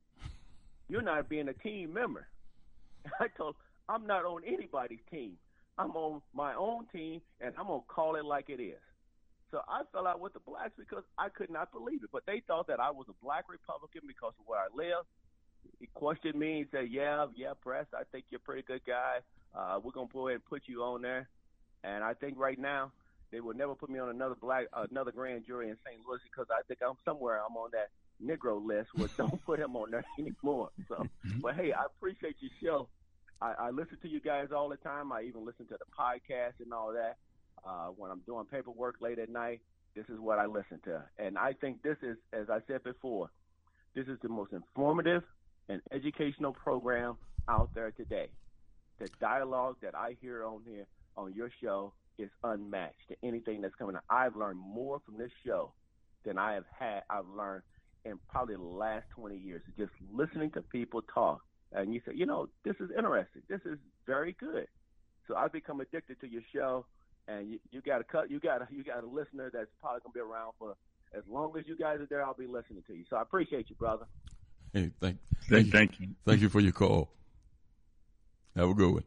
S20: You're not being a team member. I told them, I'm not on anybody's team. I'm on my own team, and I'm going to call it like it is. So I fell out with the blacks because I could not believe it. But they thought that I was a black Republican because of where I live. He questioned me and said, yeah, Press, I think you're a pretty good guy. We're going to go ahead and put you on there. And I think right now they will never put me on another grand jury in St. Louis because I think I'm on that Negro list where don't put him on there anymore. So, but hey, I appreciate your show. I listen to you guys all the time. I even listen to the podcast and all that. When I'm doing paperwork late at night, this is what I listen to. And I think this is, as I said before, this is the most informative and educational program out there today. The dialogue that I hear on here on your show is unmatched to anything that's coming out. I've learned more from this show than I've learned in probably the last 20 years. Just listening to people talk. And you say, this is interesting. This is very good. So I've become addicted to your show. And you got a listener that's probably gonna be around for as long as you guys are there. I'll be listening to you. So I appreciate you, brother.
S1: Hey, thank you. Thank you for your call. Have a good one,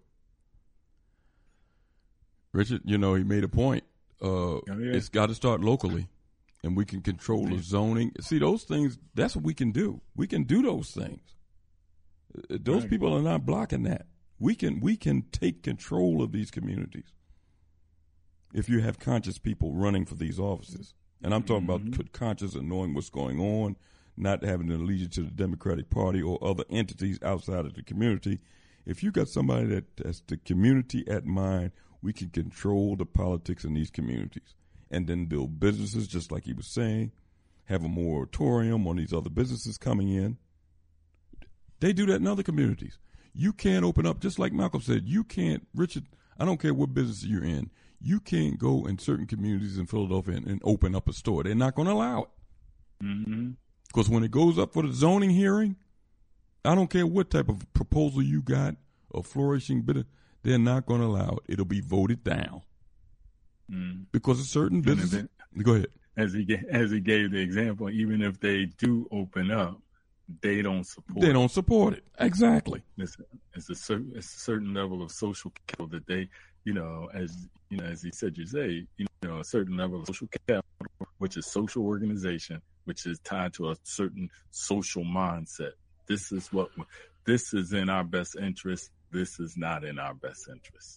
S1: Richard. He made a point. It's got to start locally, and we can control the zoning. See, those things. That's what we can do. We can do those things. Those people are not blocking that. We can take control of these communities. If you have conscious people running for these offices. And I'm talking about conscious and knowing what's going on, not having an allegiance to the Democratic Party or other entities outside of the community. If you got somebody that has the community at mind, we can control the politics in these communities and then build businesses, just like he was saying, have a moratorium on these other businesses coming in. They do that in other communities. You can't open up, just like Malcolm said, you can't, Richard, I don't care what business you're in, you can't go in certain communities in Philadelphia and open up a store. They're not going to allow it. Because when it goes up for the zoning hearing, I don't care what type of proposal you got, a flourishing bit of, they're not going to allow it. It'll be voted down. Because a certain business. Go ahead.
S9: As he gave the example, even if they do open up, they don't support.
S1: They don't support it. Exactly.
S9: It's a certain level of social capital that they, as he said, a certain level of social capital, which is social organization, which is tied to a certain social mindset. This is in our best interest. This is not in our best interest.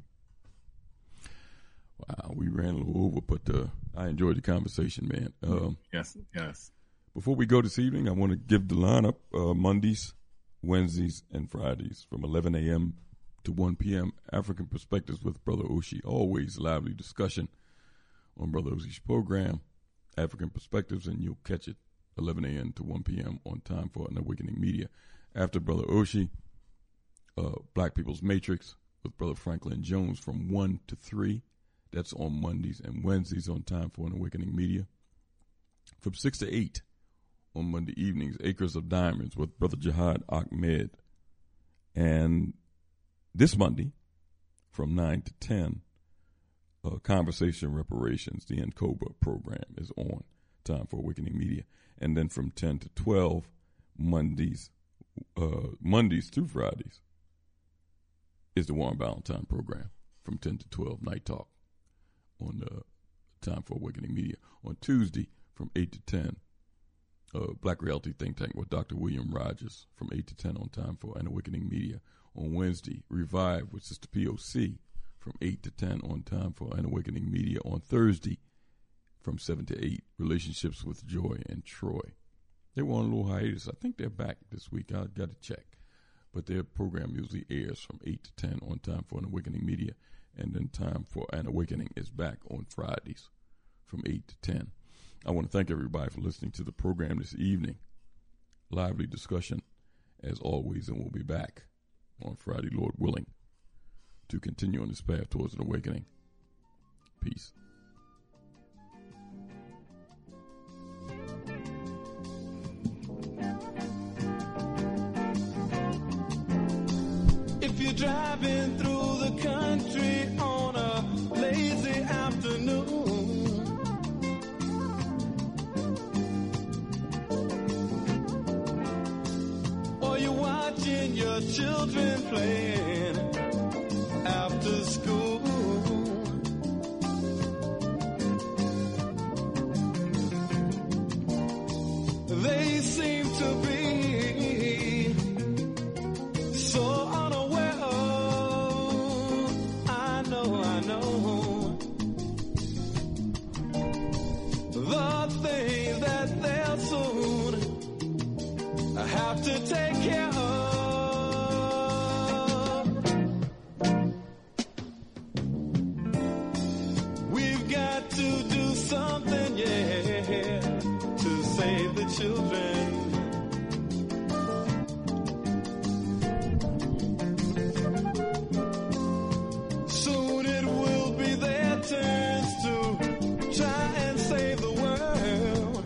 S1: Wow, we ran a little over, but I enjoyed the conversation, man.
S9: Yes.
S1: Before we go this evening, I want to give the lineup Mondays, Wednesdays, and Fridays from 11 a.m. to 1 p.m. African Perspectives with Brother Oshi. Always lively discussion on Brother Oshi's program, African Perspectives, and you'll catch it 11 a.m. to 1 p.m. on Time for an Awakening Media. After Brother Oshi, Black People's Matrix with Brother Franklin Jones from 1 to 3. That's on Mondays and Wednesdays on Time for an Awakening Media. From 6 to 8 on Monday evenings, Acres of Diamonds with Brother Jihad Ahmed. And this Monday, from 9 to 10, Conversation Reparations, the NCOBRA program is on Time for Awakening Media. And then from 10 to 12, Mondays through Fridays, is the Warren Valentine program from 10 to 12, Night Talk on Time for Awakening Media. On Tuesday, from 8 to 10, Black Reality Think Tank with Dr. William Rogers from 8 to 10 on Time for an Awakening Media. On Wednesday, Revive with Sister POC from 8 to 10 on Time for an Awakening Media. On Thursday, from 7 to 8, Relationships with Joy and Troy. They were on a little hiatus. I think they're back this week. I've got to check. But their program usually airs from 8 to 10 on Time for an Awakening Media. And then Time for an Awakening is back on Fridays from 8 to 10. I want to thank everybody for listening to the program this evening. Lively discussion, as always, and we'll be back on Friday, Lord willing, to continue on this path towards an awakening. Peace.
S21: If you're driving through the country on a lazy afternoon, or you're watching your children playing after school, they seem to be so unaware of, I know, the things that they'll soon have to take care of. We've got to do something, yeah, to save the children. Soon it will be their turns to try and save the world.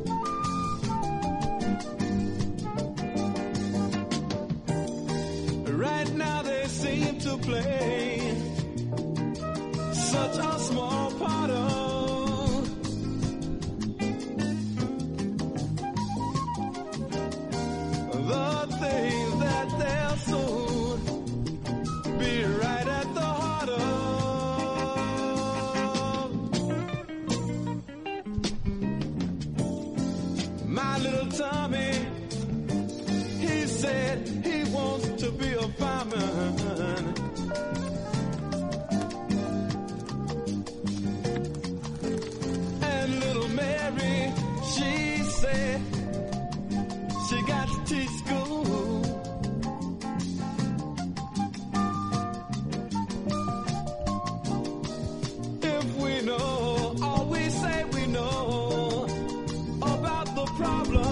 S21: Right now they seem to play such a small part of the things that they'll soon be right at the heart of. My little Tommy, he said he wants to be a fireman. And little Mary, she said she got to teach school. If we know all we say we know about the problems,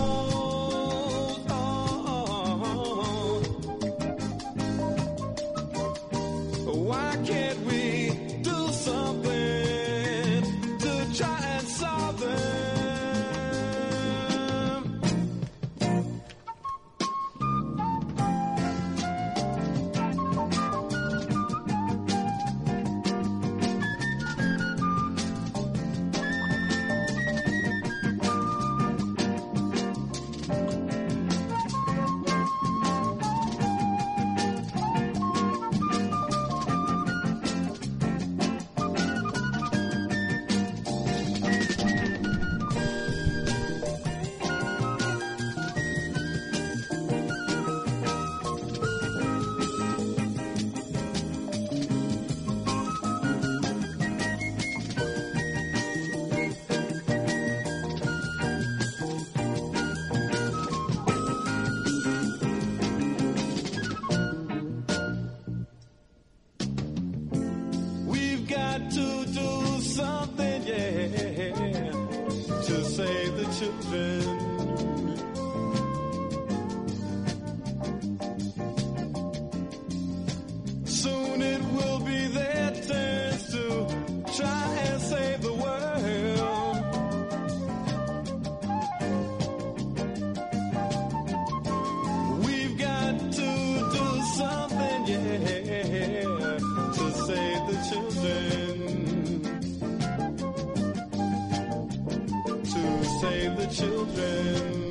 S21: save the children.